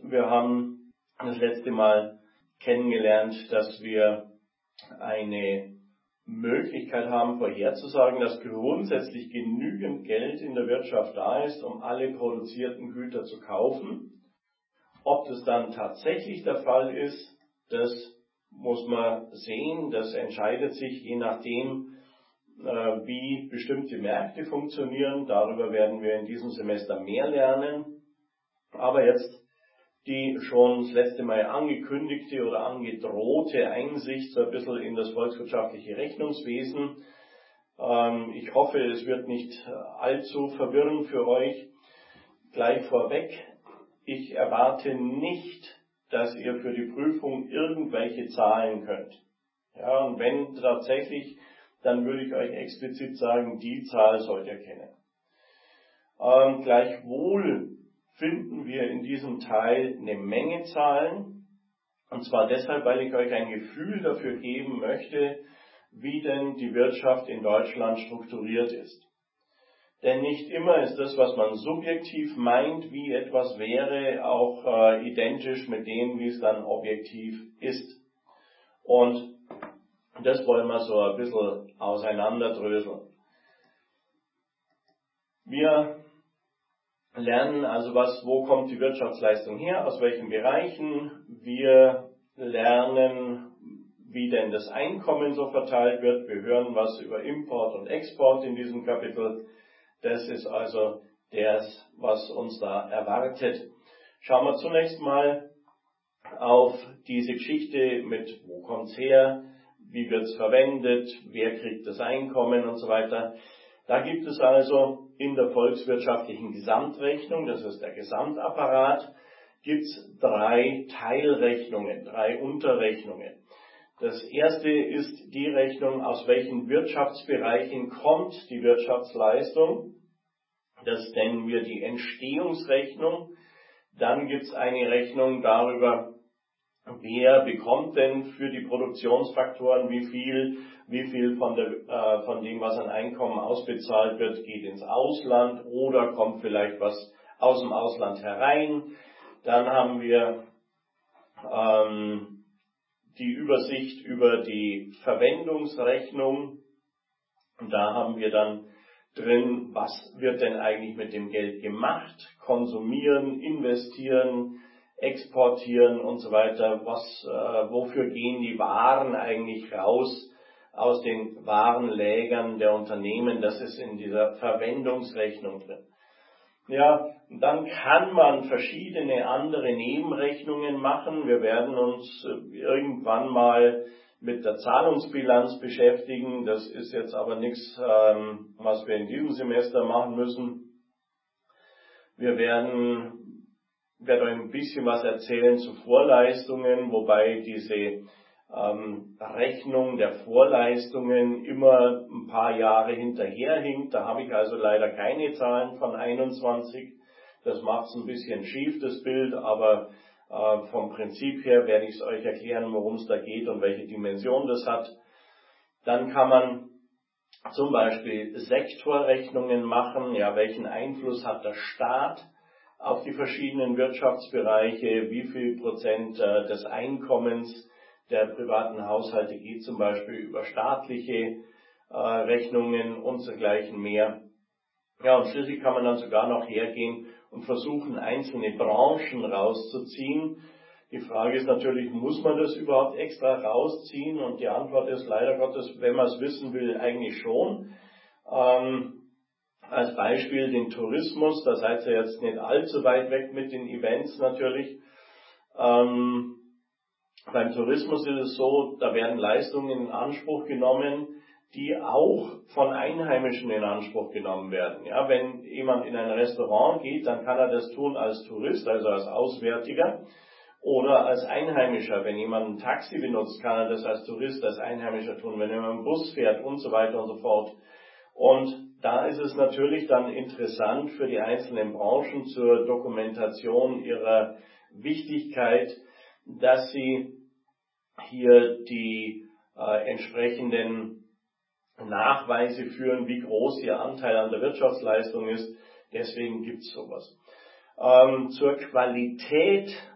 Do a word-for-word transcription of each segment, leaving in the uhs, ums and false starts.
Wir haben das letzte Mal kennengelernt, dass wir eine Möglichkeit haben, vorherzusagen, dass grundsätzlich genügend Geld in der Wirtschaft da ist, um alle produzierten Güter zu kaufen. Ob das dann tatsächlich der Fall ist, das muss man sehen. Das entscheidet sich je nachdem, wie bestimmte Märkte funktionieren. Darüber werden wir in diesem Semester mehr lernen. Aber jetzt die schon das letzte Mal angekündigte oder angedrohte Einsicht so ein bisschen in das volkswirtschaftliche Rechnungswesen. Ich hoffe, es wird nicht allzu verwirrend für euch. Gleich vorweg, ich erwarte nicht, dass ihr für die Prüfung irgendwelche Zahlen könnt. Ja, und wenn tatsächlich, dann würde ich euch explizit sagen, die Zahl sollt ihr kennen. Ähm, gleichwohl finden wir in diesem Teil eine Menge Zahlen. Und zwar deshalb, weil ich euch ein Gefühl dafür geben möchte, wie denn die Wirtschaft in Deutschland strukturiert ist. Denn nicht immer ist das, was man subjektiv meint, wie etwas wäre, auch äh, identisch mit dem, wie es dann objektiv ist. Und das wollen wir so ein bisschen auseinanderdröseln. Wir lernen also, was, wo kommt die Wirtschaftsleistung her, aus welchen Bereichen. Wir lernen, wie denn das Einkommen so verteilt wird. Wir hören was über Import und Export in diesem Kapitel. Das ist also das, was uns da erwartet. Schauen wir zunächst mal auf diese Geschichte mit, wo kommt's her, wie wird's verwendet, wer kriegt das Einkommen und so weiter. Da gibt es also in der volkswirtschaftlichen Gesamtrechnung, das ist der Gesamtapparat, gibt es drei Teilrechnungen, drei Unterrechnungen. Das erste ist die Rechnung, aus welchen Wirtschaftsbereichen kommt die Wirtschaftsleistung. Das nennen wir die Entstehungsrechnung. Dann gibt es eine Rechnung darüber, wer bekommt denn für die Produktionsfaktoren wie viel, wie viel von, der, äh, von dem, was an Einkommen ausbezahlt wird, geht ins Ausland oder kommt vielleicht was aus dem Ausland herein. Dann haben wir ähm, die Übersicht über die Verwendungsrechnung. Und da haben wir dann drin, was wird denn eigentlich mit dem Geld gemacht, konsumieren, investieren, exportieren und so weiter. Was, äh, wofür gehen die Waren eigentlich raus aus den Warenlägern der Unternehmen? Das ist in dieser Verwendungsrechnung drin. Ja, dann kann man verschiedene andere Nebenrechnungen machen. Wir werden uns irgendwann mal mit der Zahlungsbilanz beschäftigen. Das ist jetzt aber nichts, ähm, was wir in diesem Semester machen müssen. Wir werden Ich werde euch ein bisschen was erzählen zu Vorleistungen, wobei diese ähm, Rechnung der Vorleistungen immer ein paar Jahre hinterherhinkt. Da habe ich also leider keine Zahlen von einundzwanzig. Das macht es ein bisschen schief, das Bild, aber äh, vom Prinzip her werde ich es euch erklären, worum es da geht und welche Dimension das hat. Dann kann man zum Beispiel Sektorrechnungen machen. Ja, welchen Einfluss hat der Staat auf die verschiedenen Wirtschaftsbereiche, wie viel Prozent äh, des Einkommens der privaten Haushalte geht zum Beispiel über staatliche äh, Rechnungen und dergleichen mehr. Ja, und schließlich kann man dann sogar noch hergehen und versuchen, einzelne Branchen rauszuziehen. Die Frage ist natürlich, muss man das überhaupt extra rausziehen? Und die Antwort ist leider Gottes, wenn man es wissen will, eigentlich schon. Ähm, Als Beispiel den Tourismus, da seid ihr jetzt nicht allzu weit weg mit den Events natürlich. Ähm, beim Tourismus ist es so, da werden Leistungen in Anspruch genommen, die auch von Einheimischen in Anspruch genommen werden. Ja, wenn jemand in ein Restaurant geht, dann kann er das tun als Tourist, also als Auswärtiger, oder als Einheimischer. Wenn jemand ein Taxi benutzt, kann er das als Tourist, als Einheimischer tun, wenn er mit dem Bus fährt und so weiter und so fort. Und da ist es natürlich dann interessant für die einzelnen Branchen zur Dokumentation ihrer Wichtigkeit, dass sie hier die äh, entsprechenden Nachweise führen, wie groß ihr Anteil an der Wirtschaftsleistung ist. Deswegen gibt es sowas. Ähm, zur Qualität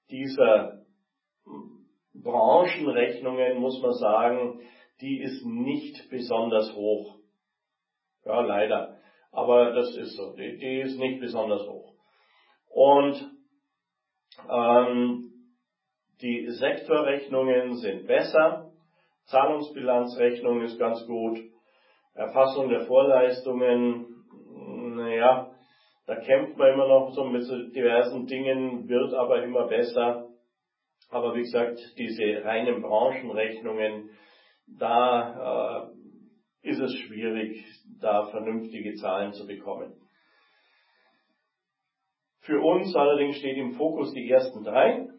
dieser Branchenrechnungen muss man sagen, die ist nicht besonders hoch. Ja, leider. Aber das ist so. Die, die ist nicht besonders hoch. Und ähm, die Sektorrechnungen sind besser. Zahlungsbilanzrechnung ist ganz gut. Erfassung der Vorleistungen, naja, da kämpft man immer noch so mit so diversen Dingen, wird aber immer besser. Aber wie gesagt, diese reinen Branchenrechnungen, da äh, ist es schwierig, da vernünftige Zahlen zu bekommen. Für uns allerdings steht im Fokus die ersten drei.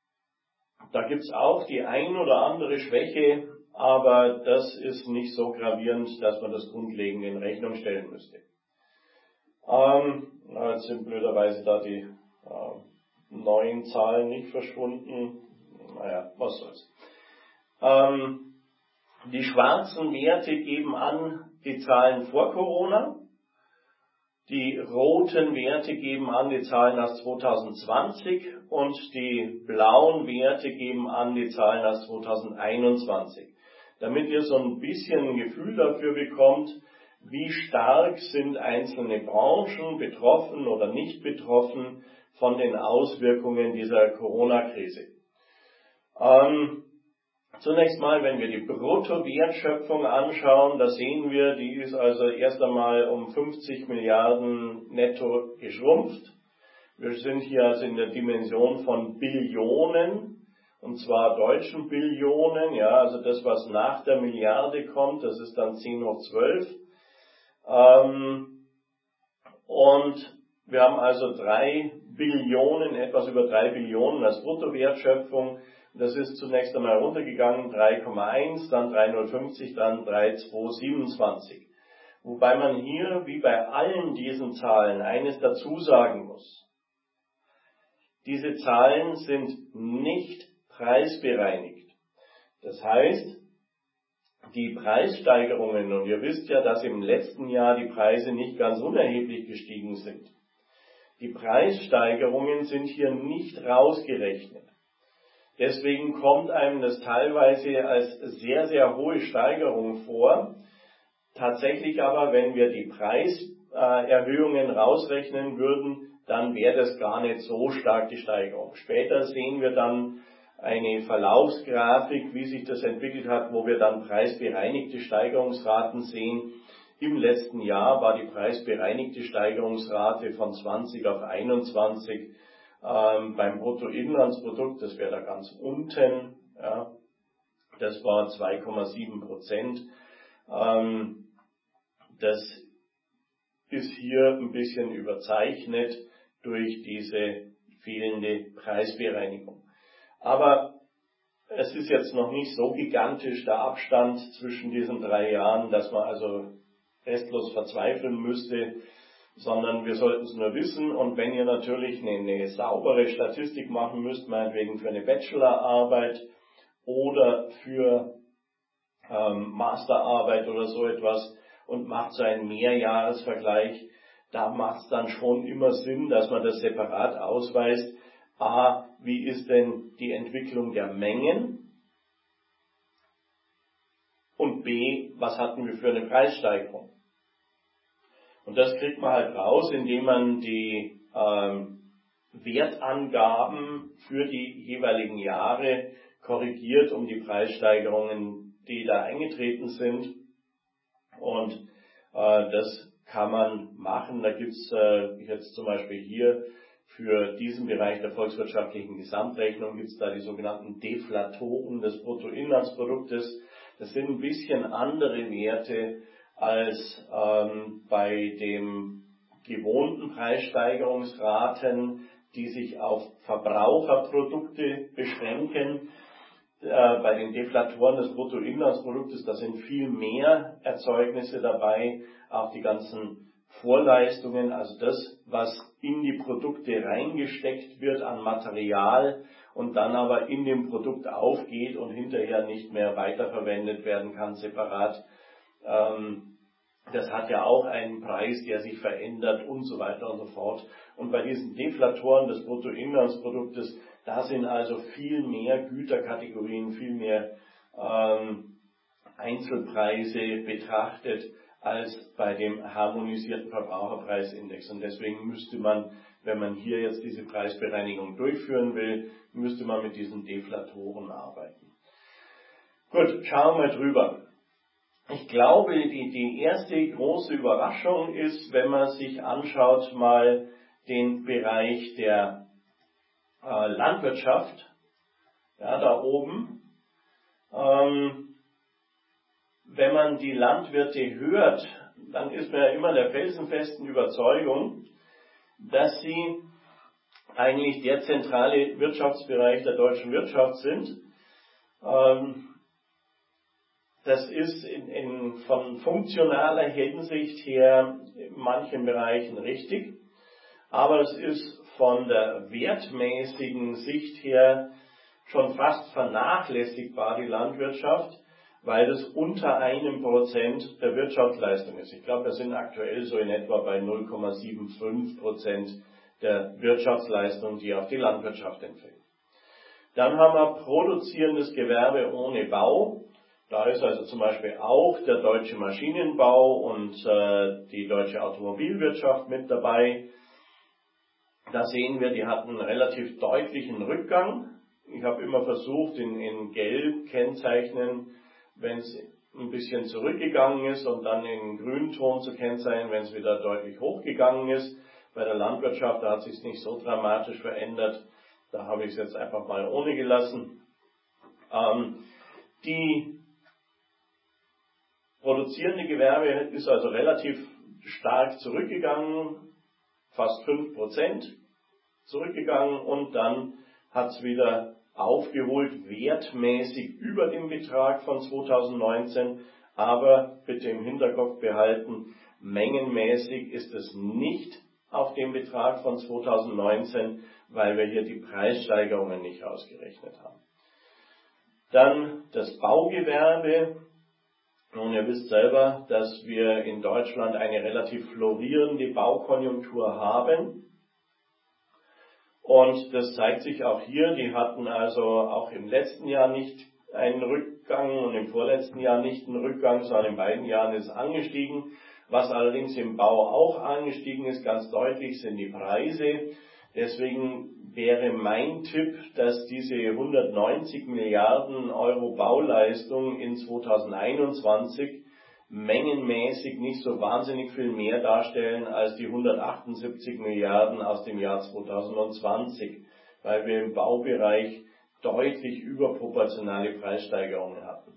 Da gibt es auch die ein oder andere Schwäche, aber das ist nicht so gravierend, dass man das grundlegend in Rechnung stellen müsste. Ähm, jetzt sind blöderweise da die äh, neuen Zahlen nicht verschwunden. Naja, was soll's. Ähm, die schwarzen Werte geben an die Zahlen vor Corona. Die roten Werte geben an die Zahlen aus zweitausendzwanzig und die blauen Werte geben an die Zahlen aus zweitausendeinundzwanzig. Damit ihr so ein bisschen ein Gefühl dafür bekommt, wie stark sind einzelne Branchen betroffen oder nicht betroffen von den Auswirkungen dieser Corona-Krise. Ähm, Zunächst mal, wenn wir die Bruttowertschöpfung anschauen, da sehen wir, die ist also erst einmal um fünfzig Milliarden netto geschrumpft. Wir sind hier also in der Dimension von Billionen, und zwar deutschen Billionen, ja, also das, was nach der Milliarde kommt, das ist dann zehn hoch zwölf. Ähm, und wir haben also drei Billionen, etwas über drei Billionen als Bruttowertschöpfung. Das ist zunächst einmal runtergegangen, drei Komma eins, dann drei Komma null fünfzig, dann drei Komma zweihundertsiebenundzwanzig. Wobei man hier, wie bei allen diesen Zahlen, eines dazu sagen muss. Diese Zahlen sind nicht preisbereinigt. Das heißt, die Preissteigerungen, und ihr wisst ja, dass im letzten Jahr die Preise nicht ganz unerheblich gestiegen sind. Die Preissteigerungen sind hier nicht rausgerechnet. Deswegen kommt einem das teilweise als sehr, sehr hohe Steigerung vor. Tatsächlich aber, wenn wir die Preiserhöhungen rausrechnen würden, dann wäre das gar nicht so stark die Steigerung. Später sehen wir dann eine Verlaufsgrafik, wie sich das entwickelt hat, wo wir dann preisbereinigte Steigerungsraten sehen. Im letzten Jahr war die preisbereinigte Steigerungsrate von zwanzig auf einundzwanzig. Ähm, beim Bruttoinlandsprodukt, das wäre da ganz unten, ja, das war zwei Komma sieben Prozent. Ähm, das ist hier ein bisschen überzeichnet durch diese fehlende Preisbereinigung. Aber es ist jetzt noch nicht so gigantisch der Abstand zwischen diesen drei Jahren, dass man also restlos verzweifeln müsste, sondern wir sollten es nur wissen. Und wenn ihr natürlich eine, eine saubere Statistik machen müsst, meinetwegen für eine Bachelorarbeit oder für ähm, Masterarbeit oder so etwas und macht so einen Mehrjahresvergleich, da macht es dann schon immer Sinn, dass man das separat ausweist. A, wie ist denn die Entwicklung der Mengen? Und B, was hatten wir für eine Preissteigerung? Und das kriegt man halt raus, indem man die ähm, Wertangaben für die jeweiligen Jahre korrigiert um die Preissteigerungen, die da eingetreten sind. Und äh, das kann man machen. Da gibt es äh, jetzt zum Beispiel hier für diesen Bereich der volkswirtschaftlichen Gesamtrechnung gibt es da die sogenannten Deflatoren des Bruttoinlandsproduktes. Das sind ein bisschen andere Werte als ähm, bei den gewohnten Preissteigerungsraten, die sich auf Verbraucherprodukte beschränken. Äh, bei den Deflatoren des Bruttoinlandsproduktes, da sind viel mehr Erzeugnisse dabei, auch die ganzen Vorleistungen, also das, was in die Produkte reingesteckt wird an Material und dann aber in dem Produkt aufgeht und hinterher nicht mehr weiterverwendet werden kann, separat. Das hat ja auch einen Preis, der sich verändert und so weiter und so fort. Und bei diesen Deflatoren des Bruttoinlandsproduktes, Da sind also viel mehr Güterkategorien, viel mehr ähm, Einzelpreise betrachtet als bei dem harmonisierten Verbraucherpreisindex. Und deswegen müsste man, wenn man hier jetzt diese Preisbereinigung durchführen will, müsste man mit diesen Deflatoren arbeiten. Gut, schauen wir drüber. Ich glaube, die, die erste große Überraschung ist, wenn man sich anschaut mal den Bereich der äh, Landwirtschaft, ja, da oben. Ähm, wenn man die Landwirte hört, dann ist man ja immer der felsenfesten Überzeugung, dass sie eigentlich der zentrale Wirtschaftsbereich der deutschen Wirtschaft sind. Ähm, Das ist in, in, von funktionaler Hinsicht her in manchen Bereichen richtig, aber es ist von der wertmäßigen Sicht her schon fast vernachlässigbar, die Landwirtschaft, weil das unter einem Prozent der Wirtschaftsleistung ist. Ich glaube, wir sind aktuell so in etwa bei null Komma fünfundsiebzig Prozent der Wirtschaftsleistung, die auf die Landwirtschaft entfällt. Dann haben wir produzierendes Gewerbe ohne Bau. Da ist also zum Beispiel auch der deutsche Maschinenbau und äh, die deutsche Automobilwirtschaft mit dabei. Da sehen wir, die hatten einen relativ deutlichen Rückgang. Ich habe immer versucht, in, in Gelb kennzeichnen, wenn es ein bisschen zurückgegangen ist, und dann in Grünton zu kennzeichnen, wenn es wieder deutlich hochgegangen ist. Bei der Landwirtschaft, da hat sich es nicht so dramatisch verändert. Da habe ich es jetzt einfach mal ohne gelassen. Ähm, die produzierende Gewerbe ist also relativ stark zurückgegangen, fast fünf Prozent zurückgegangen, und dann hat es wieder aufgeholt, wertmäßig über dem Betrag von zweitausendneunzehn, aber bitte im Hinterkopf behalten, mengenmäßig ist es nicht auf dem Betrag von zweitausendneunzehn, weil wir hier die Preissteigerungen nicht ausgerechnet haben. Dann das Baugewerbe. Nun, ihr wisst selber, dass wir in Deutschland eine relativ florierende Baukonjunktur haben. Und das zeigt sich auch hier. Die hatten also auch im letzten Jahr nicht einen Rückgang und im vorletzten Jahr nicht einen Rückgang, sondern in beiden Jahren ist es angestiegen. Was allerdings im Bau auch angestiegen ist, ganz deutlich, sind die Preise. Deswegen wäre mein Tipp, dass diese hundertneunzig Milliarden Euro Bauleistung in zweitausendeinundzwanzig mengenmäßig nicht so wahnsinnig viel mehr darstellen als die hundertachtundsiebzig Milliarden aus dem Jahr zweitausendzwanzig, weil wir im Baubereich deutlich überproportionale Preissteigerungen hatten.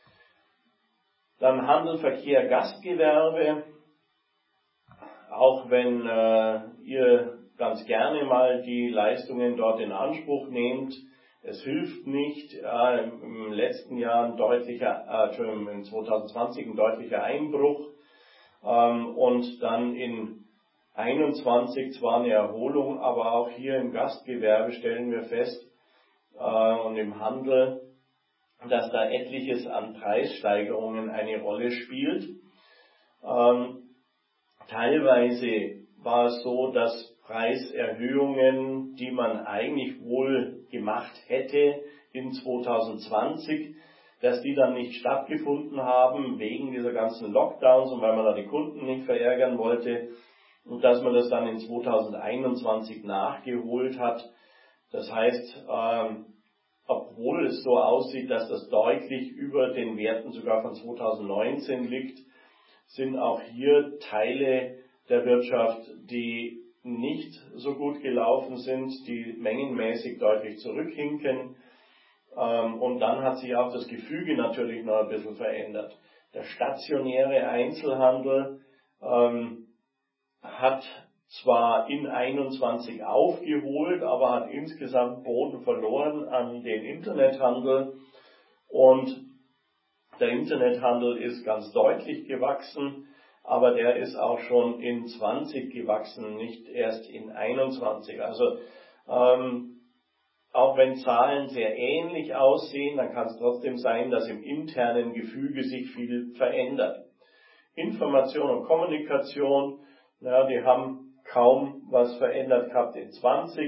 Dann Handel, Verkehr, Gastgewerbe. Auch wenn äh, ihr ganz gerne mal die Leistungen dort in Anspruch nehmt, es hilft nicht. Äh, Im letzten Jahr ein deutlicher, äh, Entschuldigung, in zweitausendzwanzig ein deutlicher Einbruch ähm, und dann in einundzwanzig zwar eine Erholung, aber auch hier im Gastgewerbe stellen wir fest äh, und im Handel, dass da etliches an Preissteigerungen eine Rolle spielt. Ähm, teilweise war es so, dass Preiserhöhungen, die man eigentlich wohl gemacht hätte in zweitausendzwanzig, dass die dann nicht stattgefunden haben wegen dieser ganzen Lockdowns und weil man da die Kunden nicht verärgern wollte, und dass man das dann in zweitausendeinundzwanzig nachgeholt hat. Das heißt, ähm, obwohl es so aussieht, dass das deutlich über den Werten sogar von zweitausendneunzehn liegt, sind auch hier Teile der Wirtschaft, die nicht so gut gelaufen sind, die mengenmäßig deutlich zurückhinken. Und dann hat sich auch das Gefüge natürlich noch ein bisschen verändert. Der stationäre Einzelhandel ähm, hat zwar in einundzwanzig aufgeholt, aber hat insgesamt Boden verloren an den Internethandel. Und der Internethandel ist ganz deutlich gewachsen, aber der ist auch schon in zwanzig gewachsen, nicht erst in einundzwanzig. Also ähm, auch wenn Zahlen sehr ähnlich aussehen, dann kann es trotzdem sein, dass im internen Gefüge sich viel verändert. Information und Kommunikation, ja, die haben kaum was verändert gehabt in zwanzig,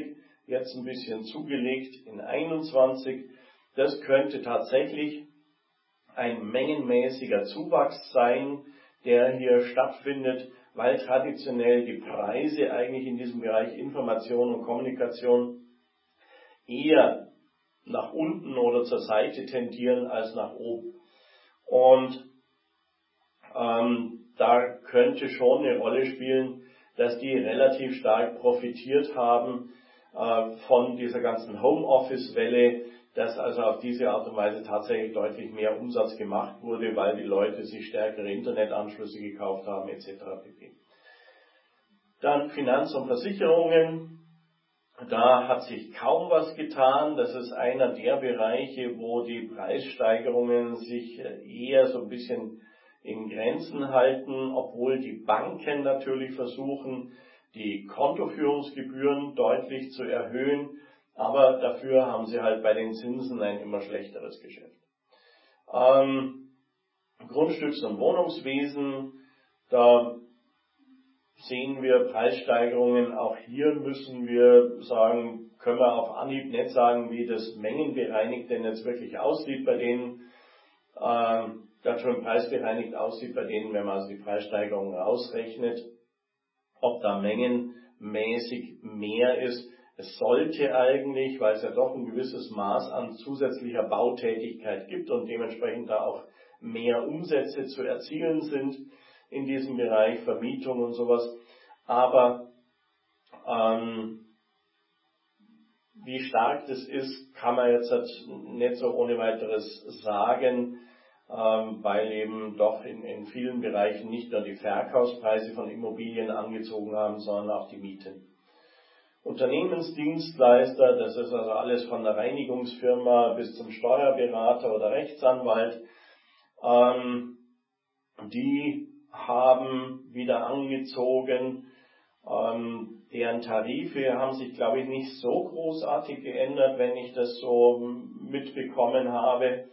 jetzt ein bisschen zugelegt in einundzwanzig. Das könnte tatsächlich ein mengenmäßiger Zuwachs sein, der hier stattfindet, weil traditionell die Preise eigentlich in diesem Bereich Information und Kommunikation eher nach unten oder zur Seite tendieren als nach oben. Und ähm, da könnte schon eine Rolle spielen, dass die relativ stark profitiert haben äh, von dieser ganzen Homeoffice-Welle, dass also auf diese Art und Weise tatsächlich deutlich mehr Umsatz gemacht wurde, weil die Leute sich stärkere Internetanschlüsse gekauft haben et cetera pp. Dann Finanz- und Versicherungen. Da hat sich kaum was getan. Das ist einer der Bereiche, wo die Preissteigerungen sich eher so ein bisschen in Grenzen halten, obwohl die Banken natürlich versuchen, die Kontoführungsgebühren deutlich zu erhöhen, aber dafür haben sie halt bei den Zinsen ein immer schlechteres Geschäft. Ähm, Grundstücks- und Wohnungswesen, da sehen wir Preissteigerungen. Auch hier müssen wir sagen, können wir auf Anhieb nicht sagen, wie das mengenbereinigt denn jetzt wirklich aussieht bei denen, äh, das schon preisbereinigt aussieht bei denen, wenn man also die Preissteigerungen ausrechnet, ob da mengenmäßig mehr ist. Es sollte eigentlich, weil es ja doch ein gewisses Maß an zusätzlicher Bautätigkeit gibt und dementsprechend da auch mehr Umsätze zu erzielen sind in diesem Bereich, Vermietung und sowas. Aber ähm, wie stark das ist, kann man jetzt nicht so ohne weiteres sagen, ähm, weil eben doch in, in vielen Bereichen nicht nur die Verkaufspreise von Immobilien angezogen haben, sondern auch die Mieten. Unternehmensdienstleister, das ist also alles von der Reinigungsfirma bis zum Steuerberater oder Rechtsanwalt, ähm, die haben wieder angezogen. Ähm, deren Tarife haben sich, glaube ich, nicht so großartig geändert, wenn ich das so mitbekommen habe.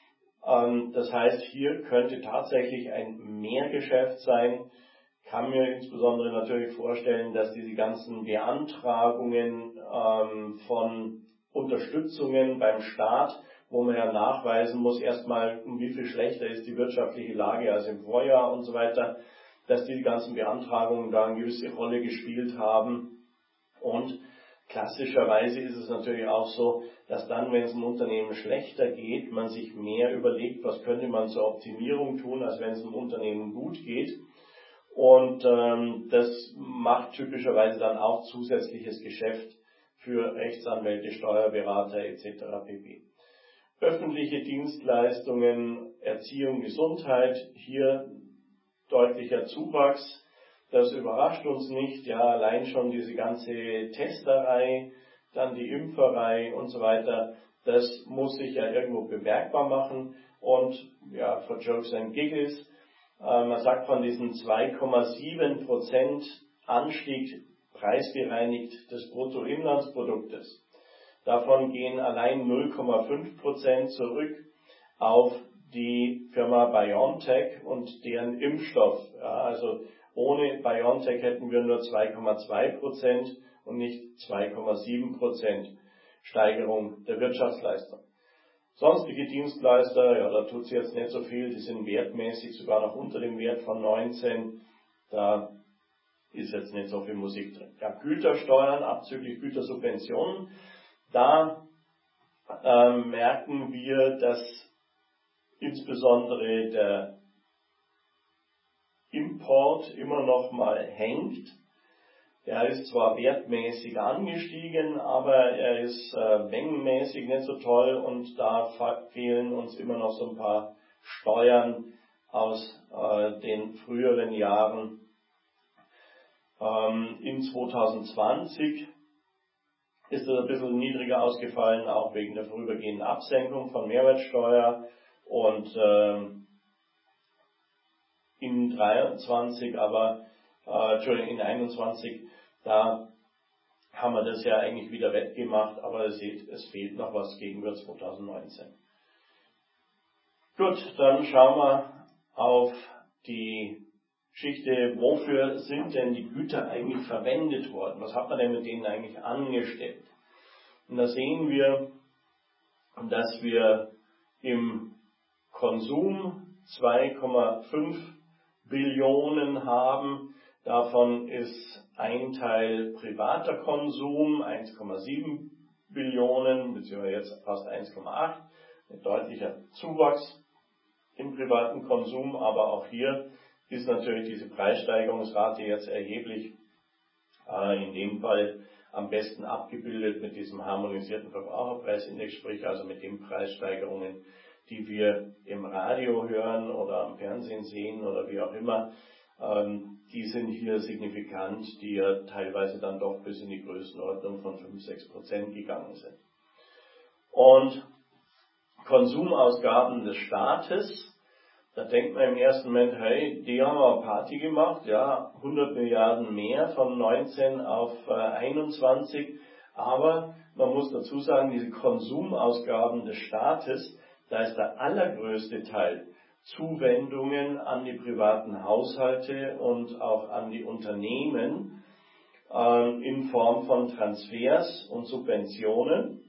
Ähm, das heißt, hier könnte tatsächlich ein Mehrgeschäft sein. Ich kann mir insbesondere natürlich vorstellen, dass diese ganzen Beantragungen ähm, von Unterstützungen beim Staat, wo man ja nachweisen muss, erstmal, wie viel schlechter ist die wirtschaftliche Lage als im Vorjahr und so weiter, dass diese ganzen Beantragungen da eine gewisse Rolle gespielt haben. Und klassischerweise ist es natürlich auch so, dass dann, wenn es einem Unternehmen schlechter geht, man sich mehr überlegt, was könnte man zur Optimierung tun, als wenn es einem Unternehmen gut geht. Und ähm, das macht typischerweise dann auch zusätzliches Geschäft für Rechtsanwälte, Steuerberater et cetera pp. Öffentliche Dienstleistungen, Erziehung, Gesundheit, hier deutlicher Zuwachs. Das überrascht uns nicht, ja, allein schon diese ganze Testerei, dann die Impferei und so weiter, das muss sich ja irgendwo bemerkbar machen. Und ja, for jokes and giggles, äh, man sagt von diesen zwei Komma sieben Prozent Anstieg preisbereinigt des Bruttoinlandsproduktes. Davon gehen allein null Komma fünf Prozent zurück auf die Firma BioNTech und deren Impfstoff. Ja, also ohne BioNTech hätten wir nur zwei Komma zwei Prozent und nicht zwei Komma sieben Prozent Steigerung der Wirtschaftsleistung. Sonstige Dienstleister, ja, da tut es jetzt nicht so viel, die sind wertmäßig sogar noch unter dem Wert von neunzehn. Da ist jetzt nicht so viel Musik drin. Ja, Gütersteuern, abzüglich Gütersubventionen, da äh, merken wir, dass insbesondere der Import immer noch mal hängt. Er ist zwar wertmäßig angestiegen, aber er ist äh, mengenmäßig nicht so toll und da fehlen uns immer noch so ein paar Steuern aus äh, den früheren Jahren. Ähm, in zwanzig zwanzig ist es ein bisschen niedriger ausgefallen, auch wegen der vorübergehenden Absenkung von Mehrwertsteuer und ähm, in dreiundzwanzig, aber äh, Entschuldigung, in einundzwanzig, da haben wir das ja eigentlich wieder wettgemacht, aber ihr seht, es fehlt noch was gegenüber zwanzig neunzehn. Gut, dann schauen wir auf die Geschichte, wofür sind denn die Güter eigentlich verwendet worden? Was hat man denn mit denen eigentlich angestellt? Und da sehen wir, dass wir im Konsum zwei Komma fünf Billionen haben. Davon ist ein Teil privater Konsum, eins Komma sieben Billionen, beziehungsweise jetzt fast eins Komma acht, ein deutlicher Zuwachs im privaten Konsum, aber auch hier ist natürlich diese Preissteigerungsrate jetzt erheblich, äh, in dem Fall am besten abgebildet mit diesem harmonisierten Verbraucherpreisindex, sprich also mit den Preissteigerungen, die wir im Radio hören oder am Fernsehen sehen oder wie auch immer. Ähm, die sind hier signifikant, die ja teilweise dann doch bis in die Größenordnung von fünf bis sechs Prozent gegangen sind. Und Konsumausgaben des Staates, da denkt man im ersten Moment, hey, die haben aber Party gemacht, ja, hundert Milliarden mehr von neunzehn auf äh, einundzwanzig, aber man muss dazu sagen, diese Konsumausgaben des Staates, da ist der allergrößte Teil Zuwendungen an die privaten Haushalte und auch an die Unternehmen äh, in Form von Transfers und Subventionen.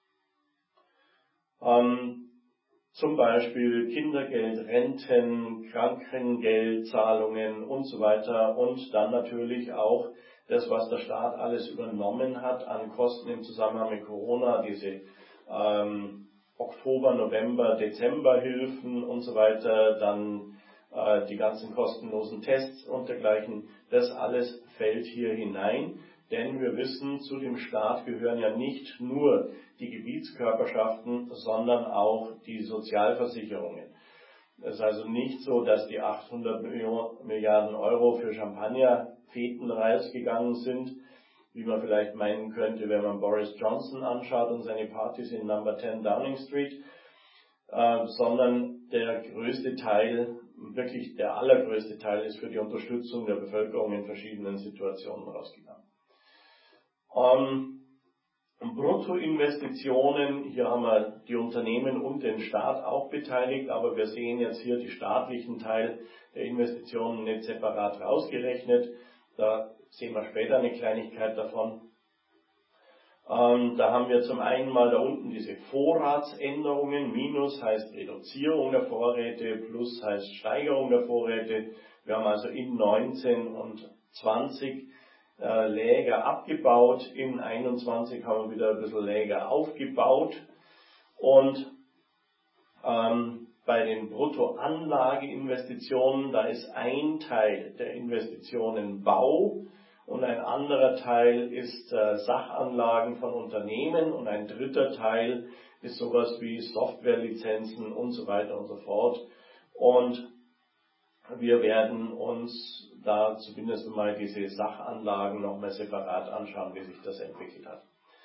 Ähm, Zum Beispiel Kindergeld, Renten, Krankengeldzahlungen und so weiter und dann natürlich auch das, was der Staat alles übernommen hat an Kosten im Zusammenhang mit Corona, diese ähm, Oktober, November, Dezember Hilfen und so weiter, dann äh, die ganzen kostenlosen Tests und dergleichen, das alles fällt hier hinein. Denn wir wissen, zu dem Staat gehören ja nicht nur die Gebietskörperschaften, sondern auch die Sozialversicherungen. Es ist also nicht so, dass die achthundert Milliarden Euro für Champagnerfeten rausgegangen sind, wie man vielleicht meinen könnte, wenn man Boris Johnson anschaut und seine Partys in Number zehn Downing Street, äh, sondern der größte Teil, wirklich der allergrößte Teil, ist für die Unterstützung der Bevölkerung in verschiedenen Situationen rausgegangen. Ähm, Bruttoinvestitionen, hier haben wir die Unternehmen und den Staat auch beteiligt, aber wir sehen jetzt hier die staatlichen Teil der Investitionen nicht separat rausgerechnet. Da sehen wir später eine Kleinigkeit davon. Ähm, da haben wir zum einen mal da unten diese Vorratsänderungen. Minus heißt Reduzierung der Vorräte, Plus heißt Steigerung der Vorräte. Wir haben also in neunzehn und zwanzig äh, Läger abgebaut, in einundzwanzig haben wir wieder ein bisschen Läger aufgebaut und ähm, bei den Bruttoanlageinvestitionen, da ist ein Teil der Investitionen Bau und ein anderer Teil ist äh, Sachanlagen von Unternehmen und ein dritter Teil ist sowas wie Softwarelizenzen und so weiter und so fort. Und wir werden uns da zumindest mal diese Sachanlagen nochmal separat anschauen, wie sich das entwickelt hat.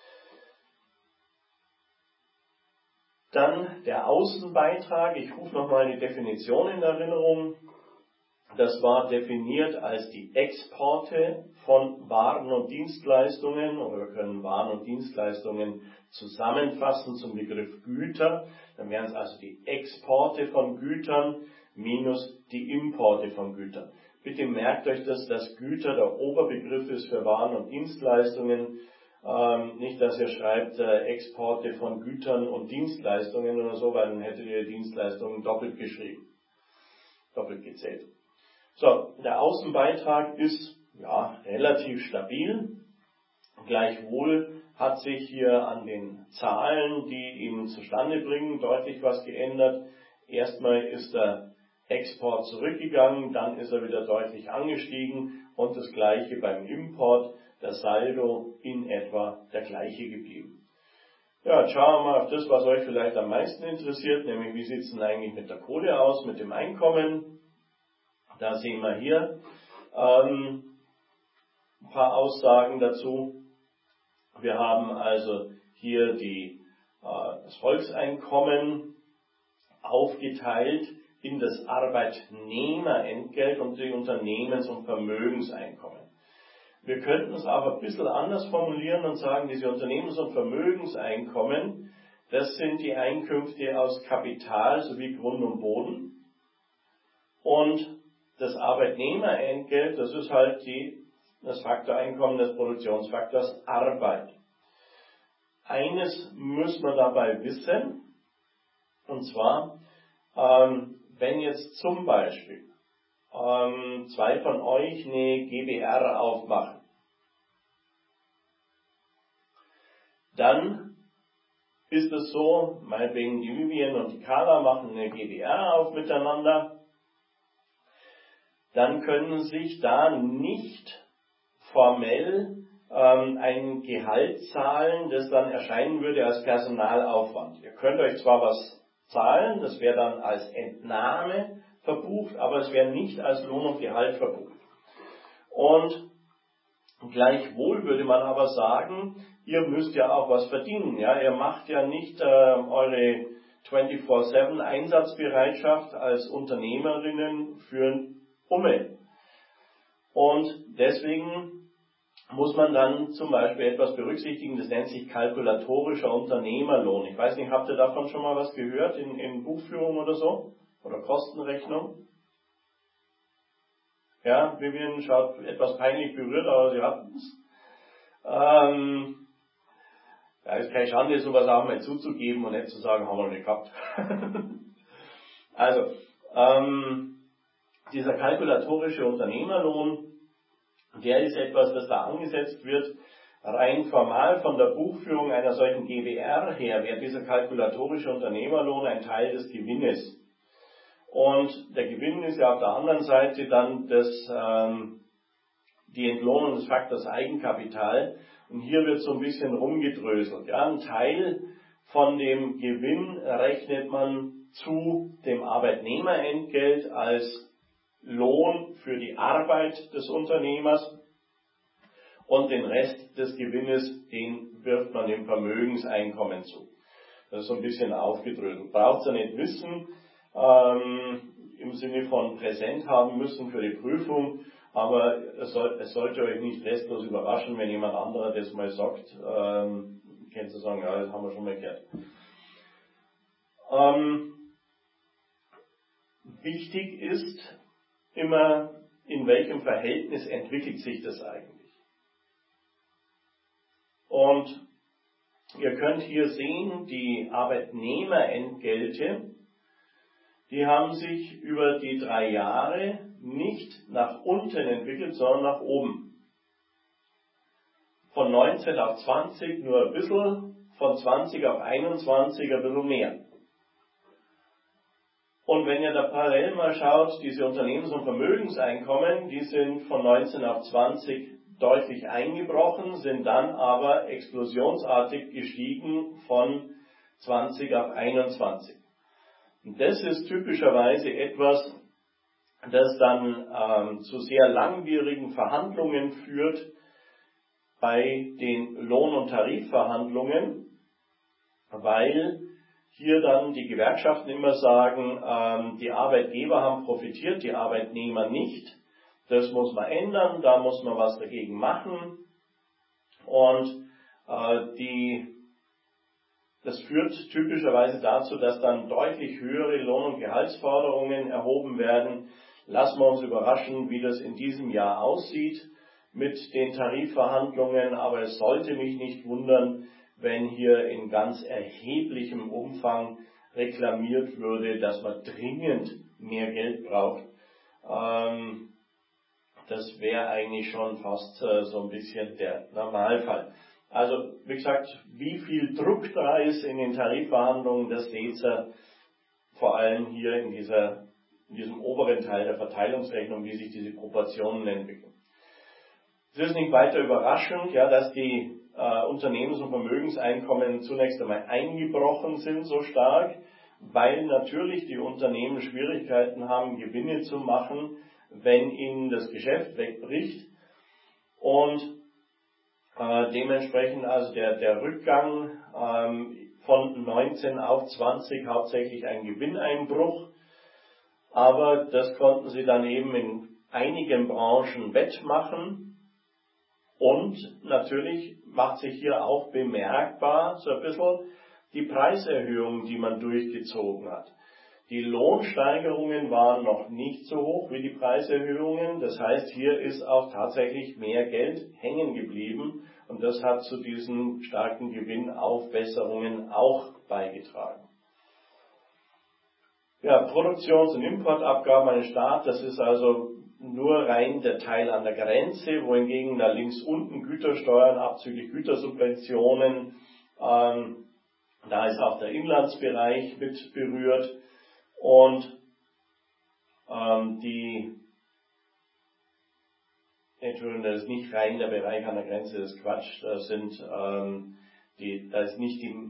Dann der Außenbeitrag. Ich rufe nochmal die Definition in Erinnerung. Das war definiert als die Exporte von Waren und Dienstleistungen, oder wir können Waren und Dienstleistungen zusammenfassen zum Begriff Güter. Dann wären es also die Exporte von Gütern minus die Importe von Gütern. Bitte merkt euch das, dass Güter der Oberbegriff ist für Waren und Dienstleistungen. Ähm, nicht, dass ihr schreibt äh, Exporte von Gütern und Dienstleistungen oder so, weil dann hättet ihr Dienstleistungen doppelt geschrieben, doppelt gezählt. So, der Außenbeitrag ist ja relativ stabil. Gleichwohl hat sich hier an den Zahlen, die ihn zustande bringen, deutlich was geändert. Erstmal ist der Export zurückgegangen, dann ist er wieder deutlich angestiegen und das gleiche beim Import, der Saldo in etwa der gleiche geblieben. Ja, jetzt schauen wir mal auf das, was euch vielleicht am meisten interessiert, nämlich wie sieht es denn eigentlich mit der Kohle aus, mit dem Einkommen. Da sehen wir hier ähm, ein paar Aussagen dazu. Wir haben also hier die, äh, das Volkseinkommen aufgeteilt in das Arbeitnehmerentgelt und die Unternehmens- und Vermögenseinkommen. Wir könnten es aber ein bisschen anders formulieren und sagen, diese Unternehmens- und Vermögenseinkommen, das sind die Einkünfte aus Kapital sowie Grund und Boden. Und das Arbeitnehmerentgelt, das ist halt die, das Faktoreinkommen des Produktionsfaktors Arbeit. eines muss man dabei wissen, und zwar, ähm, wenn jetzt zum Beispiel ähm, zwei von euch eine G b R aufmachen, dann ist es so, meinetwegen die Vivian und die Carla machen eine G b R auf miteinander, dann können sich da nicht formell ähm, ein Gehalt zahlen, das dann erscheinen würde als Personalaufwand. Ihr könnt euch zwar was zahlen, das wäre dann als Entnahme verbucht, aber es wäre nicht als Lohn und Gehalt verbucht. Und gleichwohl würde man aber sagen, ihr müsst ja auch was verdienen. Ja? Ihr macht ja nicht äh, eure vierundzwanzig sieben Einsatzbereitschaft als Unternehmerinnen für Umme. Und deswegen muss man dann zum Beispiel etwas berücksichtigen, das nennt sich kalkulatorischer Unternehmerlohn. Ich weiß nicht, habt ihr davon schon mal was gehört in, in Buchführung oder so? Oder Kostenrechnung? Ja, Vivian schaut etwas peinlich berührt, aber sie hat es. Ähm, ja, ist keine Schande, sowas auch mal zuzugeben und nicht zu sagen, haben wir nicht gehabt. Also, ähm, dieser kalkulatorische Unternehmerlohn, der ist etwas, das da angesetzt wird. Rein formal von der Buchführung einer solchen G b R her wäre dieser kalkulatorische Unternehmerlohn ein Teil des Gewinnes. Und der Gewinn ist ja auf der anderen Seite dann das, ähm, die Entlohnung des Faktors Eigenkapital. Und hier wird so ein bisschen rumgedröselt. Ja, ein Teil von dem Gewinn rechnet man zu dem Arbeitnehmerentgelt als Lohn für die Arbeit des Unternehmers. Und den Rest des Gewinnes, den wirft man dem Vermögenseinkommen zu. Das ist so ein bisschen aufgedröselt. Braucht ihr nicht wissen, ähm, im Sinne von präsent haben müssen für die Prüfung, aber es, soll, es sollte euch nicht restlos überraschen, wenn jemand anderer das mal sagt, ähm, könnt ihr sagen, ja, das haben wir schon mal gehört. Ähm, wichtig ist immer, in welchem Verhältnis entwickelt sich das eigentlich. Und ihr könnt hier sehen, die Arbeitnehmerentgelte, die haben sich über die drei Jahre nicht nach unten entwickelt, sondern nach oben. Von neunzehn auf zwanzig nur ein bisschen, von zwanzig auf einundzwanzig ein bisschen mehr. Und wenn ihr da parallel mal schaut, diese Unternehmens- und Vermögenseinkommen, die sind von neunzehn auf zwanzig deutlich eingebrochen, sind dann aber explosionsartig gestiegen von zwanzig auf einundzwanzig. Und das ist typischerweise etwas, das dann ähm, zu sehr langwierigen Verhandlungen führt bei den Lohn- und Tarifverhandlungen, weil hier dann die Gewerkschaften immer sagen, ähm, die Arbeitgeber haben profitiert, die Arbeitnehmer nicht. Das muss man ändern, da muss man was dagegen machen. Und äh, die Das führt typischerweise dazu, dass dann deutlich höhere Lohn- und Gehaltsforderungen erhoben werden. Lassen wir uns überraschen, wie das in diesem Jahr aussieht mit den Tarifverhandlungen, aber es sollte mich nicht wundern, wenn hier in ganz erheblichem Umfang reklamiert würde, dass man dringend mehr Geld braucht. Ähm, das wäre eigentlich schon fast äh, so ein bisschen der Normalfall. Also, wie gesagt, wie viel Druck da ist in den Tarifverhandlungen, das seht ihr vor allem hier in, dieser, in diesem oberen Teil der Verteilungsrechnung, wie sich diese Proportionen entwickeln. Es ist nicht weiter überraschend, ja, dass die äh, Unternehmens- und Vermögenseinkommen zunächst einmal eingebrochen sind so stark, weil natürlich die Unternehmen Schwierigkeiten haben, Gewinne zu machen, wenn ihnen das Geschäft wegbricht. Und Äh, dementsprechend also der, der Rückgang ähm, von neunzehn auf zwanzig hauptsächlich ein Gewinneinbruch, aber das konnten sie dann eben in einigen Branchen wettmachen und natürlich macht sich hier auch bemerkbar so ein bisschen die Preiserhöhung, die man durchgezogen hat. Die Lohnsteigerungen waren noch nicht so hoch wie die Preiserhöhungen. Das heißt, hier ist auch tatsächlich mehr Geld hängen geblieben und das hat zu diesen starken Gewinnaufbesserungen auch beigetragen. Ja, Produktions- und Importabgaben an den Staat, das ist also nur rein der Teil an der Grenze, wohingegen da links unten Gütersteuern abzüglich Gütersubventionen, ähm, da ist auch der Inlandsbereich mit berührt und ähm, die, Entschuldigung, das ist nicht rein der Bereich an der Grenze, das ist Quatsch, da sind ähm, die, da ist nicht die,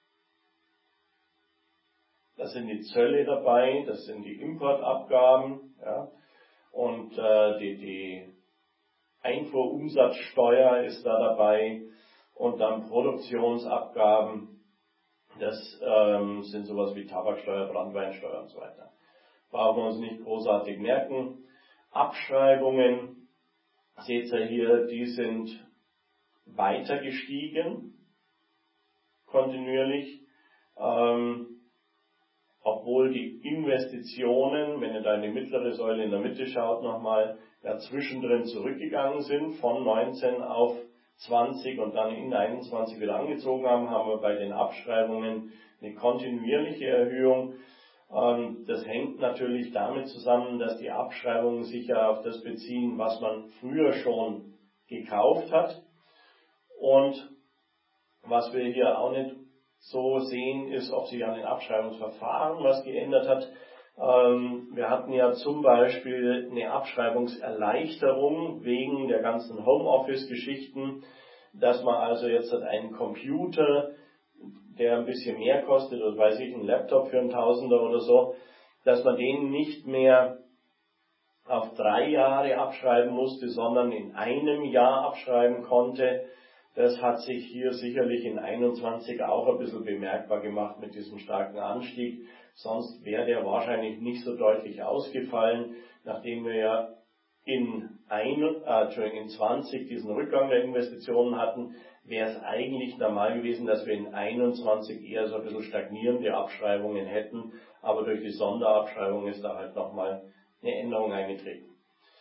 das sind die Zölle dabei, das sind die Importabgaben, ja. Und äh, die, die Einfuhrumsatzsteuer ist da dabei und dann Produktionsabgaben, das ähm, sind sowas wie Tabaksteuer, Branntweinsteuer und so weiter. Brauchen wir uns nicht großartig merken. Abschreibungen, seht ihr hier, die sind weiter gestiegen, kontinuierlich. Ähm, obwohl die Investitionen, wenn ihr da in die mittlere Säule in der Mitte schaut nochmal, ja zwischendrin zurückgegangen sind, von neunzehn auf zwanzig und dann in einundzwanzig wieder angezogen haben, haben wir bei den Abschreibungen eine kontinuierliche Erhöhung. Das hängt natürlich damit zusammen, dass die Abschreibungen sich ja auf das beziehen, was man früher schon gekauft hat. Und was wir hier auch nicht so sehen, ist, ob sich an den Abschreibungsverfahren was geändert hat. Ähm, wir hatten ja zum Beispiel eine Abschreibungserleichterung wegen der ganzen Homeoffice-Geschichten, dass man also jetzt hat einen Computer, der ein bisschen mehr kostet, oder weiß ich, ein Laptop für einen Tausender oder so, dass man den nicht mehr auf drei Jahre abschreiben musste, sondern in einem Jahr abschreiben konnte. Das hat sich hier sicherlich in einundzwanzig auch ein bisschen bemerkbar gemacht mit diesem starken Anstieg. Sonst wäre der wahrscheinlich nicht so deutlich ausgefallen, nachdem wir ja in, ein, äh, in zwanzig diesen Rückgang der Investitionen hatten, wäre es eigentlich normal gewesen, dass wir in einundzwanzig eher so ein bisschen stagnierende Abschreibungen hätten. Aber durch die Sonderabschreibung ist da halt nochmal eine Änderung eingetreten.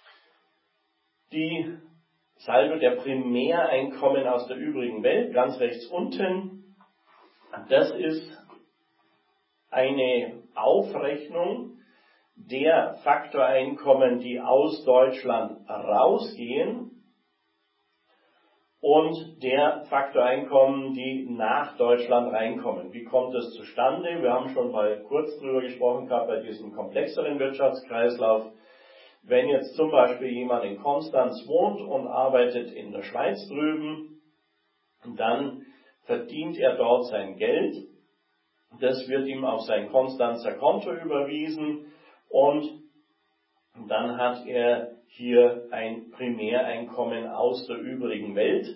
Die Saldo der Primäreinkommen aus der übrigen Welt, ganz rechts unten, das ist eine Aufrechnung der Faktoreinkommen, die aus Deutschland rausgehen und der Faktoreinkommen, die nach Deutschland reinkommen. Wie kommt das zustande? Wir haben schon mal kurz drüber gesprochen gehabt bei diesem komplexeren Wirtschaftskreislauf. Wenn jetzt zum Beispiel jemand in Konstanz wohnt und arbeitet in der Schweiz drüben, dann verdient er dort sein Geld. Das wird ihm auf sein Konstanzer Konto überwiesen und dann hat er hier ein Primäreinkommen aus der übrigen Welt.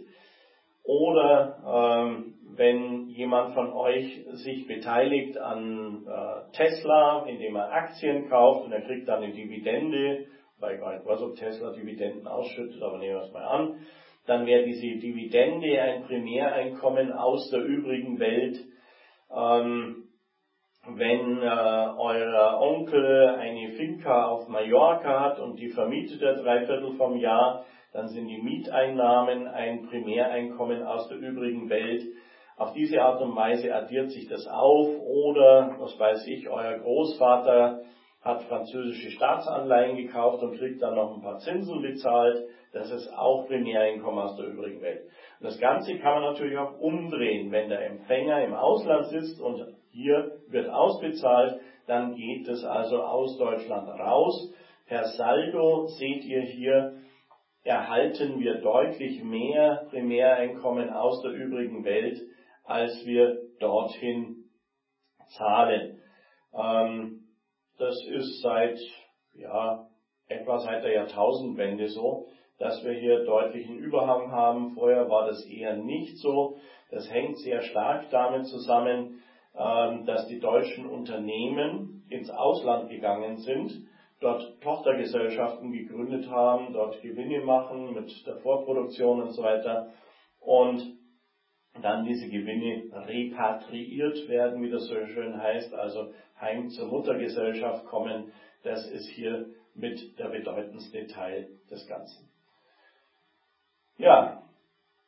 Oder ähm, wenn jemand von euch sich beteiligt an äh, Tesla, indem er Aktien kauft und er kriegt dann eine Dividende, weil ich gar nicht weiß, ob Tesla Dividenden ausschüttet, aber nehmen wir es mal an, dann wäre diese Dividende ein Primäreinkommen aus der übrigen Welt. Ähm, wenn äh, euer Onkel eine Finca auf Mallorca hat und die vermietet er drei Viertel vom Jahr, dann sind die Mieteinnahmen ein Primäreinkommen aus der übrigen Welt. Auf diese Art und Weise addiert sich das auf. Oder, was weiß ich, euer Großvater hat französische Staatsanleihen gekauft und kriegt dann noch ein paar Zinsen bezahlt. Das ist auch Primäreinkommen aus der übrigen Welt. Und das Ganze kann man natürlich auch umdrehen. Wenn der Empfänger im Ausland sitzt und hier wird ausbezahlt, dann geht es also aus Deutschland raus. Per Saldo seht ihr hier, erhalten wir deutlich mehr Primäreinkommen aus der übrigen Welt, als wir dorthin zahlen. Ähm, das ist seit, ja, etwa seit der Jahrtausendwende so, dass wir hier deutlichen Überhang haben. Vorher war das eher nicht so. Das hängt sehr stark damit zusammen, ähm, dass die deutschen Unternehmen ins Ausland gegangen sind, dort Tochtergesellschaften gegründet haben, dort Gewinne machen mit der Vorproduktion und so weiter und dann diese Gewinne repatriiert werden, wie das so schön heißt, also heim zur Muttergesellschaft kommen. Das ist hier mit der bedeutendste Teil des Ganzen. Ja,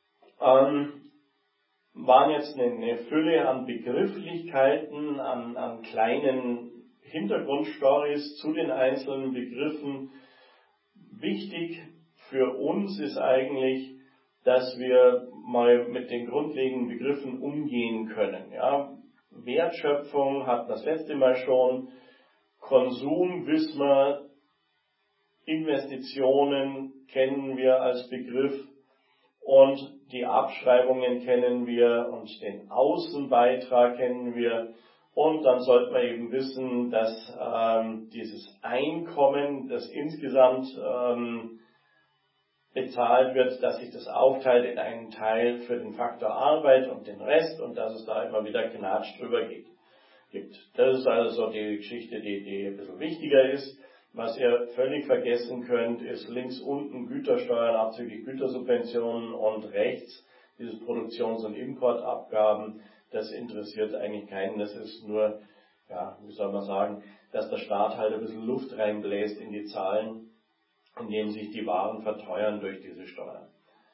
ähm, waren jetzt eine, eine Fülle an Begrifflichkeiten, an, an kleinen Hintergrundstories zu den einzelnen Begriffen. Wichtig für uns ist eigentlich, dass wir mal mit den grundlegenden Begriffen umgehen können. Ja, Wertschöpfung hatten wir das letzte Mal schon, Konsum wissen wir, Investitionen kennen wir als Begriff und die Abschreibungen kennen wir und den Außenbeitrag kennen wir. Und dann sollte man eben wissen, dass ähm, dieses Einkommen, das insgesamt ähm, bezahlt wird, dass sich das aufteilt in einen Teil für den Faktor Arbeit und den Rest und dass es da immer wieder Knatsch drüber geht, gibt. Das ist also so die Geschichte, die, die ein bisschen wichtiger ist. Was ihr völlig vergessen könnt, ist links unten Gütersteuern abzüglich Gütersubventionen und rechts dieses Produktions- und Importabgaben. Das interessiert eigentlich keinen. Das ist nur, ja, wie soll man sagen, dass der Staat halt ein bisschen Luft reinbläst in die Zahlen, indem sich die Waren verteuern durch diese Steuern.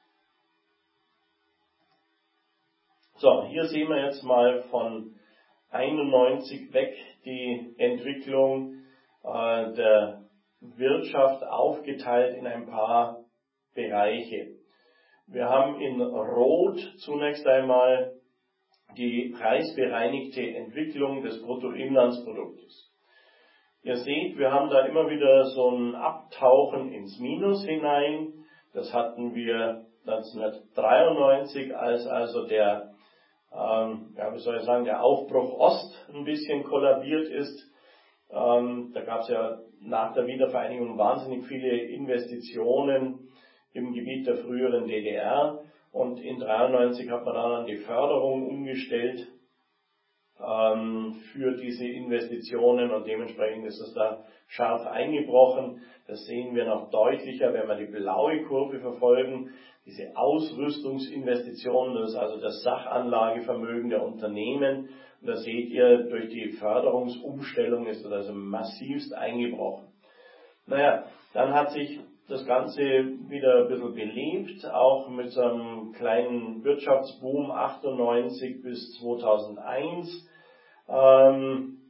So, hier sehen wir jetzt mal von einundneunzig weg die Entwicklung äh, der Wirtschaft aufgeteilt in ein paar Bereiche. Wir haben in Rot zunächst einmal die preisbereinigte Entwicklung des Bruttoinlandsproduktes. Ihr seht, wir haben da immer wieder so ein Abtauchen ins Minus hinein. Das hatten wir neunzehnhundertdreiundneunzig, als also der, ähm, ja, wie soll ich sagen, der Aufbruch Ost ein bisschen kollabiert ist. Ähm, da gab es ja nach der Wiedervereinigung wahnsinnig viele Investitionen im Gebiet der früheren D D R. Und in neunzehnhundertdreiundneunzig hat man dann an die Förderung umgestellt ähm, für diese Investitionen und dementsprechend ist es da scharf eingebrochen. Das sehen wir noch deutlicher, wenn wir die blaue Kurve verfolgen. Diese Ausrüstungsinvestitionen, das ist also das Sachanlagevermögen der Unternehmen. Und da seht ihr, durch die Förderungsumstellung ist das also massivst eingebrochen. Naja, dann hat sich das Ganze wieder ein bisschen belebt, auch mit so einem kleinen Wirtschaftsboom achtundneunzig bis zweitausendeins, ähm,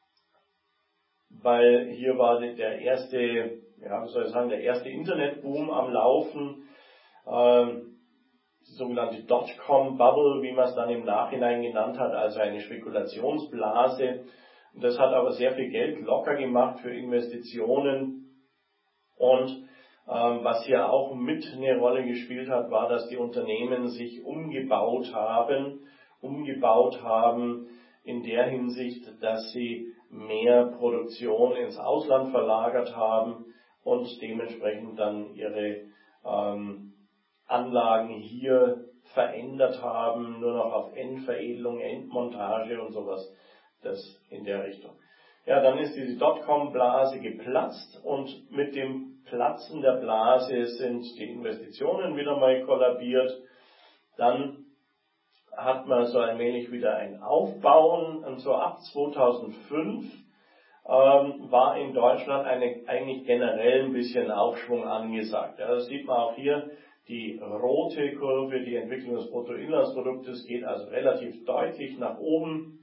weil hier war der erste, ja, wie soll ich sagen, der erste Internetboom am Laufen, ähm, die sogenannte Dotcom-Bubble, wie man es dann im Nachhinein genannt hat, also eine Spekulationsblase. Und das hat aber sehr viel Geld locker gemacht für Investitionen und Ähm, was hier auch mit eine Rolle gespielt hat, war, dass die Unternehmen sich umgebaut haben, umgebaut haben in der Hinsicht, dass sie mehr Produktion ins Ausland verlagert haben und dementsprechend dann ihre ähm, Anlagen hier verändert haben, nur noch auf Endveredelung, Endmontage und sowas, das in der Richtung. Ja, dann ist diese Dotcom-Blase geplatzt und mit dem Platzen der Blase sind die Investitionen wieder mal kollabiert. Dann hat man so allmählich wieder ein Aufbauen und so ab zweitausendfünf ähm, war in Deutschland eine, eigentlich generell ein bisschen Aufschwung angesagt. Ja, das sieht man auch hier, die rote Kurve, die Entwicklung des Bruttoinlandsproduktes geht also relativ deutlich nach oben.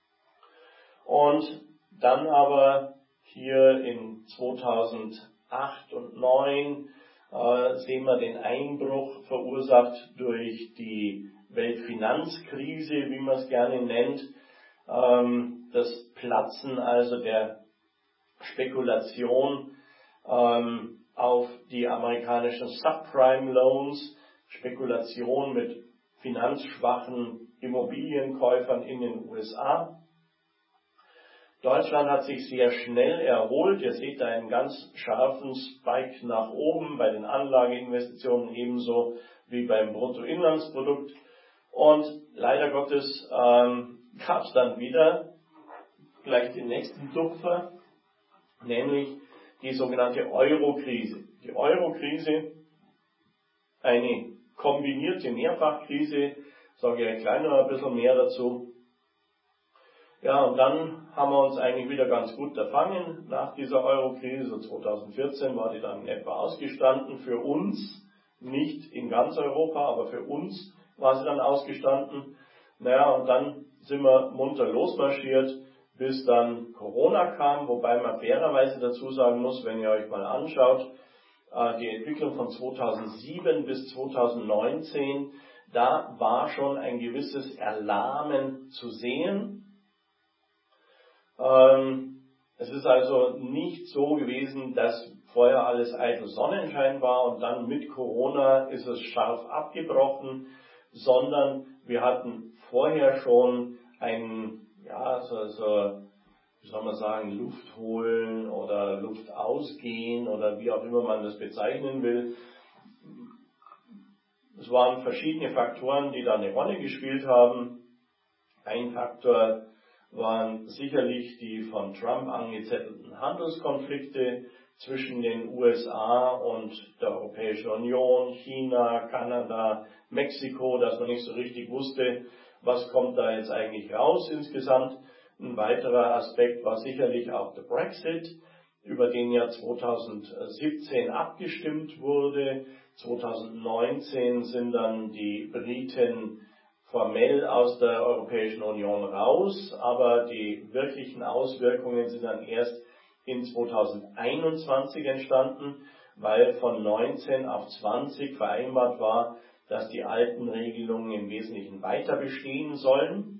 Und dann aber hier in zweitausendacht und zweitausendneun äh, sehen wir den Einbruch verursacht durch die Weltfinanzkrise, wie man es gerne nennt, ähm, das Platzen also der Spekulation ähm, auf die amerikanischen Subprime Loans, Spekulation mit finanzschwachen Immobilienkäufern in den U S A. Deutschland hat sich sehr schnell erholt. Ihr seht da einen ganz scharfen Spike nach oben bei den Anlageinvestitionen ebenso wie beim Bruttoinlandsprodukt. Und leider Gottes ähm, gab es dann wieder gleich den nächsten Tupfer, nämlich die sogenannte Euro-Krise. Die Euro-Krise, eine kombinierte Mehrfachkrise, sage ich gleich noch ein bisschen mehr dazu. Ja, und dann haben wir uns eigentlich wieder ganz gut erfangen nach dieser Euro-Krise. So zweitausendvierzehn war die dann in etwa ausgestanden für uns, nicht in ganz Europa, aber für uns war sie dann ausgestanden. Naja, und dann sind wir munter losmarschiert, bis dann Corona kam, wobei man fairerweise dazu sagen muss, wenn ihr euch mal anschaut, die Entwicklung von zweitausendsieben bis zweitausendneunzehn, da war schon ein gewisses Erlahmen zu sehen. Ähm, es ist also nicht so gewesen, dass vorher alles eitel Sonnenschein war und dann mit Corona ist es scharf abgebrochen, sondern wir hatten vorher schon ein, ja, so, so, wie soll man sagen, Luft holen oder Luft ausgehen oder wie auch immer man das bezeichnen will. Es waren verschiedene Faktoren, die da eine Rolle gespielt haben. Ein Faktor waren sicherlich die von Trump angezettelten Handelskonflikte zwischen den U S A und der Europäischen Union, China, Kanada, Mexiko, dass man nicht so richtig wusste, was kommt da jetzt eigentlich raus insgesamt. Ein weiterer Aspekt war sicherlich auch der Brexit, über den ja zweitausendsiebzehn abgestimmt wurde. zweitausendneunzehn sind dann die Briten formell aus der Europäischen Union raus, aber die wirklichen Auswirkungen sind dann erst in zweitausendeinundzwanzig entstanden, weil von neunzehn auf zwanzig vereinbart war, dass die alten Regelungen im Wesentlichen weiter bestehen sollen.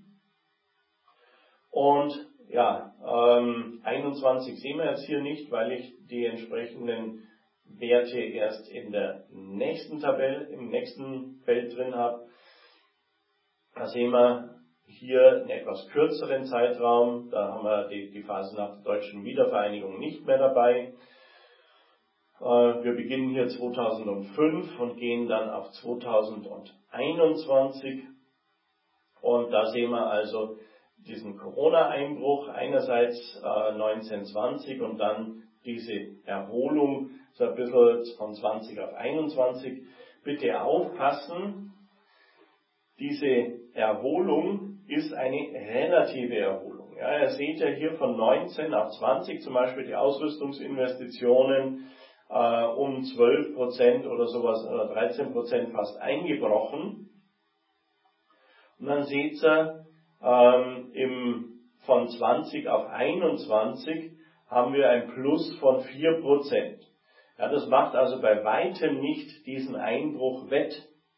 Und ja, ähm, einundzwanzig sehen wir jetzt hier nicht, weil ich die entsprechenden Werte erst in der nächsten Tabelle, im nächsten Feld drin habe. Da sehen wir hier einen etwas kürzeren Zeitraum. Da haben wir die, die Phase nach der deutschen Wiedervereinigung nicht mehr dabei. Äh, wir beginnen hier zweitausendfünf und gehen dann auf zweitausendeinundzwanzig. Und da sehen wir also diesen Corona-Einbruch einerseits äh, neunzehn zwanzig und dann diese Erholung so ein bisschen von zwanzig auf einundzwanzig. Bitte aufpassen, diese Erholung ist eine relative Erholung. Ja, ihr seht ja hier von neunzehn auf zwanzig zum Beispiel die Ausrüstungsinvestitionen äh, um zwölf Prozent oder sowas oder dreizehn Prozent fast eingebrochen. Und dann seht ihr, ähm, im, von zwanzig auf einundzwanzig haben wir ein Plus von vier Prozent. Ja, das macht also bei weitem nicht diesen Einbruch wett.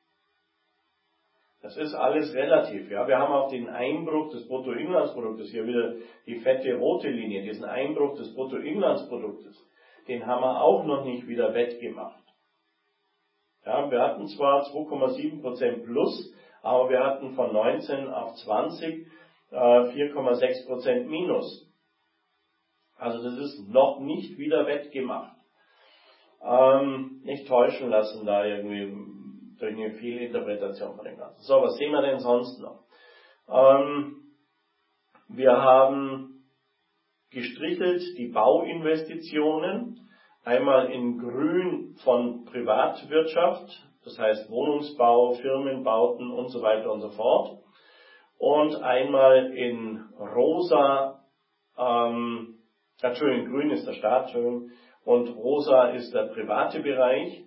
Das ist alles relativ. Ja. Wir haben auch den Einbruch des Bruttoinlandsproduktes, hier wieder die fette rote Linie, diesen Einbruch des Bruttoinlandsproduktes, den haben wir auch noch nicht wieder wettgemacht. Ja, wir hatten zwar zwei Komma sieben Prozent plus, aber wir hatten von neunzehn auf zwanzig äh, vier Komma sechs Prozent minus. Also das ist noch nicht wieder wettgemacht. Ähm, nicht täuschen lassen da irgendwie durch eine Fehlinterpretation von dem Ganzen. So, was sehen wir denn sonst noch? Ähm, wir haben gestrichelt die Bauinvestitionen, einmal in grün von Privatwirtschaft, das heißt Wohnungsbau, Firmenbauten und so weiter und so fort, und einmal in rosa, ähm, Entschuldigung, grün ist der Staat, Entschuldigung, und rosa ist der private Bereich.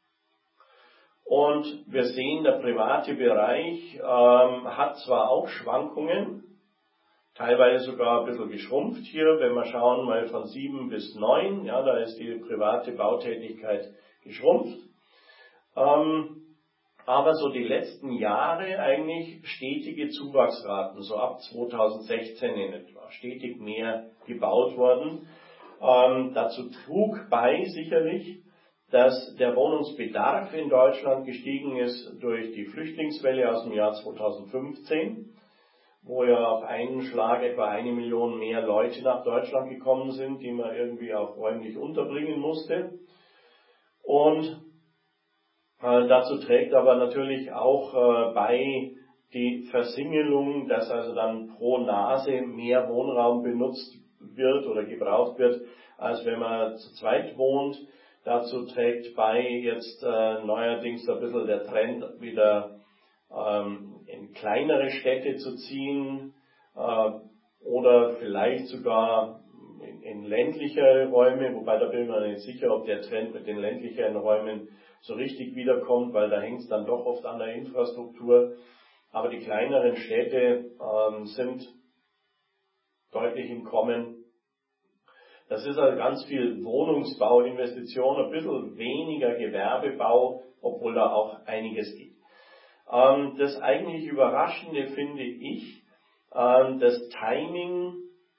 Und wir sehen, der private Bereich ähm, hat zwar auch Schwankungen, teilweise sogar ein bisschen geschrumpft hier, wenn wir schauen mal von sieben bis neun, ja, da ist die private Bautätigkeit geschrumpft. Ähm, aber so die letzten Jahre eigentlich stetige Zuwachsraten, so ab zweitausendsechzehn in etwa, stetig mehr gebaut worden. Ähm, dazu trug bei sicherlich, dass der Wohnungsbedarf in Deutschland gestiegen ist durch die Flüchtlingswelle aus dem Jahr zweitausendfünfzehn, wo ja auf einen Schlag etwa eine Million mehr Leute nach Deutschland gekommen sind, die man irgendwie auch räumlich unterbringen musste. Und äh, dazu trägt aber natürlich auch äh, bei die Versingelung, dass also dann pro Nase mehr Wohnraum benutzt wird oder gebraucht wird, als wenn man zu zweit wohnt. Dazu trägt bei jetzt äh, neuerdings ein bisschen der Trend, wieder ähm, in kleinere Städte zu ziehen äh, oder vielleicht sogar in, in ländliche Räume, wobei da bin ich mir nicht sicher, ob der Trend mit den ländlichen Räumen so richtig wiederkommt, weil da hängt es dann doch oft an der Infrastruktur. Aber die kleineren Städte ähm, sind deutlich im Kommen. Das ist also ganz viel Wohnungsbau, Investition, ein bisschen weniger Gewerbebau, obwohl da auch einiges gibt. Ähm, das eigentlich Überraschende finde ich, ähm, das Timing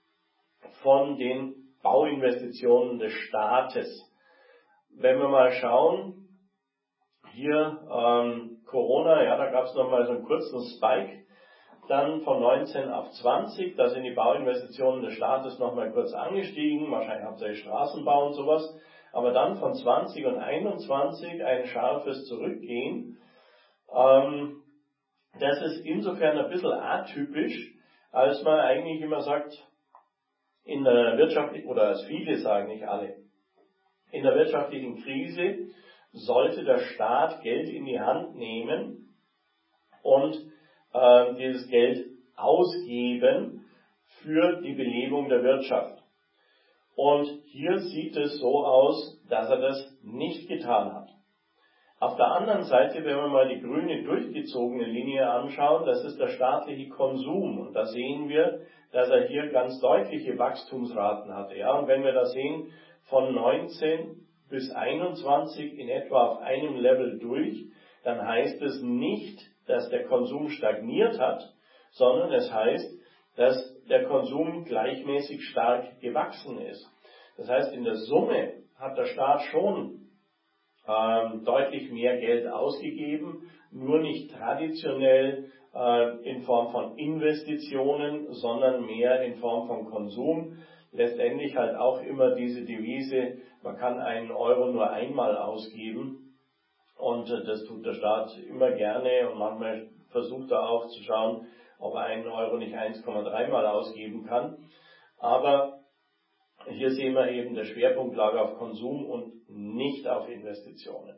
von den Bauinvestitionen des Staates. Wenn wir mal schauen, hier ähm, Corona, ja, da gab es nochmal so einen kurzen Spike, dann von neunzehn auf zwanzig, da sind die Bauinvestitionen des Staates nochmal kurz angestiegen, wahrscheinlich hauptsächlich Straßenbau und sowas, aber dann von zwanzig und einundzwanzig ein scharfes Zurückgehen. Ähm, das ist insofern ein bisschen atypisch, als man eigentlich immer sagt, in der wirtschaftlichen, oder als viele sagen, nicht alle, in der wirtschaftlichen Krise sollte der Staat Geld in die Hand nehmen und äh, dieses Geld ausgeben für die Belebung der Wirtschaft. Und hier sieht es so aus, dass er das nicht getan hat. Auf der anderen Seite, wenn wir mal die grüne durchgezogene Linie anschauen, das ist der staatliche Konsum. Und da sehen wir, dass er hier ganz deutliche Wachstumsraten hatte. Ja, und wenn wir das sehen, von neunzehn bis einundzwanzig in etwa auf einem Level durch, dann heißt es nicht, dass der Konsum stagniert hat, sondern es heißt, dass der Konsum gleichmäßig stark gewachsen ist. Das heißt, in der Summe hat der Staat schon ähm, deutlich mehr Geld ausgegeben, nur nicht traditionell äh, in Form von Investitionen, sondern mehr in Form von Konsum. Letztendlich halt auch immer diese Devise, man kann einen Euro nur einmal ausgeben. Und äh, das tut der Staat immer gerne und manchmal versucht er auch zu schauen, ob er einen Euro nicht eins Komma drei Mal ausgeben kann. Aber hier sehen wir eben, der Schwerpunkt lag auf Konsum und nicht auf Investitionen.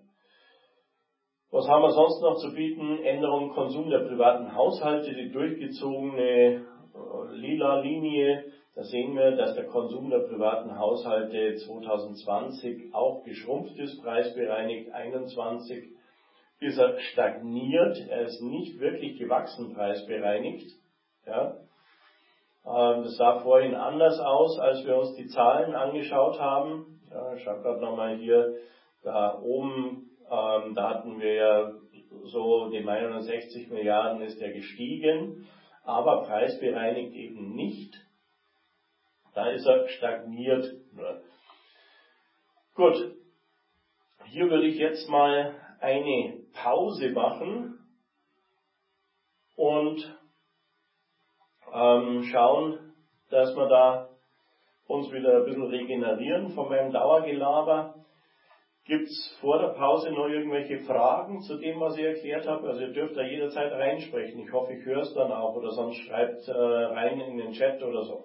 Was haben wir sonst noch zu bieten? Änderung Konsum der privaten Haushalte, die durchgezogene äh, lila Linie. Da sehen wir, dass der Konsum der privaten Haushalte zwanzig zwanzig auch geschrumpft ist, preisbereinigt. einundzwanzig ist er stagniert, er ist nicht wirklich gewachsen, preisbereinigt. Ja. Ähm, das sah vorhin anders aus, als wir uns die Zahlen angeschaut haben. Ja, ich schaue gerade nochmal hier, da oben, ähm, da hatten wir ja so die neunundsechzig Milliarden ist der gestiegen, aber preisbereinigt eben nicht. Da ist er stagniert. Gut, hier würde ich jetzt mal eine Pause machen und ähm, schauen, dass wir da uns wieder ein bisschen regenerieren von meinem Dauergelaber. Gibt es vor der Pause noch irgendwelche Fragen zu dem, was ich erklärt habe? Also ihr dürft da jederzeit reinsprechen. Ich hoffe, ich höre es dann auch oder sonst schreibt äh, rein in den Chat oder so.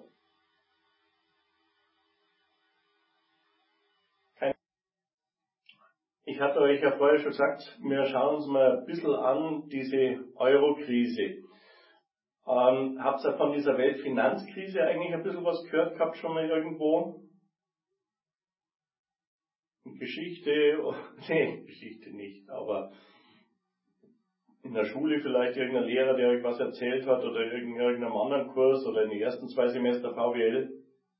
Kein ich hatte euch ja vorher schon gesagt, wir schauen uns mal ein bisschen an, diese Euro-Krise. Ähm, habt ihr von dieser Weltfinanzkrise eigentlich ein bisschen was gehört gehabt schon mal irgendwo? Geschichte, nee, Geschichte nicht, aber in der Schule vielleicht irgendein Lehrer, der euch was erzählt hat oder in irgendeinem anderen Kurs oder in den ersten zwei Semester V W L.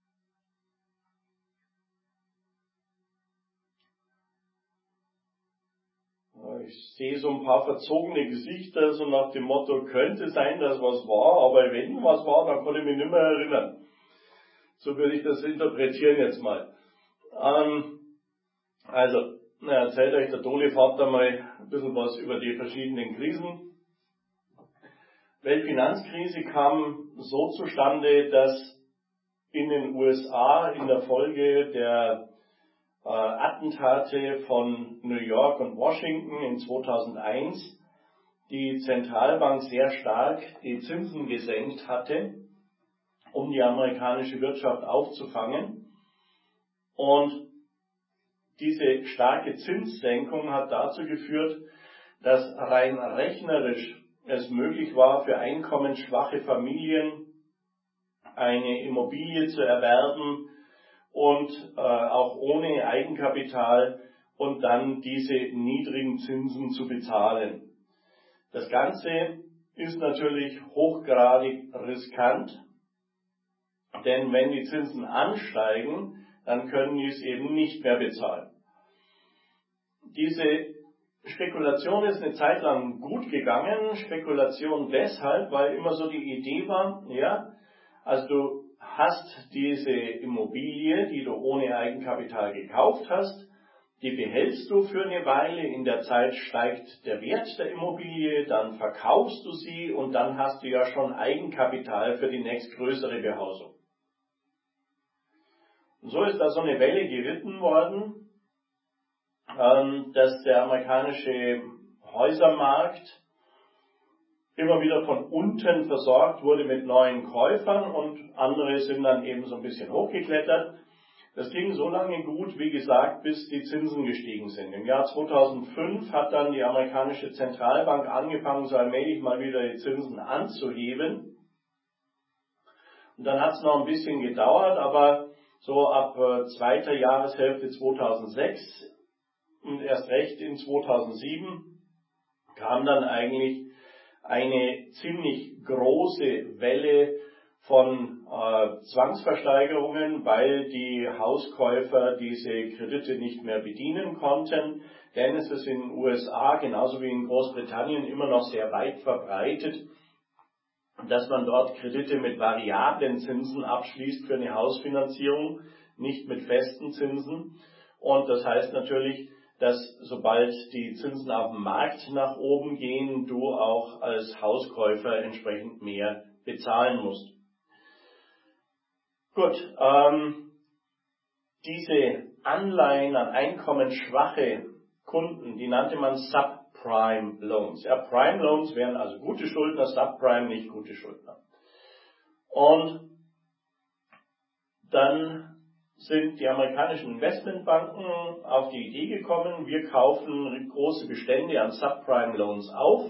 Ich sehe so ein paar verzogene Gesichter, so nach dem Motto, könnte sein, dass was war, aber wenn was war, dann kann ich mich nicht mehr erinnern. So würde ich das interpretieren jetzt mal. Ähm, also, na, erzählt euch der Dole Vater mal ein bisschen was über die verschiedenen Krisen. Weltfinanzkrise kam so zustande, dass in den U S A in der Folge der äh, Attentate von New York und Washington in zweitausendeins die Zentralbank sehr stark die Zinsen gesenkt hatte, um die amerikanische Wirtschaft aufzufangen. Und diese starke Zinssenkung hat dazu geführt, dass rein rechnerisch es möglich war, für einkommensschwache Familien eine Immobilie zu erwerben und äh, auch ohne Eigenkapital und dann diese niedrigen Zinsen zu bezahlen. Das Ganze ist natürlich hochgradig riskant, denn wenn die Zinsen ansteigen, dann können die es eben nicht mehr bezahlen. Diese Spekulation ist eine Zeit lang gut gegangen. Spekulation deshalb, weil immer so die Idee war, ja, also du hast diese Immobilie, die du ohne Eigenkapital gekauft hast, die behältst du für eine Weile, in der Zeit steigt der Wert der Immobilie, dann verkaufst du sie und dann hast du ja schon Eigenkapital für die nächstgrößere Behausung. Und so ist da so eine Welle geritten worden, dass der amerikanische Häusermarkt immer wieder von unten versorgt wurde mit neuen Käufern und andere sind dann eben so ein bisschen hochgeklettert. Das ging so lange gut, wie gesagt, bis die Zinsen gestiegen sind. Im Jahr zweitausendfünf hat dann die amerikanische Zentralbank angefangen, so allmählich mal wieder die Zinsen anzuheben. Und dann hat es noch ein bisschen gedauert, aber so ab äh, zweiter Jahreshälfte zweitausendsechs und erst recht in zweitausendsieben kam dann eigentlich eine ziemlich große Welle von äh, Zwangsversteigerungen, weil die Hauskäufer diese Kredite nicht mehr bedienen konnten. Denn es ist in den U S A genauso wie in Großbritannien immer noch sehr weit verbreitet, dass man dort Kredite mit variablen Zinsen abschließt für eine Hausfinanzierung, nicht mit festen Zinsen. Und das heißt natürlich, dass sobald die Zinsen auf dem Markt nach oben gehen, du auch als Hauskäufer entsprechend mehr bezahlen musst. Gut, ähm, diese Anleihen an einkommensschwache Kunden, die nannte man Subprime Loans. Ja, Prime Loans wären also gute Schuldner, Subprime nicht gute Schuldner. Und dann sind die amerikanischen Investmentbanken auf die Idee gekommen, wir kaufen große Bestände an Subprime Loans auf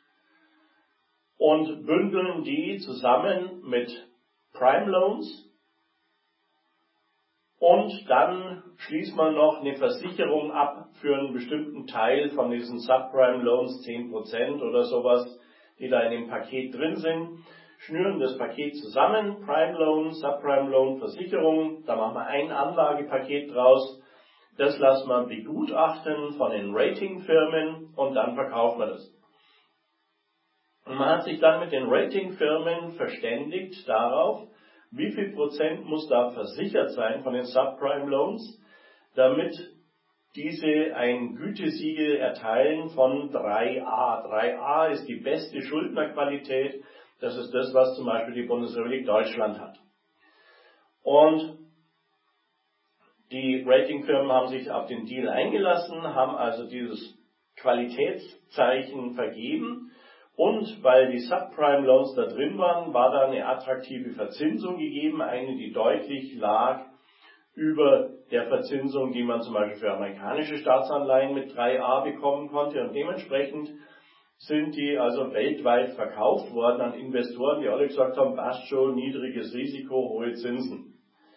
und bündeln die zusammen mit Prime Loans. Und dann schließt man noch eine Versicherung ab für einen bestimmten Teil von diesen Subprime Loans, zehn Prozent oder sowas, die da in dem Paket drin sind. Schnüren das Paket zusammen, Prime Loan, Subprime Loan, Versicherung, da machen wir ein Anlagepaket draus. Das lassen wir begutachten von den Ratingfirmen und dann verkaufen wir das. Und man hat sich dann mit den Ratingfirmen verständigt darauf, wie viel Prozent muss da versichert sein von den Subprime Loans, damit diese ein Gütesiegel erteilen von drei A. drei A ist die beste Schuldnerqualität, das ist das, was zum Beispiel die Bundesrepublik Deutschland hat. Und die Ratingfirmen haben sich auf den Deal eingelassen, haben also dieses Qualitätszeichen vergeben. Und weil die Subprime Loans da drin waren, war da eine attraktive Verzinsung gegeben, eine, die deutlich lag über der Verzinsung, die man zum Beispiel für amerikanische Staatsanleihen mit drei A bekommen konnte. Und dementsprechend sind die also weltweit verkauft worden an Investoren, die alle gesagt haben, passt schon, niedriges Risiko, hohe Zinsen.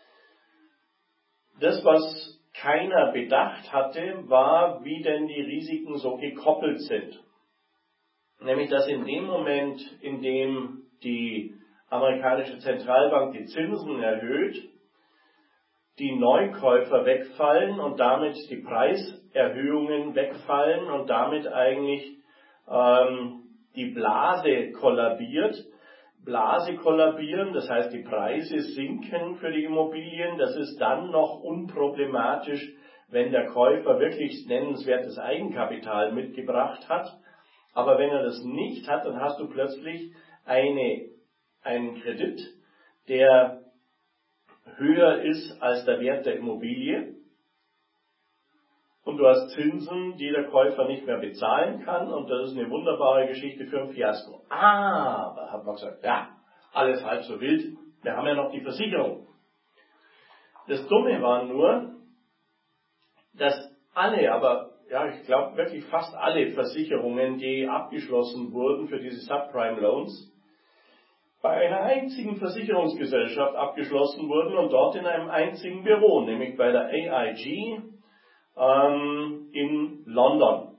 Das, was keiner bedacht hatte, war, wie denn die Risiken so gekoppelt sind. Nämlich, dass in dem Moment, in dem die amerikanische Zentralbank die Zinsen erhöht, die Neukäufer wegfallen und damit die Preiserhöhungen wegfallen und damit eigentlich ähm, die Blase kollabiert. Blase kollabieren, das heißt die Preise sinken für die Immobilien, das ist dann noch unproblematisch, wenn der Käufer wirklich nennenswertes Eigenkapital mitgebracht hat. Aber wenn er das nicht hat, dann hast du plötzlich eine, einen Kredit, der höher ist als der Wert der Immobilie. Und du hast Zinsen, die der Käufer nicht mehr bezahlen kann. Und das ist eine wunderbare Geschichte für ein Fiasko. Aber, hat man gesagt, ja, alles halb so wild. Wir haben ja noch die Versicherung. Das Dumme war nur, dass alle, aber ja, ich glaube wirklich fast alle Versicherungen, die abgeschlossen wurden für diese Subprime Loans, bei einer einzigen Versicherungsgesellschaft abgeschlossen wurden und dort in einem einzigen Büro, nämlich bei der A I G, ähm, in London.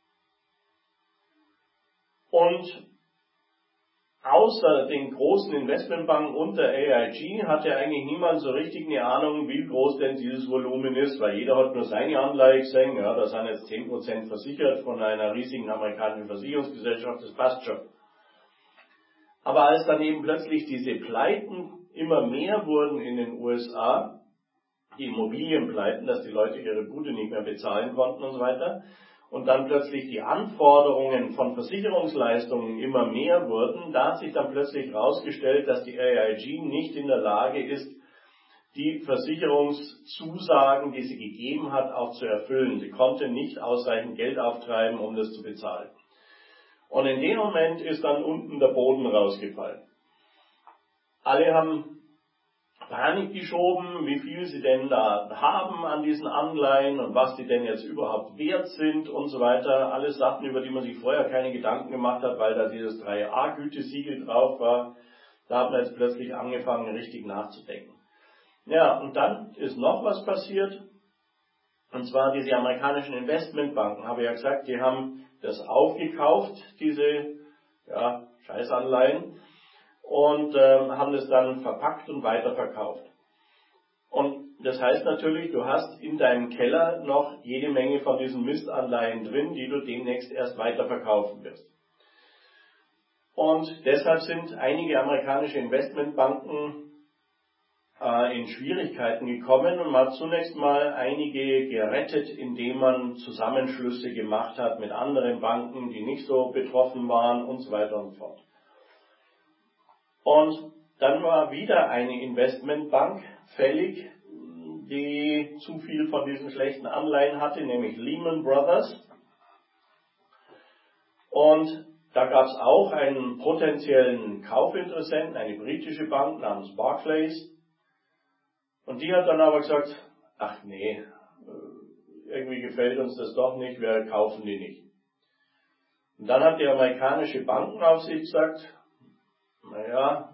Und außer den großen Investmentbanken und der A I G hatte eigentlich niemand so richtig eine Ahnung, wie groß denn dieses Volumen ist, weil jeder hat nur seine Anleihe gesehen, ja, da sind jetzt zehn Prozent versichert von einer riesigen amerikanischen Versicherungsgesellschaft, das passt schon. Aber als dann eben plötzlich diese Pleiten immer mehr wurden in den U S A, die Immobilienpleiten, dass die Leute ihre Bude nicht mehr bezahlen konnten und so weiter, und dann plötzlich die Anforderungen von Versicherungsleistungen immer mehr wurden, da hat sich dann plötzlich herausgestellt, dass die A I G nicht in der Lage ist, die Versicherungszusagen, die sie gegeben hat, auch zu erfüllen. Sie konnte nicht ausreichend Geld auftreiben, um das zu bezahlen. Und in dem Moment ist dann unten der Boden rausgefallen. Alle haben Panik geschoben, wie viel sie denn da haben an diesen Anleihen und was die denn jetzt überhaupt wert sind und so weiter. Alles Sachen, über die man sich vorher keine Gedanken gemacht hat, weil da dieses drei A Gütesiegel drauf war. Da hat man jetzt plötzlich angefangen, richtig nachzudenken. Ja, und dann ist noch was passiert. Und zwar diese amerikanischen Investmentbanken, habe ich ja gesagt, die haben das aufgekauft, diese ja, Scheißanleihen. Und äh, haben das dann verpackt und weiterverkauft. Und das heißt natürlich, du hast in deinem Keller noch jede Menge von diesen Mistanleihen drin, die du demnächst erst weiterverkaufen wirst. Und deshalb sind einige amerikanische Investmentbanken äh, in Schwierigkeiten gekommen und man hat zunächst mal einige gerettet, indem man Zusammenschlüsse gemacht hat mit anderen Banken, die nicht so betroffen waren und so weiter und so fort. Und dann war wieder eine Investmentbank fällig, die zu viel von diesen schlechten Anleihen hatte, nämlich Lehman Brothers. Und da gab es auch einen potenziellen Kaufinteressenten, eine britische Bank namens Barclays. Und die hat dann aber gesagt, ach nee, irgendwie gefällt uns das doch nicht, wir kaufen die nicht. Und dann hat die amerikanische Bankenaufsicht gesagt, naja,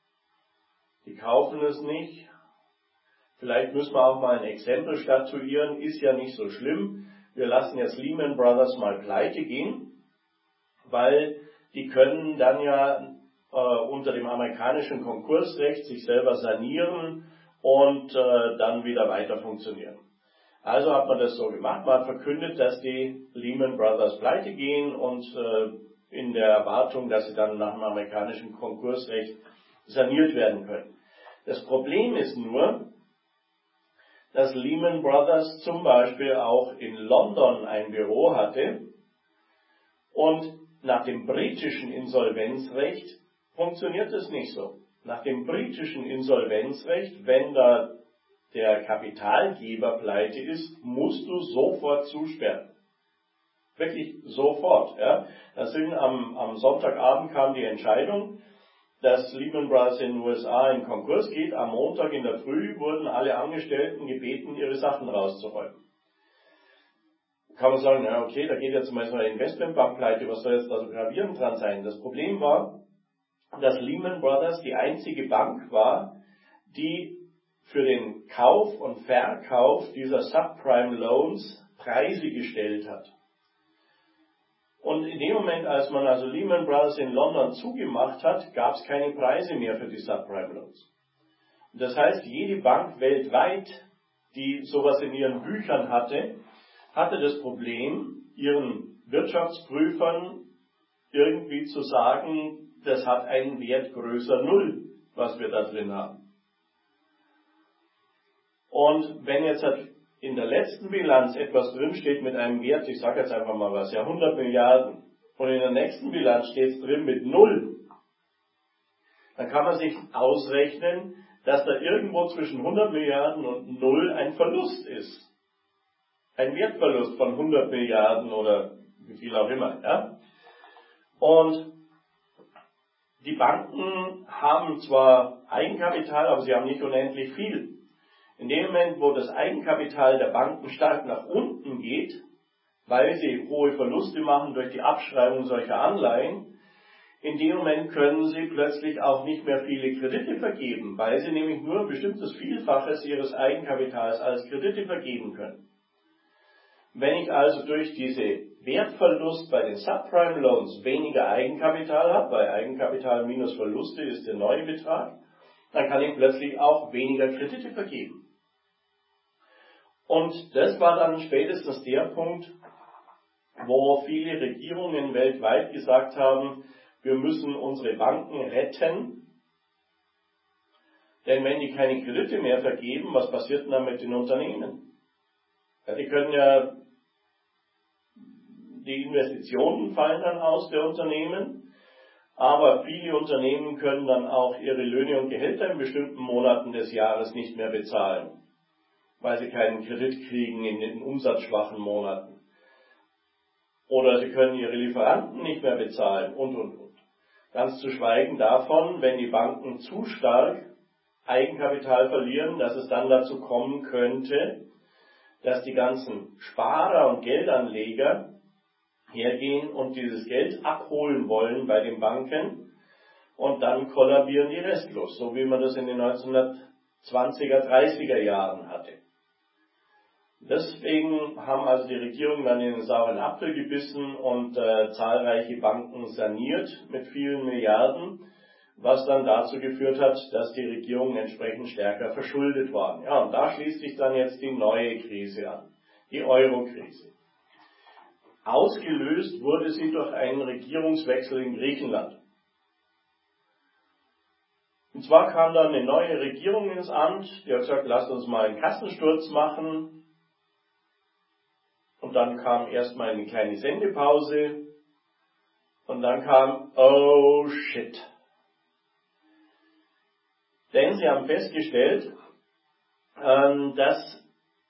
die kaufen es nicht. Vielleicht müssen wir auch mal ein Exempel statuieren, ist ja nicht so schlimm. Wir lassen jetzt Lehman Brothers mal pleite gehen, weil die können dann ja äh, unter dem amerikanischen Konkursrecht sich selber sanieren und äh, dann wieder weiter funktionieren. Also hat man das so gemacht, man hat verkündet, dass die Lehman Brothers pleite gehen und äh, in der Erwartung, dass sie dann nach dem amerikanischen Konkursrecht saniert werden können. Das Problem ist nur, dass Lehman Brothers zum Beispiel auch in London ein Büro hatte und nach dem britischen Insolvenzrecht funktioniert es nicht so. Nach dem britischen Insolvenzrecht, wenn da der Kapitalgeber pleite ist, musst du sofort zusperren. Wirklich sofort. Ja. Das sind am, am Sonntagabend kam die Entscheidung, dass Lehman Brothers in den U S A in Konkurs geht. Am Montag in der Früh wurden alle Angestellten gebeten, ihre Sachen rauszuräumen. Kann man sagen, ja okay, da geht ja zum Beispiel eine Investmentbank pleite, was soll jetzt da so gravierend dran sein? Das Problem war, dass Lehman Brothers die einzige Bank war, die für den Kauf und Verkauf dieser Subprime Loans Preise gestellt hat. Und in dem Moment, als man also Lehman Brothers in London zugemacht hat, gab es keine Preise mehr für die Subprime Loans. Das heißt, jede Bank weltweit, die sowas in ihren Büchern hatte, hatte das Problem, ihren Wirtschaftsprüfern irgendwie zu sagen, das hat einen Wert größer Null, was wir da drin haben. Und wenn jetzt in der letzten Bilanz etwas drinsteht mit einem Wert, ich sage jetzt einfach mal was, ja hundert Milliarden, und in der nächsten Bilanz steht es drin mit Null, dann kann man sich ausrechnen, dass da irgendwo zwischen hundert Milliarden und Null ein Verlust ist. Ein Wertverlust von hundert Milliarden oder wie viel auch immer. Ja? Und die Banken haben zwar Eigenkapital, aber sie haben nicht unendlich viel. In dem Moment, wo das Eigenkapital der Banken stark nach unten geht, weil sie hohe Verluste machen durch die Abschreibung solcher Anleihen, in dem Moment können sie plötzlich auch nicht mehr viele Kredite vergeben, weil sie nämlich nur ein bestimmtes Vielfaches ihres Eigenkapitals als Kredite vergeben können. Wenn ich also durch diese Wertverlust bei den Subprime Loans weniger Eigenkapital habe, weil Eigenkapital minus Verluste ist der neue Betrag, dann kann ich plötzlich auch weniger Kredite vergeben. Und das war dann spätestens der Punkt, wo viele Regierungen weltweit gesagt haben, wir müssen unsere Banken retten, denn wenn die keine Kredite mehr vergeben, was passiert denn dann mit den Unternehmen? Ja, die können ja, die Investitionen fallen dann aus der Unternehmen, aber viele Unternehmen können dann auch ihre Löhne und Gehälter in bestimmten Monaten des Jahres nicht mehr bezahlen, weil sie keinen Kredit kriegen in den umsatzschwachen Monaten. Oder sie können ihre Lieferanten nicht mehr bezahlen und, und, und. Ganz zu schweigen davon, wenn die Banken zu stark Eigenkapital verlieren, dass es dann dazu kommen könnte, dass die ganzen Sparer und Geldanleger hergehen und dieses Geld abholen wollen bei den Banken und dann kollabieren die restlos, so wie man das in den neunzehnhundertzwanziger, dreißiger Jahren hatte. Deswegen haben also die Regierungen dann in den sauren Apfel gebissen und äh, zahlreiche Banken saniert mit vielen Milliarden, was dann dazu geführt hat, dass die Regierungen entsprechend stärker verschuldet waren. Ja, und da schließt sich dann jetzt die neue Krise an, die Euro-Krise. Ausgelöst wurde sie durch einen Regierungswechsel in Griechenland. Und zwar kam dann eine neue Regierung ins Amt, die hat gesagt, lasst uns mal einen Kassensturz machen. Und dann kam erstmal eine kleine Sendepause. Und dann kam, oh shit. Denn sie haben festgestellt, dass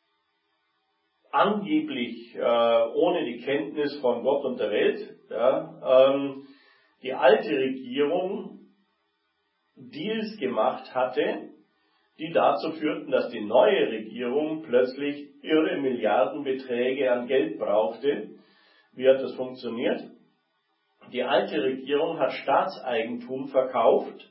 angeblich ohne die Kenntnis von Gott und der Welt die alte Regierung Deals gemacht hatte, die dazu führten, dass die neue Regierung plötzlich irre Milliardenbeträge an Geld brauchte. Wie hat das funktioniert? Die alte Regierung hat Staatseigentum verkauft,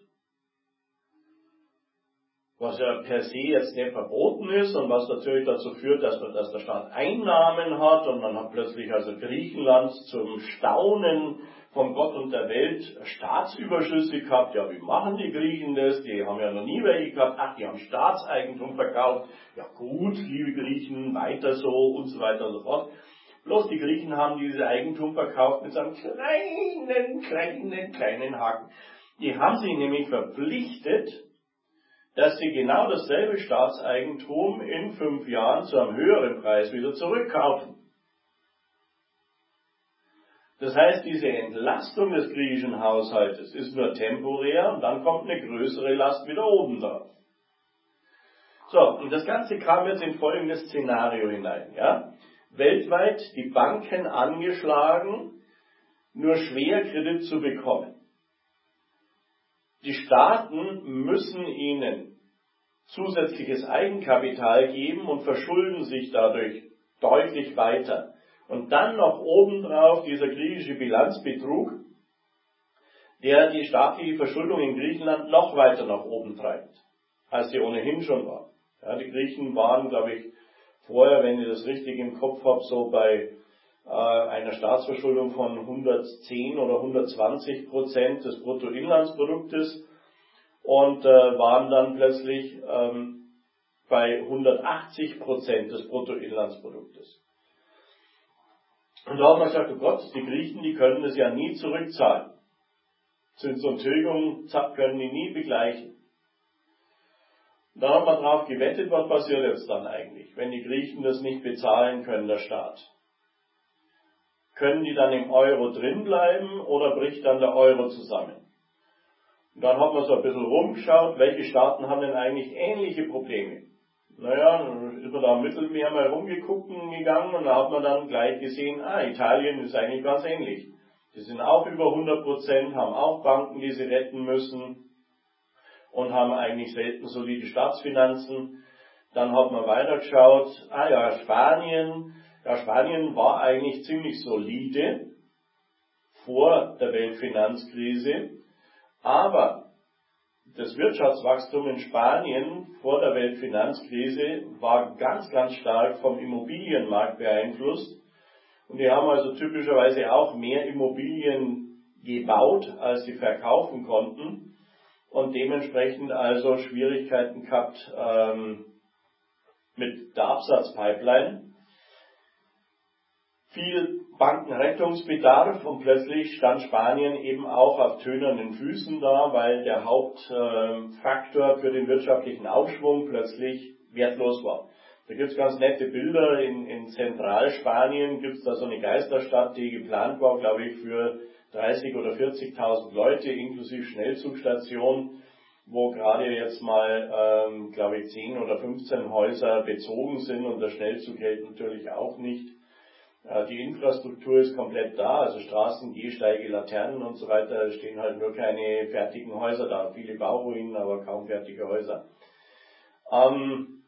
was ja per se jetzt nicht verboten ist und was natürlich dazu führt, dass, man, dass der Staat Einnahmen hat und man hat plötzlich also Griechenland zum Staunen von Gott und der Welt Staatsüberschüsse gehabt. Ja, wie machen die Griechen das? Die haben ja noch nie welche gehabt. Ach, die haben Staatseigentum verkauft. Ja gut, liebe Griechen, weiter so und so weiter und so fort. Bloß die Griechen haben dieses Eigentum verkauft mit so einem kleinen, kleinen, kleinen Haken. Die haben sich nämlich verpflichtet, dass sie genau dasselbe Staatseigentum in fünf Jahren zu einem höheren Preis wieder zurückkaufen. Das heißt, diese Entlastung des griechischen Haushaltes ist nur temporär und dann kommt eine größere Last wieder oben drauf. So, und das Ganze kam jetzt in folgendes Szenario hinein. Ja? Weltweit die Banken angeschlagen, nur schwer Kredit zu bekommen. Die Staaten müssen ihnen zusätzliches Eigenkapital geben und verschulden sich dadurch deutlich weiter. Und dann noch obendrauf dieser griechische Bilanzbetrug, der die staatliche Verschuldung in Griechenland noch weiter nach oben treibt, als sie ohnehin schon war. Ja, die Griechen waren, glaube ich, vorher, wenn ich das richtig im Kopf habe, so bei äh, einer Staatsverschuldung von hundertzehn oder hundertzwanzig Prozent des Bruttoinlandsproduktes und äh, waren dann plötzlich ähm, bei hundertachtzig Prozent des Bruttoinlandsproduktes. Und da haben wir gesagt, oh Gott, die Griechen, die können das ja nie zurückzahlen. Zins und Tilgung können die nie begleichen. Da haben wir drauf gewettet, was passiert jetzt dann eigentlich, wenn die Griechen das nicht bezahlen können, der Staat. Können die dann im Euro drin bleiben oder bricht dann der Euro zusammen? Und dann hat man so ein bisschen rumgeschaut, welche Staaten haben denn eigentlich ähnliche Probleme. Naja, dann ist man da am Mittelmeer mal rumgeguckt gegangen und da hat man dann gleich gesehen, ah, Italien ist eigentlich ganz ähnlich. Die sind auch über hundert Prozent, haben auch Banken, die sie retten müssen und haben eigentlich selten solide Staatsfinanzen. Dann hat man weitergeschaut, ah ja, Spanien, ja, Spanien war eigentlich ziemlich solide vor der Weltfinanzkrise, aber das Wirtschaftswachstum in Spanien vor der Weltfinanzkrise war ganz, ganz stark vom Immobilienmarkt beeinflusst. Und die haben also typischerweise auch mehr Immobilien gebaut, als sie verkaufen konnten. Und dementsprechend also Schwierigkeiten gehabt ähm, mit der Absatzpipeline. Viel Bankenrettungsbedarf und plötzlich stand Spanien eben auch auf tönernen Füßen da, weil der Hauptfaktor für den wirtschaftlichen Aufschwung plötzlich wertlos war. Da gibt es ganz nette Bilder, in, in Zentralspanien gibt es da so eine Geisterstadt, die geplant war, glaube ich, für dreißig oder vierzigtausend Leute inklusive Schnellzugstation, wo gerade jetzt mal, ähm, glaube ich, zehn oder fünfzehn Häuser bezogen sind und der Schnellzug hält natürlich auch nicht. Die Infrastruktur ist komplett da, also Straßen, Gehsteige, Laternen und so weiter, stehen halt nur keine fertigen Häuser da. Viele Bauruinen, aber kaum fertige Häuser. Ähm,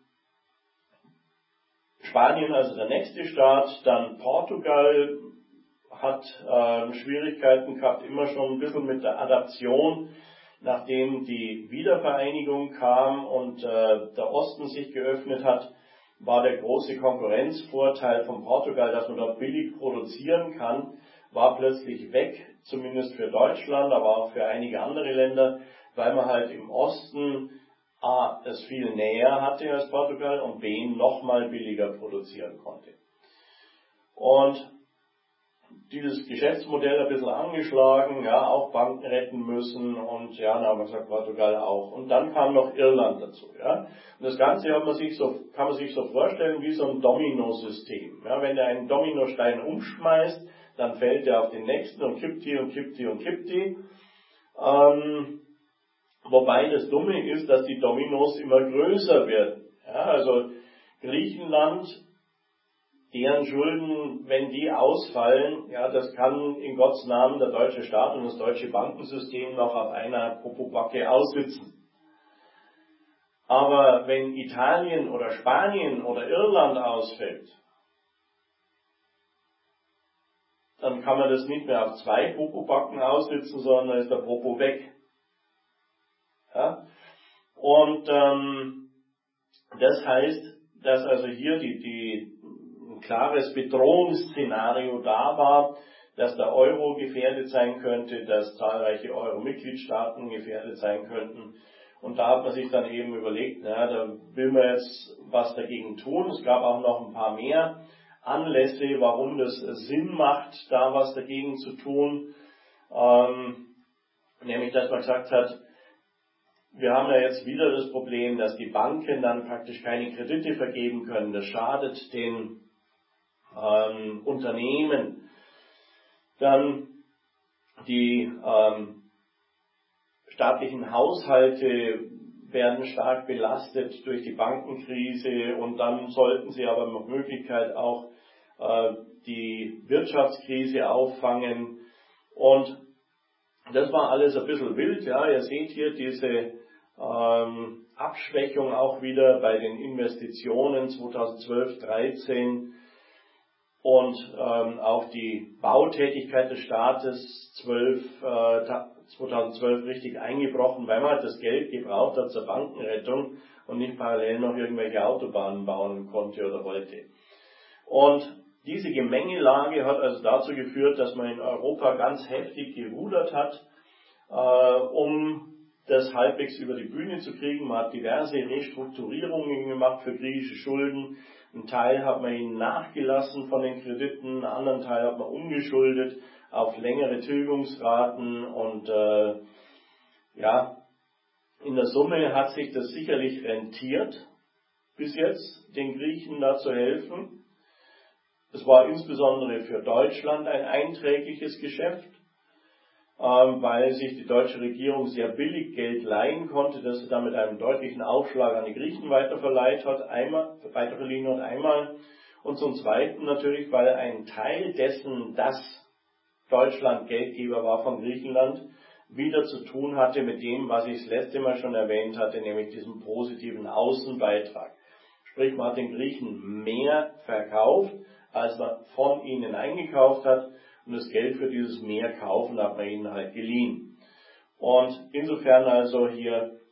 Spanien, also der nächste Staat, dann Portugal hat äh, Schwierigkeiten gehabt, immer schon ein bisschen mit der Adaption, nachdem die Wiedervereinigung kam und äh, der Osten sich geöffnet hat, war der große Konkurrenzvorteil von Portugal, dass man dort billig produzieren kann, war plötzlich weg, zumindest für Deutschland, aber auch für einige andere Länder, weil man halt im Osten A, es viel näher hatte als Portugal und B, nochmal billiger produzieren konnte. Und dieses Geschäftsmodell ein bisschen angeschlagen, ja, auch Banken retten müssen und ja, dann haben wir gesagt, Portugal auch. Und dann kam noch Irland dazu, ja. Und das Ganze hat man sich so, kann man sich so vorstellen wie so ein Domino-System. Ja, wenn der einen Dominostein umschmeißt, dann fällt er auf den nächsten und kippt die und kippt die und kippt die. Ähm, wobei das Dumme ist, dass die Dominos immer größer werden. Ja, also Griechenland, deren Schulden, wenn die ausfallen, ja, das kann in Gottes Namen der deutsche Staat und das deutsche Bankensystem noch auf einer Popobacke aussitzen. Aber wenn Italien oder Spanien oder Irland ausfällt, dann kann man das nicht mehr auf zwei Popobacken aussitzen, sondern dann ist der Popo weg. Ja? Und ähm, das heißt, dass also hier die, die ein klares Bedrohungsszenario da war, dass der Euro gefährdet sein könnte, dass zahlreiche Euro-Mitgliedstaaten gefährdet sein könnten. Und da hat man sich dann eben überlegt, na, da will man jetzt was dagegen tun. Es gab auch noch ein paar mehr Anlässe, warum das Sinn macht, da was dagegen zu tun. Ähm, nämlich, dass man gesagt hat, wir haben ja jetzt wieder das Problem, dass die Banken dann praktisch keine Kredite vergeben können. Das schadet den ähm, Unternehmen. Dann die ähm, staatlichen Haushalte werden stark belastet durch die Bankenkrise und dann sollten sie aber nach Möglichkeit auch äh, die Wirtschaftskrise auffangen. Und das war alles ein bisschen wild. Ja, ihr seht hier diese ähm, Abschwächung auch wieder bei den Investitionen zweitausendzwölf dreizehn und ähm, auch die Bautätigkeit des Staates zwölf, äh, zweitausendzwölf richtig eingebrochen, weil man halt das Geld gebraucht hat zur Bankenrettung und nicht parallel noch irgendwelche Autobahnen bauen konnte oder wollte. Und diese Gemengelage hat also dazu geführt, dass man in Europa ganz heftig gerudert hat, äh, um das halbwegs über die Bühne zu kriegen. Man hat diverse Restrukturierungen gemacht für griechische Schulden. Einen Teil hat man ihnen nachgelassen von den Krediten, einen anderen Teil hat man umgeschuldet auf längere Tilgungsraten und äh, ja, in der Summe hat sich das sicherlich rentiert, bis jetzt den Griechen da zu helfen. Es war insbesondere für Deutschland ein einträgliches Geschäft, ähm, weil sich die deutsche Regierung sehr billig Geld leihen konnte, das sie dann mit einem deutlichen Aufschlag an die Griechen weiterverleiht hat, einmal, weiterverliehen hat einmal. Und zum Zweiten natürlich, weil ein Teil dessen, dass Deutschland Geldgeber war von Griechenland, wieder zu tun hatte mit dem, was ich das letzte Mal schon erwähnt hatte, nämlich diesem positiven Außenbeitrag. Sprich, man hat den Griechen mehr verkauft, als man von ihnen eingekauft hat. Und das Geld für dieses Mehrkaufen hat man ihnen halt geliehen. Und insofern also hier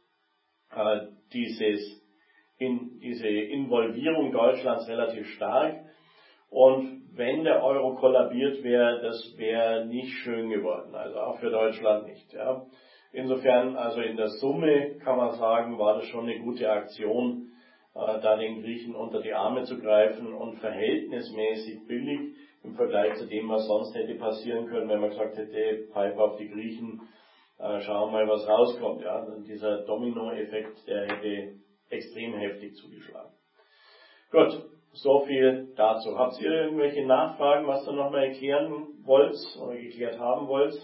äh, dieses, in, diese Involvierung Deutschlands relativ stark. Und wenn der Euro kollabiert wäre, das wäre nicht schön geworden, also auch für Deutschland nicht. Ja. Insofern, also in der Summe kann man sagen, war das schon eine gute Aktion, äh, da den Griechen unter die Arme zu greifen und verhältnismäßig billig im Vergleich zu dem, was sonst hätte passieren können, wenn man gesagt hätte, Pfeif auf die Griechen, äh, schauen wir mal, was rauskommt. Ja. Dieser Dominoeffekt, der hätte extrem heftig zugeschlagen. Gut. So viel dazu. Habt ihr irgendwelche Nachfragen, was ihr nochmal erklären wollt oder geklärt haben wollt?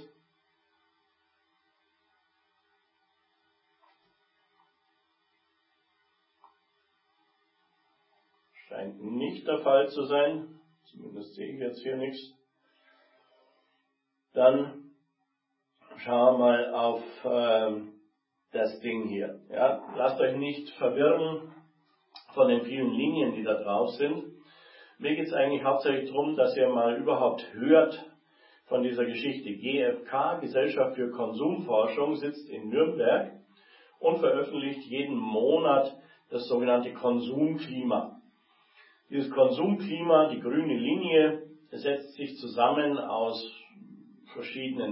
Scheint nicht der Fall zu sein. Zumindest sehe ich jetzt hier nichts. Dann schauen wir mal auf ähm, das Ding hier. Ja, lasst euch nicht verwirren von den vielen Linien, die da drauf sind. Mir geht es eigentlich hauptsächlich darum, dass ihr mal überhaupt hört von dieser Geschichte. G F K, Gesellschaft für Konsumforschung, sitzt in Nürnberg und veröffentlicht jeden Monat das sogenannte Konsumklima. Dieses Konsumklima, die grüne Linie, setzt sich zusammen aus verschiedenen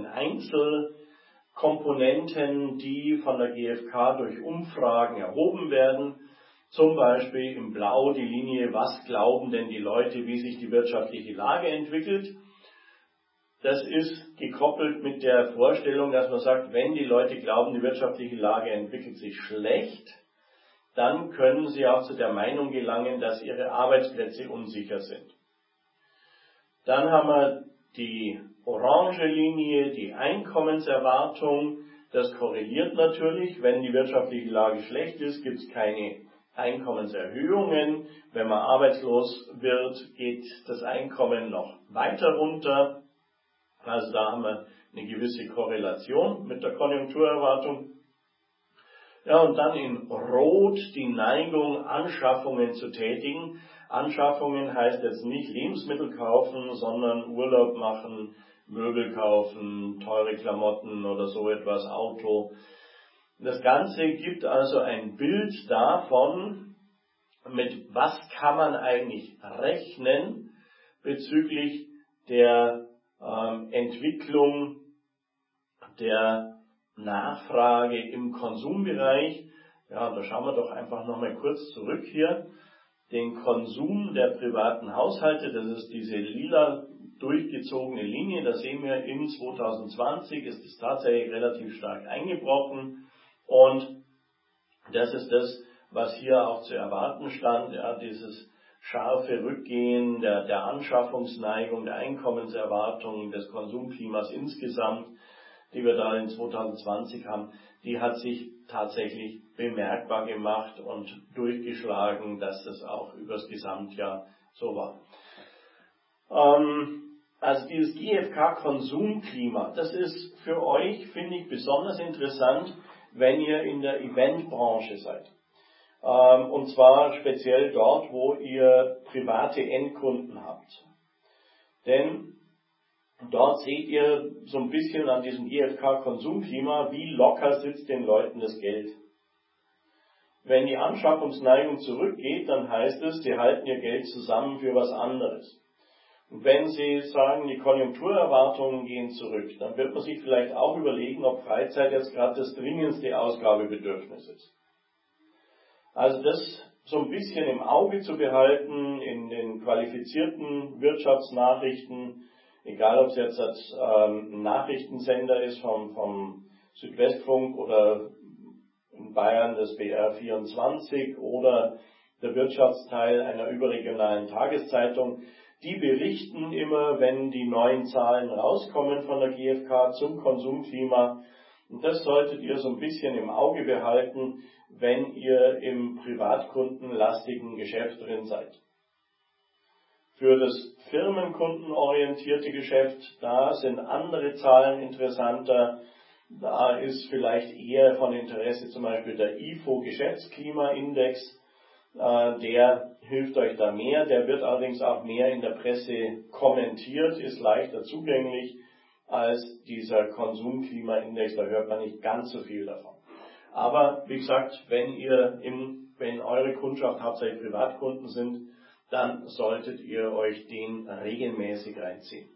Einzelkomponenten, die von der G F K durch Umfragen erhoben werden. Zum Beispiel im Blau die Linie, was glauben denn die Leute, wie sich die wirtschaftliche Lage entwickelt. Das ist gekoppelt mit der Vorstellung, dass man sagt, wenn die Leute glauben, die wirtschaftliche Lage entwickelt sich schlecht, dann können sie auch zu der Meinung gelangen, dass ihre Arbeitsplätze unsicher sind. Dann haben wir die orange Linie, die Einkommenserwartung. Das korreliert natürlich. Wenn die wirtschaftliche Lage schlecht ist, gibt es keine Einkommenserhöhungen. Wenn man arbeitslos wird, geht das Einkommen noch weiter runter. Also da haben wir eine gewisse Korrelation mit der Konjunkturerwartung. Ja, und dann in Rot die Neigung, Anschaffungen zu tätigen. Anschaffungen heißt jetzt nicht Lebensmittel kaufen, sondern Urlaub machen, Möbel kaufen, teure Klamotten oder so etwas, Auto. Das Ganze gibt also ein Bild davon, mit was kann man eigentlich rechnen bezüglich der ähm, Entwicklung der Nachfrage im Konsumbereich. Ja, da schauen wir doch einfach nochmal kurz zurück hier. Den Konsum der privaten Haushalte, das ist diese lila durchgezogene Linie, da sehen wir, in zwanzig zwanzig ist es tatsächlich relativ stark eingebrochen. Und das ist das, was hier auch zu erwarten stand, ja, dieses scharfe Rückgehen der, der Anschaffungsneigung, der Einkommenserwartung, des Konsumklimas insgesamt, die wir da in zwanzig zwanzig haben, die hat sich tatsächlich bemerkbar gemacht und durchgeschlagen, dass das auch übers Gesamtjahr so war. Ähm, also dieses G F K-Konsumklima, das ist für euch, finde ich, besonders interessant, wenn ihr in der Eventbranche seid. Ähm, und zwar speziell dort, wo ihr private Endkunden habt. Denn dort seht ihr so ein bisschen an diesem G F K-Konsumklima, wie locker sitzt den Leuten das Geld. Wenn die Anschaffungsneigung zurückgeht, dann heißt es, die halten ihr Geld zusammen für was anderes. Und wenn Sie sagen, die Konjunkturerwartungen gehen zurück, dann wird man sich vielleicht auch überlegen, ob Freizeit jetzt gerade das dringendste Ausgabebedürfnis ist. Also das so ein bisschen im Auge zu behalten in den qualifizierten Wirtschaftsnachrichten, egal ob es jetzt ähm, ein Nachrichtensender ist vom, vom Südwestfunk oder in Bayern das B R vierundzwanzig oder der Wirtschaftsteil einer überregionalen Tageszeitung, die berichten immer, wenn die neuen Zahlen rauskommen von der G F K zum Konsumklima. Und das solltet ihr so ein bisschen im Auge behalten, wenn ihr im privatkundenlastigen Geschäft drin seid. Für das firmenkundenorientierte Geschäft, da sind andere Zahlen interessanter. Da ist vielleicht eher von Interesse zum Beispiel der I F O-Geschäftsklimaindex. Der hilft euch da mehr. Der wird allerdings auch mehr in der Presse kommentiert, ist leichter zugänglich als dieser Konsumklimaindex. Da hört man nicht ganz so viel davon. Aber wie gesagt, wenn ihr in, wenn eure Kundschaft hauptsächlich Privatkunden sind, dann solltet ihr euch den regelmäßig reinziehen.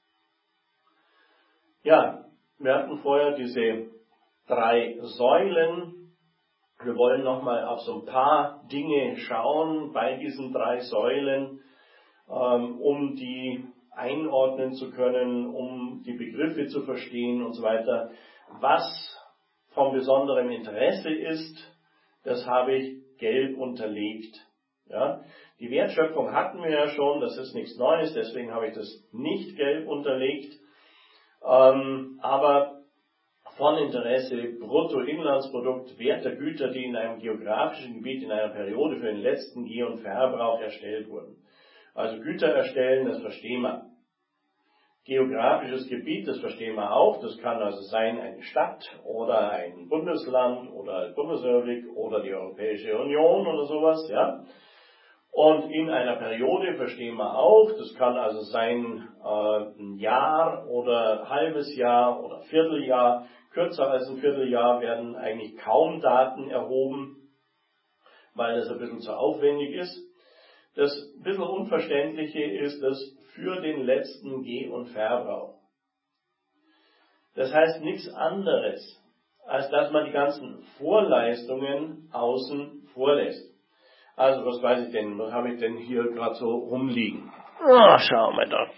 Ja, wir hatten vorher diese drei Säulen. Wir wollen nochmal auf so ein paar Dinge schauen bei diesen drei Säulen, ähm, um die einordnen zu können, um die Begriffe zu verstehen und so weiter. Was von besonderem Interesse ist, das habe ich gelb unterlegt. Ja, die Wertschöpfung hatten wir ja schon, das ist nichts Neues, deswegen habe ich das nicht gelb unterlegt. Ähm, aber von Interesse Bruttoinlandsprodukt, Wert der Güter, die in einem geografischen Gebiet in einer Periode für den letzten Geh- und Verbrauch erstellt wurden. Also Güter erstellen, das verstehen wir. Geografisches Gebiet, das verstehen wir auch. Das kann also sein eine Stadt oder ein Bundesland oder die Bundesrepublik oder die Europäische Union oder sowas, ja. Und in einer Periode verstehen wir auch, das kann also sein äh, ein Jahr oder ein halbes Jahr oder Vierteljahr. Kürzer als ein Vierteljahr werden eigentlich kaum Daten erhoben, weil das ein bisschen zu aufwendig ist. Das ein bisschen Unverständliche ist das für den letzten Geh- und Verbrauch. Das heißt nichts anderes, als dass man die ganzen Vorleistungen außen vor lässt. Also, was weiß ich denn, was habe ich denn hier gerade so rumliegen? Oh, schauen wir da.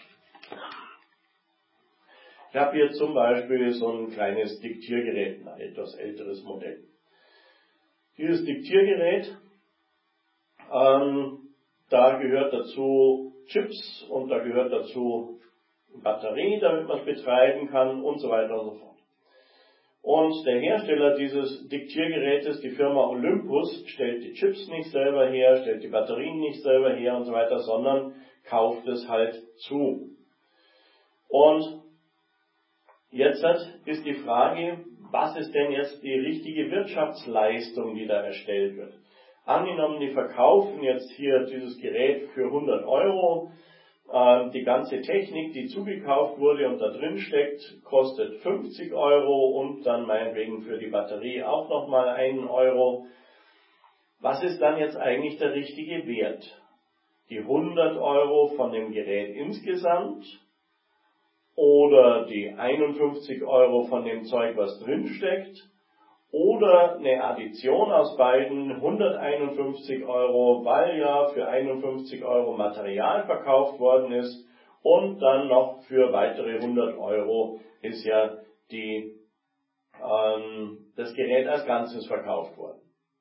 Ich habe hier zum Beispiel so ein kleines Diktiergerät, ein etwas älteres Modell. Dieses Diktiergerät, ähm, da gehört dazu Chips und da gehört dazu Batterie, damit man es betreiben kann und so weiter und so fort. Und der Hersteller dieses Diktiergerätes, die Firma Olympus, stellt die Chips nicht selber her, stellt die Batterien nicht selber her und so weiter, sondern kauft es halt zu. Und jetzt ist die Frage, was ist denn jetzt die richtige Wirtschaftsleistung, die da erstellt wird? Angenommen, die verkaufen jetzt hier dieses Gerät für hundert Euro, äh, die ganze Technik, die zugekauft wurde und da drin steckt, kostet fünfzig Euro und dann meinetwegen für die Batterie auch nochmal einen Euro. Was ist dann jetzt eigentlich der richtige Wert? Die hundert Euro von dem Gerät insgesamt oder die einundfünfzig Euro von dem Zeug, was drin steckt? Oder eine Addition aus beiden, hunderteinundfünfzig Euro, weil ja für einundfünfzig Euro Material verkauft worden ist und dann noch für weitere hundert Euro ist ja die, ähm, das Gerät als Ganzes verkauft worden.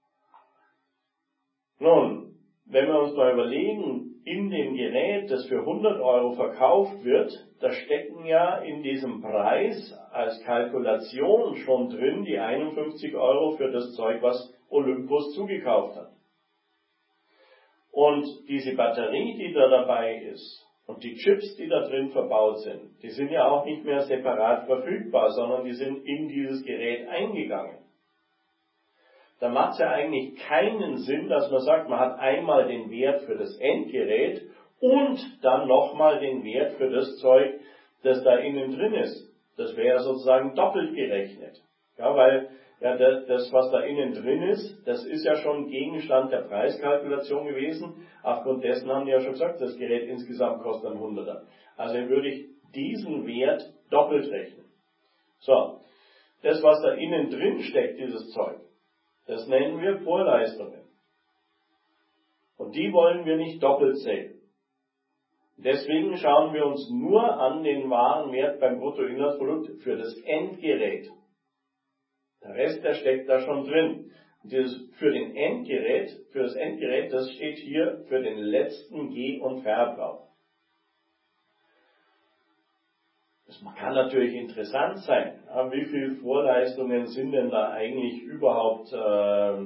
Nun, wenn wir uns mal überlegen, in dem Gerät, das für hundert Euro verkauft wird, da stecken ja in diesem Preis als Kalkulation schon drin die einundfünfzig Euro für das Zeug, was Olympus zugekauft hat. Und diese Batterie, die da dabei ist, und die Chips, die da drin verbaut sind, die sind ja auch nicht mehr separat verfügbar, sondern die sind in dieses Gerät eingegangen. Da macht es ja eigentlich keinen Sinn, dass man sagt, man hat einmal den Wert für das Endgerät und dann nochmal den Wert für das Zeug, das da innen drin ist. Das wäre sozusagen doppelt gerechnet. Ja, weil ja, das, was da innen drin ist, das ist ja schon Gegenstand der Preiskalkulation gewesen. Aufgrund dessen haben die ja schon gesagt, das Gerät insgesamt kostet ein Hunderter. Also würde ich diesen Wert doppelt rechnen. So, das, was da innen drin steckt, dieses Zeug, das nennen wir Vorleistungen. Und die wollen wir nicht doppelt zählen. Deswegen schauen wir uns nur an den Warenwert beim Bruttoinlandsprodukt für das Endgerät. Der Rest, der steckt da schon drin. Und dieses für den Endgerät, für das Endgerät, das steht hier für den letzten Geh- und Verbrauch. Das kann natürlich interessant sein. Wie viele Vorleistungen sind denn da eigentlich überhaupt äh,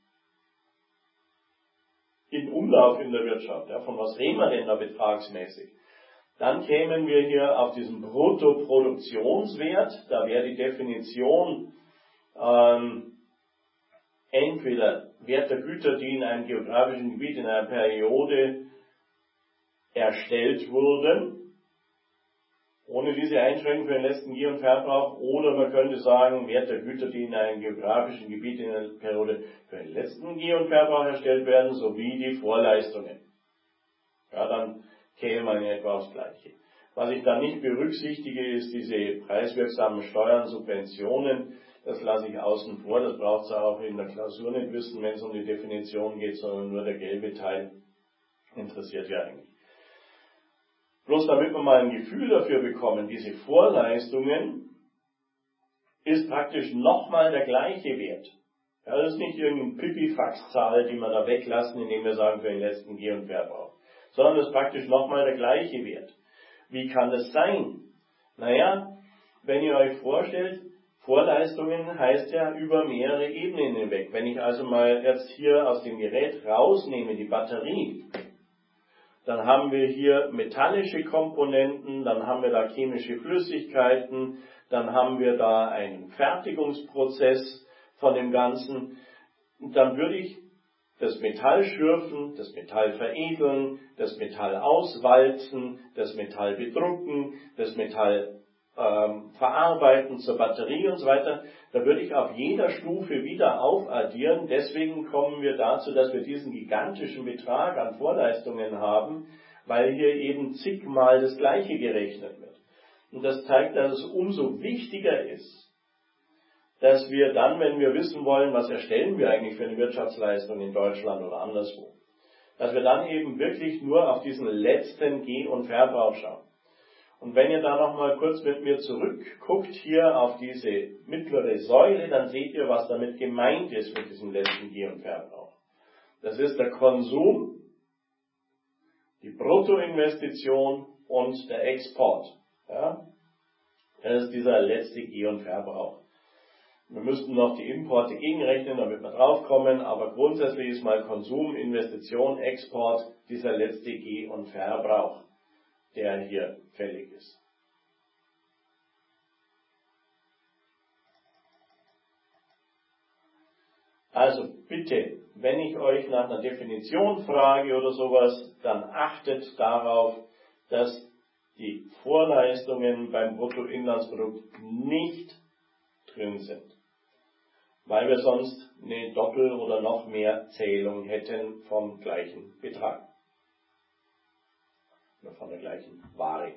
in Umlauf in der Wirtschaft? Ja, von was reden wir denn da betragsmäßig? Dann kämen wir hier auf diesen Bruttoproduktionswert. Da wäre die Definition ähm, entweder Wert der Güter, die in einem geografischen Gebiet in einer Periode erstellt wurden, ohne diese Einschränkung für den letzten Geh- und Verbrauch, oder man könnte sagen, Wert der Güter, die in einem geografischen Gebiet in der Periode für den letzten Geh- und Verbrauch erstellt werden, sowie die Vorleistungen. Ja, dann käme man in etwa aufs Gleiche. Was ich dann nicht berücksichtige, ist diese preiswirksamen Steuern, Subventionen. Das lasse ich außen vor, das braucht es auch in der Klausur nicht wissen, wenn es um die Definition geht, sondern nur der gelbe Teil interessiert ja eigentlich. Bloß damit wir mal ein Gefühl dafür bekommen, diese Vorleistungen ist praktisch nochmal der gleiche Wert. Ja, das ist nicht irgendeine Pipifax-Zahl, die wir da weglassen, indem wir sagen, für den letzten Geh- und Verbrauch, sondern das ist praktisch nochmal der gleiche Wert. Wie kann das sein? Naja, wenn ihr euch vorstellt, Vorleistungen heißt ja über mehrere Ebenen hinweg. Wenn ich also mal jetzt hier aus dem Gerät rausnehme, die Batterie, dann haben wir hier metallische Komponenten, dann haben wir da chemische Flüssigkeiten, dann haben wir da einen Fertigungsprozess von dem Ganzen. Und dann würde ich das Metall schürfen, das Metall veredeln, das Metall auswalzen, das Metall bedrucken, das Metall ähm, verarbeiten zur Batterie und so weiter. Da würde ich auf jeder Stufe wieder aufaddieren. Deswegen kommen wir dazu, dass wir diesen gigantischen Betrag an Vorleistungen haben, weil hier eben zigmal das Gleiche gerechnet wird. Und das zeigt, dass es umso wichtiger ist, dass wir dann, wenn wir wissen wollen, was erstellen wir eigentlich für eine Wirtschaftsleistung in Deutschland oder anderswo, dass wir dann eben wirklich nur auf diesen letzten Geh- und Verbrauch schauen. Und wenn ihr da nochmal kurz mit mir zurückguckt hier auf diese mittlere Säule, dann seht ihr, was damit gemeint ist mit diesem letzten Geh- und Verbrauch. Das ist der Konsum, die Bruttoinvestition und der Export. Ja? Das ist dieser letzte Geh- und Verbrauch. Wir müssten noch die Importe gegenrechnen, damit wir draufkommen, aber grundsätzlich ist mal Konsum, Investition, Export dieser letzte Geh- und Verbrauch, der hier fällig ist. Also bitte, wenn ich euch nach einer Definition frage oder sowas, dann achtet darauf, dass die Vorleistungen beim Bruttoinlandsprodukt nicht drin sind, weil wir sonst eine Doppel- oder noch mehr Zählung hätten vom gleichen Betrag. Oder von der gleichen Ware.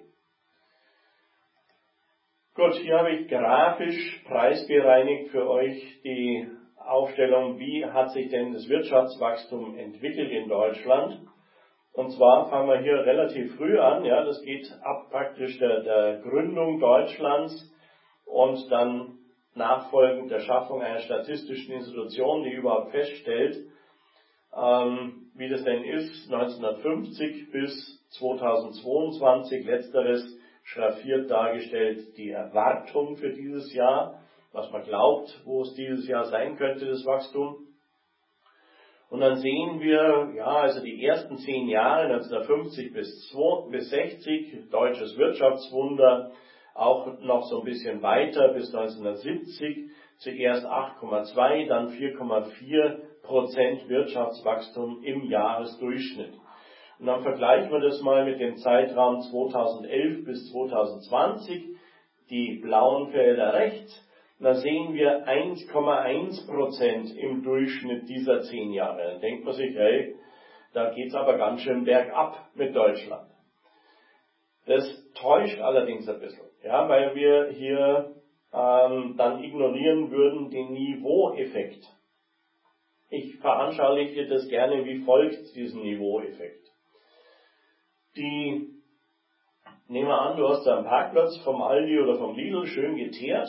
Gut, hier habe ich grafisch preisbereinigt für euch die Aufstellung, wie hat sich denn das Wirtschaftswachstum entwickelt in Deutschland. Und zwar fangen wir hier relativ früh an, ja, das geht ab praktisch der, der Gründung Deutschlands und dann nachfolgend der Schaffung einer statistischen Institution, die überhaupt feststellt, ähm, wie das denn ist, neunzehnhundertfünfzig bis zweitausendzweiundzwanzig, letzteres schraffiert dargestellt, die Erwartung für dieses Jahr, was man glaubt, wo es dieses Jahr sein könnte, das Wachstum. Und dann sehen wir, ja, also die ersten zehn Jahre, neunzehnhundertfünfzig bis sechzig, deutsches Wirtschaftswunder, auch noch so ein bisschen weiter bis neunzehnhundertsiebzig, zuerst acht Komma zwei, dann vier Komma vier Prozent Wirtschaftswachstum im Jahresdurchschnitt. Und dann vergleichen wir das mal mit dem Zeitraum zweitausendelf bis zweitausendzwanzig, die blauen Felder rechts. Da sehen wir eins Komma eins Prozent im Durchschnitt dieser zehn Jahre. Dann denkt man sich, hey, da geht's aber ganz schön bergab mit Deutschland. Das täuscht allerdings ein bisschen, ja, weil wir hier ähm, dann ignorieren würden den Niveaueffekt. Ich veranschauliche das gerne wie folgt, diesen Niveaueffekt. Die, nehmen wir an, du hast da einen Parkplatz vom Aldi oder vom Lidl schön geteert.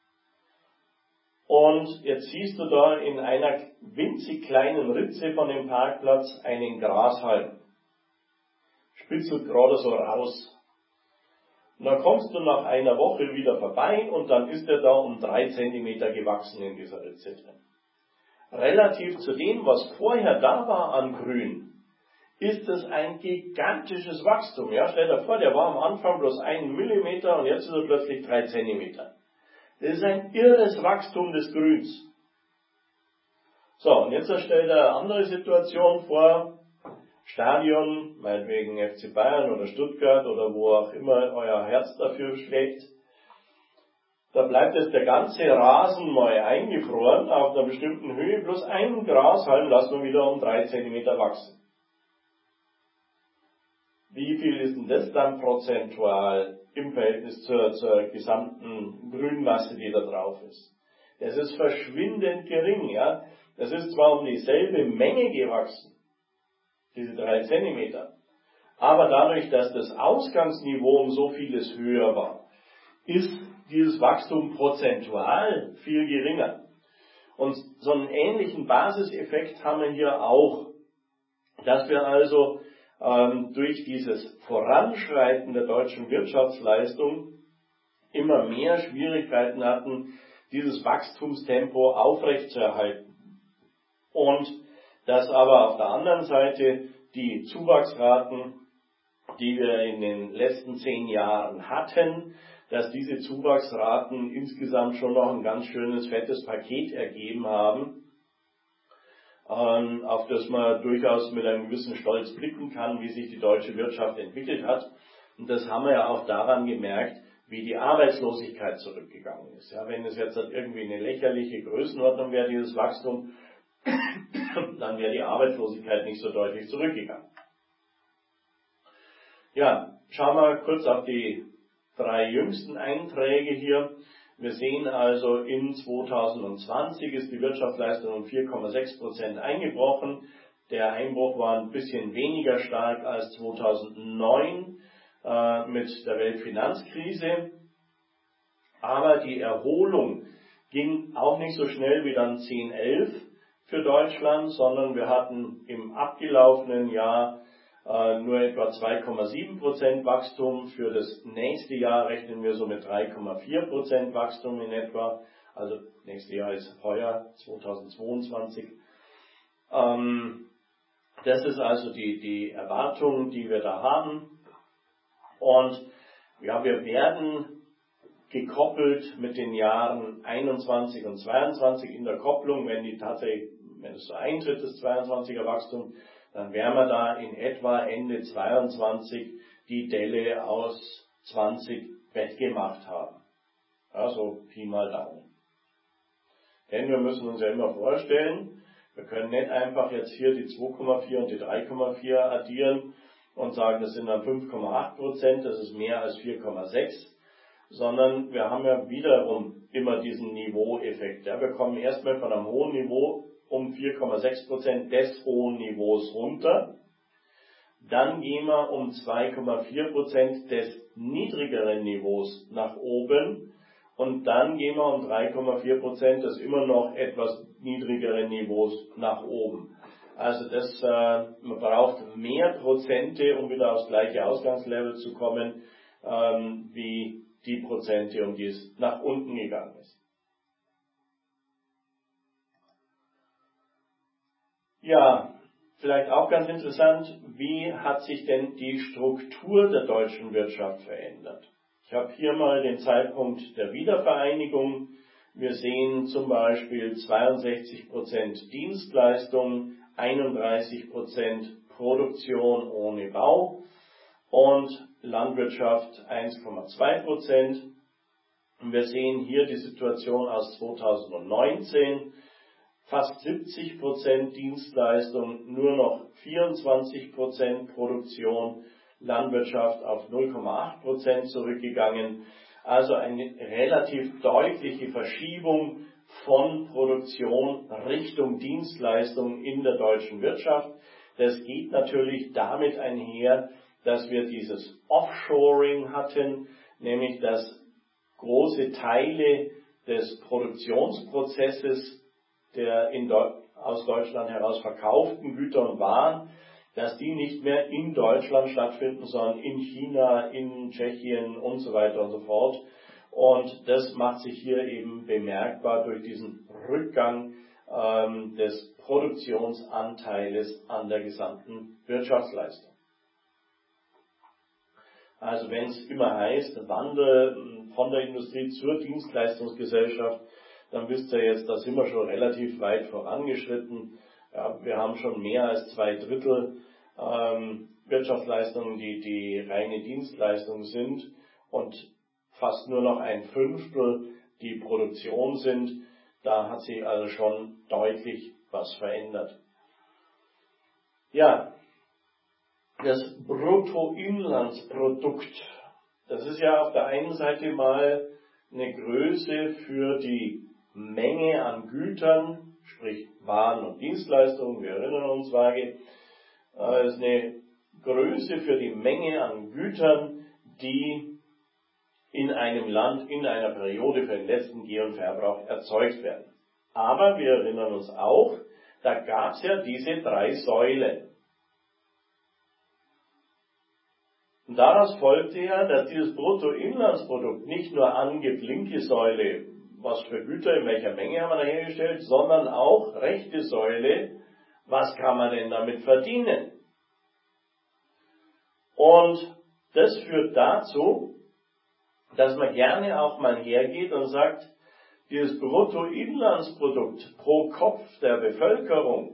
Und jetzt siehst du da in einer winzig kleinen Ritze von dem Parkplatz einen Grashalm. Spitzelt gerade so raus. Und dann kommst du nach einer Woche wieder vorbei und dann ist er da um drei Zentimeter gewachsen in dieser Ritze drin. Relativ zu dem, was vorher da war an Grün, ist es ein gigantisches Wachstum. Ja, stell dir vor, der war am Anfang bloß einen Millimeter und jetzt ist er plötzlich drei Zentimeter. Das ist ein irres Wachstum des Grüns. So, und jetzt stell dir eine andere Situation vor. Stadion, meinetwegen F C Bayern oder Stuttgart oder wo auch immer euer Herz dafür schlägt, da bleibt jetzt der ganze Rasen neu eingefroren auf einer bestimmten Höhe, plus einen Grashalm lassen wir wieder um drei Zentimeter wachsen. Wie viel ist denn das dann prozentual im Verhältnis zur, zur gesamten Grünmasse, die da drauf ist? Das ist verschwindend gering, ja. Das ist zwar um dieselbe Menge gewachsen, diese drei Zentimeter, aber dadurch, dass das Ausgangsniveau um so vieles höher war, ist dieses Wachstum prozentual viel geringer. Und so einen ähnlichen Basiseffekt haben wir hier auch, dass wir also ähm, durch dieses Voranschreiten der deutschen Wirtschaftsleistung immer mehr Schwierigkeiten hatten, dieses Wachstumstempo aufrechtzuerhalten. Und dass aber auf der anderen Seite die Zuwachsraten, die wir in den letzten zehn Jahren hatten, dass diese Zuwachsraten insgesamt schon noch ein ganz schönes, fettes Paket ergeben haben, auf das man durchaus mit einem gewissen Stolz blicken kann, wie sich die deutsche Wirtschaft entwickelt hat. Und das haben wir ja auch daran gemerkt, wie die Arbeitslosigkeit zurückgegangen ist. Ja, wenn es jetzt irgendwie eine lächerliche Größenordnung wäre, dieses Wachstum, dann wäre die Arbeitslosigkeit nicht so deutlich zurückgegangen. Ja, schauen wir kurz auf die drei jüngsten Einträge hier. Wir sehen also, in zweitausendzwanzig ist die Wirtschaftsleistung um vier Komma sechs Prozent eingebrochen. Der Einbruch war ein bisschen weniger stark als zweitausendneun äh, mit der Weltfinanzkrise. Aber die Erholung ging auch nicht so schnell wie dann zehn elf für Deutschland, sondern wir hatten im abgelaufenen Jahr äh, nur etwa zwei Komma sieben Prozent Wachstum. Für das nächste Jahr rechnen wir so mit drei Komma vier Prozent Wachstum in etwa. Also nächstes Jahr ist heuer, zweitausendzweiundzwanzig. Ähm, das ist also die, die Erwartung, die wir da haben. Und ja, wir werden gekoppelt mit den Jahren einundzwanzig und zweiundzwanzig in der Kopplung, wenn die tatsächlich, wenn es so eintritt, das zweiundzwanziger Wachstum, dann werden wir da in etwa Ende zweiundzwanzig die Delle aus zwanzig wettgemacht haben. Also Pi mal Daumen. Denn wir müssen uns ja immer vorstellen, wir können nicht einfach jetzt hier die zwei Komma vier und die drei Komma vier addieren und sagen, das sind dann fünf Komma acht Prozent, das ist mehr als vier Komma sechs, sondern wir haben ja wiederum immer diesen Niveaueffekt. Ja, wir kommen erstmal von einem hohen Niveau um vier Komma sechs Prozent des hohen Niveaus runter. Dann gehen wir um zwei Komma vier Prozent des niedrigeren Niveaus nach oben. Und dann gehen wir um drei Komma vier Prozent des immer noch etwas niedrigeren Niveaus nach oben. Also das, äh, man braucht mehr Prozente, um wieder aufs gleiche Ausgangslevel zu kommen, ähm, wie die Prozente, um die es nach unten gegangen ist. Ja, vielleicht auch ganz interessant, wie hat sich denn die Struktur der deutschen Wirtschaft verändert? Ich habe hier mal den Zeitpunkt der Wiedervereinigung. Wir sehen zum Beispiel zweiundsechzig Prozent Dienstleistung, einunddreißig Prozent Produktion ohne Bau und Landwirtschaft eins Komma zwei Prozent. Wir sehen hier die Situation aus zweitausendneunzehn. Fast siebzig Prozent Dienstleistung, nur noch vierundzwanzig Prozent Produktion, Landwirtschaft auf null Komma acht Prozent zurückgegangen. Also eine relativ deutliche Verschiebung von Produktion Richtung Dienstleistung in der deutschen Wirtschaft. Das geht natürlich damit einher, dass wir dieses Offshoring hatten, nämlich dass große Teile des Produktionsprozesses der in Deu- aus Deutschland heraus verkauften Güter und Waren, dass die nicht mehr in Deutschland stattfinden, sondern in China, in Tschechien und so weiter und so fort. Und das macht sich hier eben bemerkbar durch diesen Rückgang ähm, des Produktionsanteiles an der gesamten Wirtschaftsleistung. Also wenn es immer heißt, Wandel von der Industrie zur Dienstleistungsgesellschaft, dann wisst ihr jetzt, da sind wir schon relativ weit vorangeschritten. Ja, wir haben schon mehr als zwei Drittel ähm, Wirtschaftsleistungen, die die reine Dienstleistung sind und fast nur noch ein Fünftel die Produktion sind. Da hat sich also schon deutlich was verändert. Ja, das Bruttoinlandsprodukt, das ist ja auf der einen Seite mal eine Größe für die Menge an Gütern, sprich Waren und Dienstleistungen, wir erinnern uns vage, das ist eine Größe für die Menge an Gütern, die in einem Land, in einer Periode für den letzten Geh- und Verbrauch erzeugt werden. Aber wir erinnern uns auch, da gab es ja diese drei Säulen. Und daraus folgte ja, dass dieses Bruttoinlandsprodukt nicht nur angibt, linke Säule, was für Güter, in welcher Menge haben wir da hergestellt, sondern auch rechte Säule, was kann man denn damit verdienen? Und das führt dazu, dass man gerne auch mal hergeht und sagt, dieses Bruttoinlandsprodukt pro Kopf der Bevölkerung,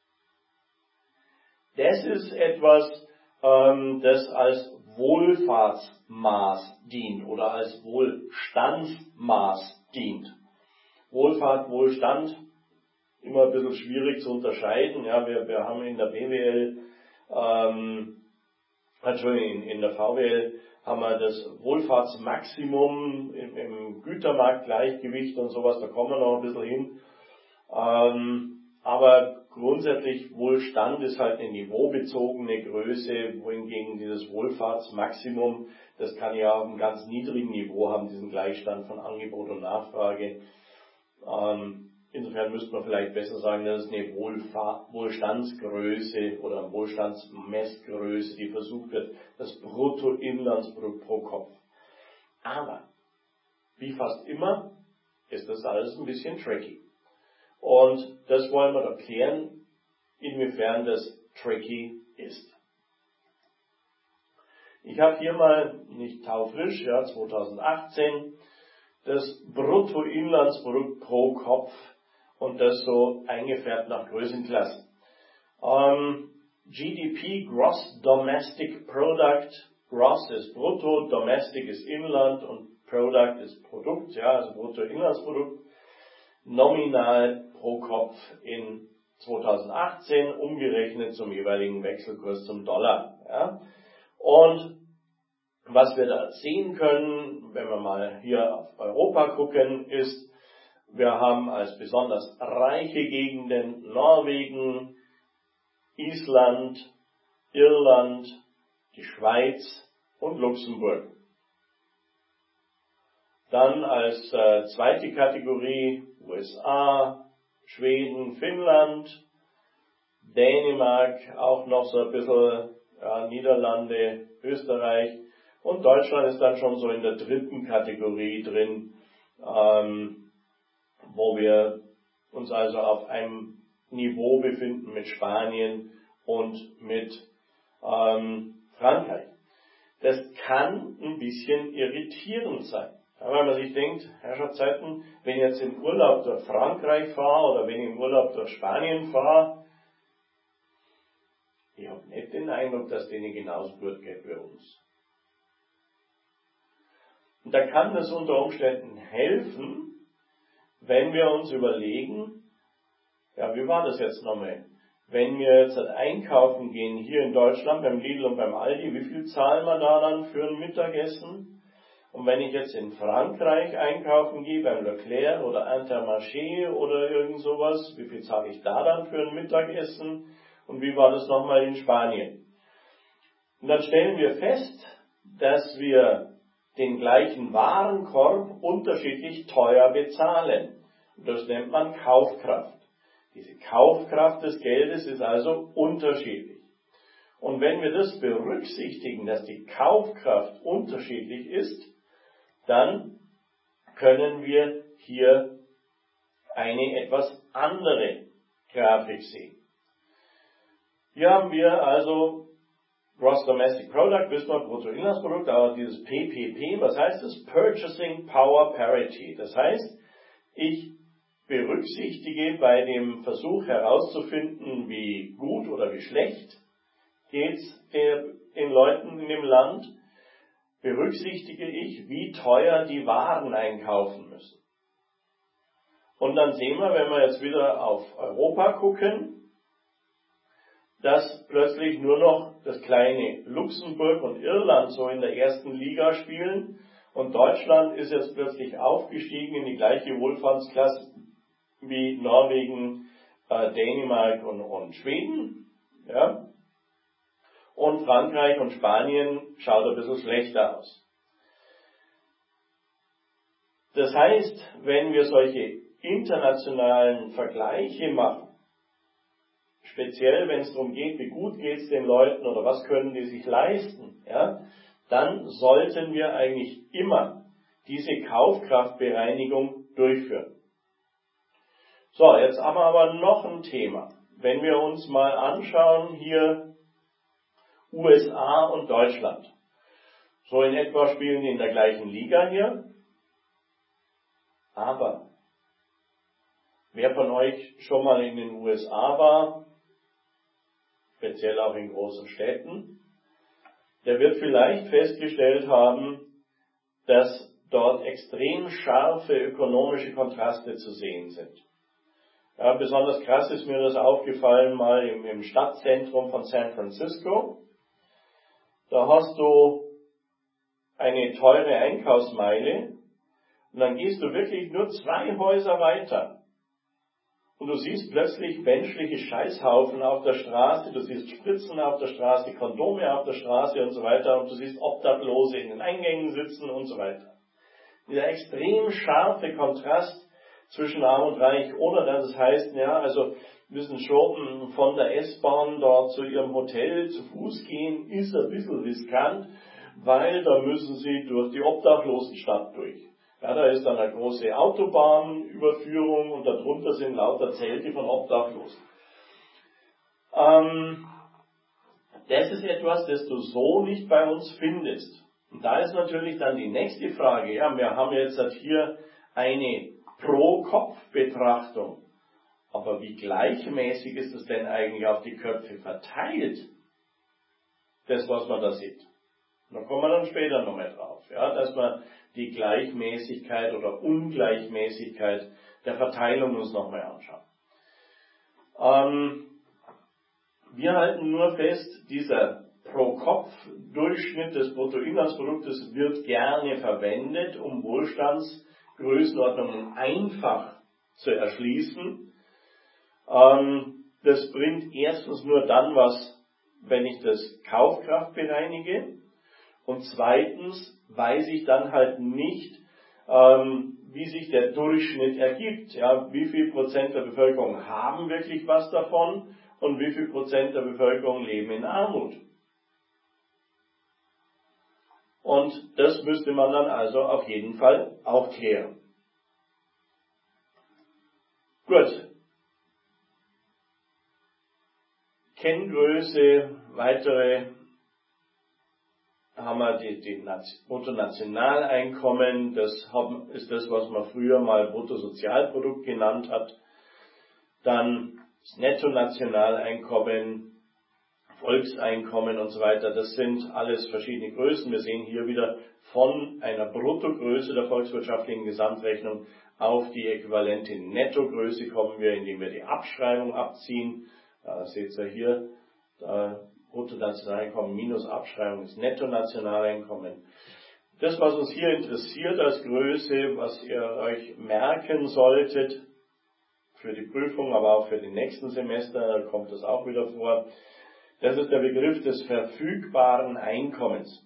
das ist etwas, ähm, das als Wohlfahrtsmaß dient oder als Wohlstandsmaß dient. Wohlfahrt, Wohlstand, immer ein bisschen schwierig zu unterscheiden. Ja, wir, wir haben in der B W L, ähm, Entschuldigung, in, in der V W L haben wir das Wohlfahrtsmaximum im, im Gütermarktgleichgewicht und sowas, da kommen wir noch ein bisschen hin. Ähm, aber grundsätzlich Wohlstand ist halt eine niveaubezogene Größe, wohingegen dieses Wohlfahrtsmaximum, das kann ja auf einem ganz niedrigen Niveau haben, diesen Gleichstand von Angebot und Nachfrage. Ähm, insofern müsste man vielleicht besser sagen, das ist eine Wohlfahr- Wohlstandsgröße oder eine Wohlstandsmessgröße, die versucht wird, das Bruttoinlandsprodukt pro Kopf. Aber, wie fast immer, ist das alles ein bisschen tricky. Und das wollen wir erklären, inwiefern das tricky ist. Ich habe hier mal, nicht taufrisch, ja, zweitausendachtzehn, das Bruttoinlandsprodukt pro Kopf und das so eingefärbt nach Größenklassen. Ähm, G D P, Gross Domestic Product, Gross ist Brutto, Domestic ist Inland und Product ist Produkt, ja, also Bruttoinlandsprodukt. Nominal pro Kopf in zweitausendachtzehn, umgerechnet zum jeweiligen Wechselkurs zum Dollar. Ja. Und was wir da sehen können, wenn wir mal hier auf Europa gucken, ist, wir haben als besonders reiche Gegenden Norwegen, Island, Irland, die Schweiz und Luxemburg. Dann als äh, zweite Kategorie U S A, Schweden, Finnland, Dänemark, auch noch so ein bisschen, ja, Niederlande, Österreich und Deutschland ist dann schon so in der dritten Kategorie drin, ähm, wo wir uns also auf einem Niveau befinden mit Spanien und mit ähm, Frankreich. Das kann ein bisschen irritierend sein. Ja, weil man sich denkt, Herrschaftszeiten, wenn ich jetzt im Urlaub durch Frankreich fahre oder wenn ich im Urlaub durch Spanien fahre, ich habe nicht den Eindruck, dass denen genauso gut geht wie uns. Und da kann das unter Umständen helfen, wenn wir uns überlegen, ja, wie war das jetzt nochmal? Wenn wir jetzt einkaufen gehen hier in Deutschland beim Lidl und beim Aldi, wie viel zahlen wir da dann für ein Mittagessen? Und wenn ich jetzt in Frankreich einkaufen gehe, beim Leclerc oder Intermarché oder irgend sowas, wie viel zahle ich da dann für ein Mittagessen? Und wie war das nochmal in Spanien? Und dann stellen wir fest, dass wir den gleichen Warenkorb unterschiedlich teuer bezahlen. Und das nennt man Kaufkraft. Diese Kaufkraft des Geldes ist also unterschiedlich. Und wenn wir das berücksichtigen, dass die Kaufkraft unterschiedlich ist, dann können wir hier eine etwas andere Grafik sehen. Hier haben wir also Gross Domestic Product, wissen wir, Bruttoinlandsprodukt, aber dieses P P P, was heißt das? Purchasing Power Parity. Das heißt, ich berücksichtige bei dem Versuch herauszufinden, wie gut oder wie schlecht geht es den Leuten in dem Land, berücksichtige ich, wie teuer die Waren einkaufen müssen. Und dann sehen wir, wenn wir jetzt wieder auf Europa gucken, dass plötzlich nur noch das kleine Luxemburg und Irland so in der ersten Liga spielen und Deutschland ist jetzt plötzlich aufgestiegen in die gleiche Wohlfahrtsklasse wie Norwegen, äh, Dänemark und, und Schweden. Ja? Und Frankreich und Spanien schaut ein bisschen schlechter aus. Das heißt, wenn wir solche internationalen Vergleiche machen, speziell wenn es darum geht, wie gut geht es den Leuten oder was können die sich leisten, ja, dann sollten wir eigentlich immer diese Kaufkraftbereinigung durchführen. So, jetzt haben wir aber noch ein Thema. Wenn wir uns mal anschauen, hier U S A und Deutschland. So in etwa spielen die in der gleichen Liga hier. Aber wer von euch schon mal in den U S A war, speziell auch in großen Städten, der wird vielleicht festgestellt haben, dass dort extrem scharfe ökonomische Kontraste zu sehen sind. Ja, besonders krass ist mir das aufgefallen mal im, im Stadtzentrum von San Francisco. Da hast du eine teure Einkaufsmeile und dann gehst du wirklich nur zwei Häuser weiter. Und du siehst plötzlich menschliche Scheißhaufen auf der Straße, du siehst Spritzen auf der Straße, Kondome auf der Straße und so weiter und du siehst Obdachlose in den Eingängen sitzen und so weiter. Dieser extrem scharfe Kontrast zwischen Arm und Reich, oder dass es heißt, ja, also müssen schon von der S-Bahn dort zu ihrem Hotel zu Fuß gehen, ist ein bisschen riskant, weil da müssen sie durch die Obdachlosenstadt durch. Ja, da ist dann eine große Autobahnüberführung und darunter sind lauter Zelte von Obdachlosen. Ähm, das ist etwas, das du so nicht bei uns findest. Und da ist natürlich dann die nächste Frage, ja, wir haben jetzt hier eine Pro-Kopf-Betrachtung. Aber wie gleichmäßig ist es denn eigentlich auf die Köpfe verteilt? Das, was man da sieht. Da kommen wir dann später noch mehr drauf, ja, dass wir die Gleichmäßigkeit oder Ungleichmäßigkeit der Verteilung uns noch mal anschauen. Ähm, wir halten nur fest, dieser Pro-Kopf-Durchschnitt des Bruttoinlandsproduktes wird gerne verwendet, um Wohlstandsgrößenordnungen einfach zu erschließen. Ähm, das bringt erstens nur dann was, wenn ich das Kaufkraft bereinige. Und zweitens weiß ich dann halt nicht, ähm, wie sich der Durchschnitt ergibt. Ja, wie viel Prozent der Bevölkerung haben wirklich was davon und wie viel Prozent der Bevölkerung leben in Armut. Und das müsste man dann also auf jeden Fall auch klären. Gut. Kenngröße, weitere haben wir die, die Bruttonationaleinkommen, das ist das, was man früher mal Bruttosozialprodukt genannt hat. Dann das Nettonationaleinkommen, Volkseinkommen und so weiter, das sind alles verschiedene Größen. Wir sehen hier wieder von einer Bruttogröße der volkswirtschaftlichen Gesamtrechnung auf die äquivalente Nettogröße kommen wir, indem wir die Abschreibung abziehen. Da seht ihr hier, da Bruttonationaleinkommen minus Abschreibung ist Nettonationaleinkommen. Das, was uns hier interessiert als Größe, was ihr euch merken solltet, für die Prüfung, aber auch für die nächsten Semester kommt das auch wieder vor, das ist der Begriff des verfügbaren Einkommens.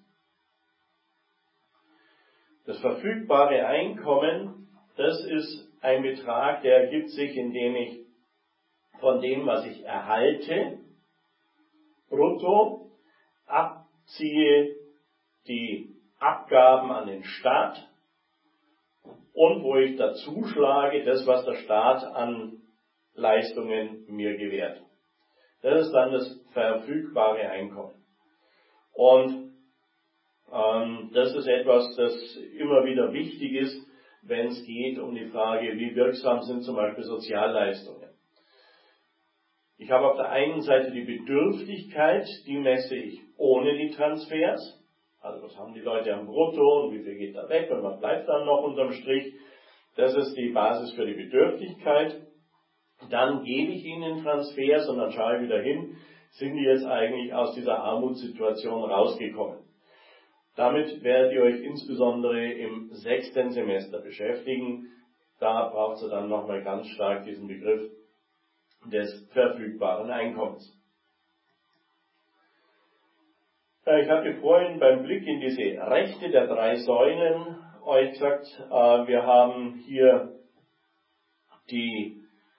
Das verfügbare Einkommen, das ist ein Betrag, der ergibt sich, indem ich von dem, was ich erhalte, brutto, abziehe die Abgaben an den Staat und wo ich dazu schlage, das, was der Staat an Leistungen mir gewährt. Das ist dann das verfügbare Einkommen. Und ähm, das ist etwas, das immer wieder wichtig ist, wenn es geht um die Frage, wie wirksam sind zum Beispiel Sozialleistungen. Ich habe auf der einen Seite die Bedürftigkeit, die messe ich ohne die Transfers. Also was haben die Leute am Brutto und wie viel geht da weg und was bleibt dann noch unterm Strich. Das ist die Basis für die Bedürftigkeit. Dann gebe ich ihnen Transfers und dann schaue ich wieder hin, sind die jetzt eigentlich aus dieser Armutssituation rausgekommen. Damit werdet ihr euch insbesondere im sechsten Semester beschäftigen. Da braucht ihr dann nochmal ganz stark diesen Begriff des verfügbaren Einkommens. Ich hatte vorhin beim Blick in diese Rechte der drei Säulen euch gesagt, wir haben hier die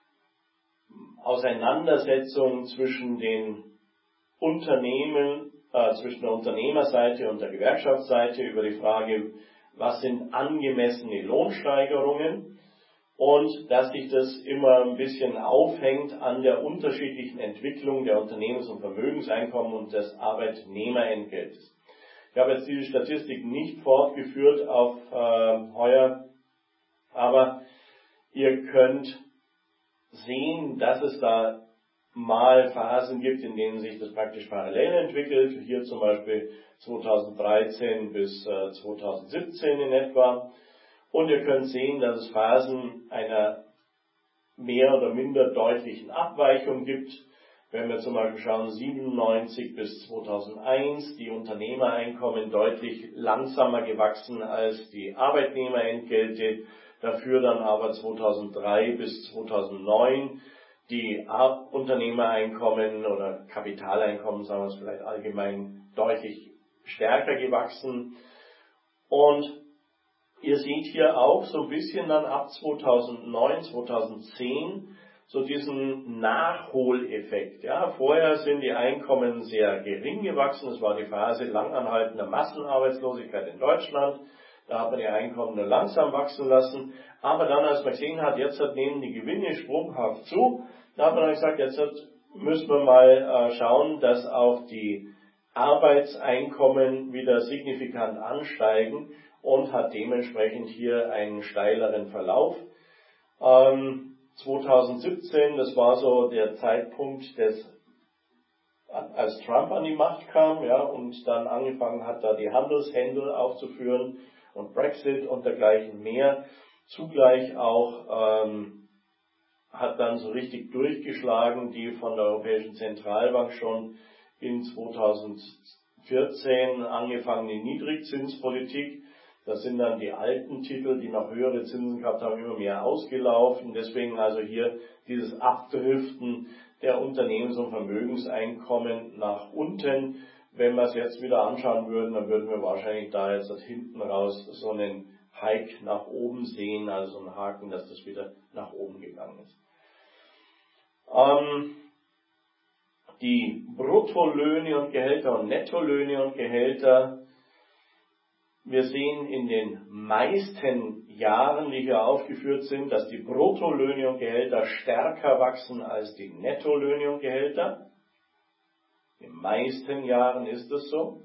Auseinandersetzung zwischen den Unternehmen, äh, zwischen der Unternehmerseite und der Gewerkschaftsseite über die Frage, was sind angemessene Lohnsteigerungen, und dass sich das immer ein bisschen aufhängt an der unterschiedlichen Entwicklung der Unternehmens- und Vermögenseinkommen und des Arbeitnehmerentgeltes. Ich habe jetzt diese Statistik nicht fortgeführt auf äh, heuer, aber ihr könnt sehen, dass es da mal Phasen gibt, in denen sich das praktisch parallel entwickelt. Hier zum Beispiel zweitausenddreizehn bis äh, zweitausendsiebzehn in etwa. Und ihr könnt sehen, dass es Phasen einer mehr oder minder deutlichen Abweichung gibt. Wenn wir zum Beispiel schauen, siebenundneunzig bis zweitausendeins, die Unternehmereinkommen deutlich langsamer gewachsen als die Arbeitnehmerentgelte. Dafür dann aber zweitausenddrei bis zweitausendneun die Unternehmereinkommen oder Kapitaleinkommen, sagen wir es vielleicht allgemein, deutlich stärker gewachsen. Und ihr seht hier auch so ein bisschen dann ab zweitausendneun, zweitausendzehn so diesen Nachholeffekt. Ja, vorher sind die Einkommen sehr gering gewachsen. Es war die Phase langanhaltender Massenarbeitslosigkeit in Deutschland. Da hat man die Einkommen nur langsam wachsen lassen. Aber dann, als man gesehen hat, jetzt nehmen die Gewinne sprunghaft zu, da hat man dann gesagt, jetzt müssen wir mal schauen, dass auch die Arbeitseinkommen wieder signifikant ansteigen, und hat dementsprechend hier einen steileren Verlauf. Ähm, zweitausendsiebzehn, das war so der Zeitpunkt, des, als Trump an die Macht kam, ja, und dann angefangen hat, da die Handelshändel aufzuführen und Brexit und dergleichen mehr. Zugleich auch ähm, hat dann so richtig durchgeschlagen, die von der Europäischen Zentralbank schon in zweitausendvierzehn angefangene Niedrigzinspolitik. Das sind dann die alten Titel, die noch höhere Zinsen gehabt haben, immer mehr ausgelaufen. Deswegen also hier dieses Abdriften der Unternehmens- und Vermögenseinkommen nach unten. Wenn wir es jetzt wieder anschauen würden, dann würden wir wahrscheinlich da jetzt hinten raus so einen Hike nach oben sehen, also einen Haken, dass das wieder nach oben gegangen ist. Ähm, die Bruttolöhne und Gehälter und Nettolöhne und Gehälter. Wir sehen in den meisten Jahren, die hier aufgeführt sind, dass die Bruttolöhne und Gehälter stärker wachsen als die Nettolöhne und Gehälter. In den meisten Jahren ist es so.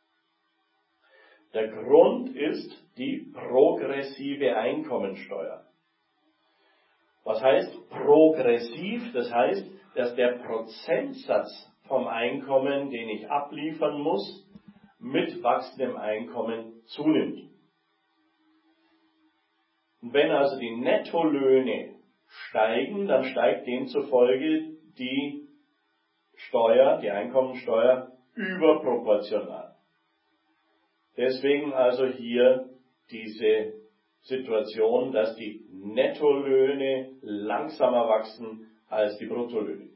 Der Grund ist die progressive Einkommensteuer. Was heißt progressiv? Das heißt, dass der Prozentsatz vom Einkommen, den ich abliefern muss, mit wachsendem Einkommen zunimmt. Und wenn also die Nettolöhne steigen, dann steigt demzufolge die Steuer, die Einkommensteuer, überproportional. Deswegen also hier diese Situation, dass die Nettolöhne langsamer wachsen als die Bruttolöhne.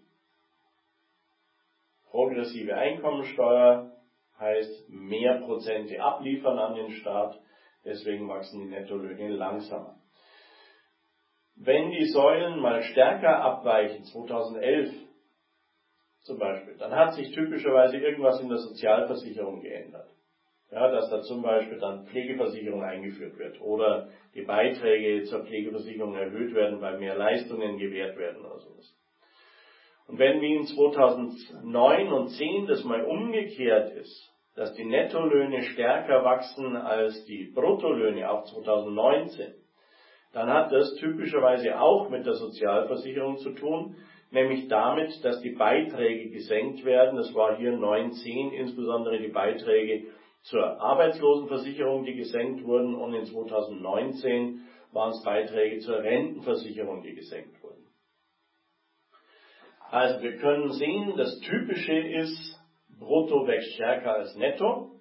Progressive Einkommensteuer heißt mehr Prozente abliefern an den Staat, deswegen wachsen die Nettolöhne langsamer. Wenn die Säulen mal stärker abweichen, zweitausendelf zum Beispiel, dann hat sich typischerweise irgendwas in der Sozialversicherung geändert. Ja, dass da zum Beispiel dann Pflegeversicherung eingeführt wird oder die Beiträge zur Pflegeversicherung erhöht werden, weil mehr Leistungen gewährt werden oder sowas. Und wenn wie in zweitausendneun und zehn das mal umgekehrt ist, dass die Nettolöhne stärker wachsen als die Bruttolöhne, auch zweitausendneunzehn, dann hat das typischerweise auch mit der Sozialversicherung zu tun, nämlich damit, dass die Beiträge gesenkt werden. Das war hier neun zehn, insbesondere die Beiträge zur Arbeitslosenversicherung, die gesenkt wurden, und in zweitausendneunzehn waren es Beiträge zur Rentenversicherung, die gesenkt wurden. Also wir können sehen, das Typische ist, Brutto wächst stärker als Netto,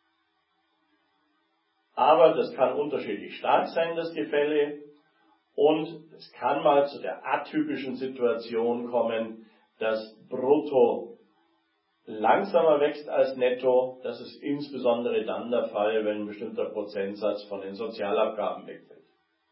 aber das kann unterschiedlich stark sein, das Gefälle, und es kann mal zu der atypischen Situation kommen, dass Brutto langsamer wächst als Netto. Das ist insbesondere dann der Fall, wenn ein bestimmter Prozentsatz von den Sozialabgaben wegfällt.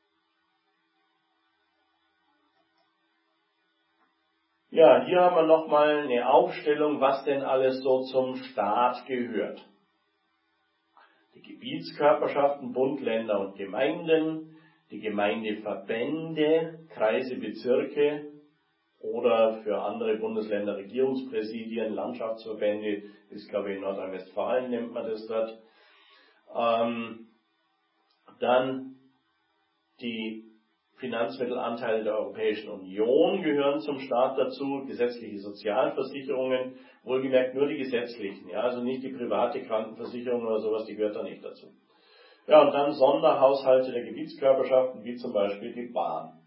Ja, hier haben wir nochmal eine Aufstellung, was denn alles so zum Staat gehört. Die Gebietskörperschaften, Bund, Länder und Gemeinden, die Gemeindeverbände, Kreise, Bezirke oder für andere Bundesländer Regierungspräsidien, Landschaftsverbände, ist glaube ich in Nordrhein-Westfalen nennt man das dort. Ähm, dann die Finanzmittelanteile der Europäischen Union gehören zum Staat dazu, gesetzliche Sozialversicherungen, wohlgemerkt nur die gesetzlichen, ja, also nicht die private Krankenversicherung oder sowas, die gehört da nicht dazu. Ja, und dann Sonderhaushalte der Gebietskörperschaften, wie zum Beispiel die Bahn.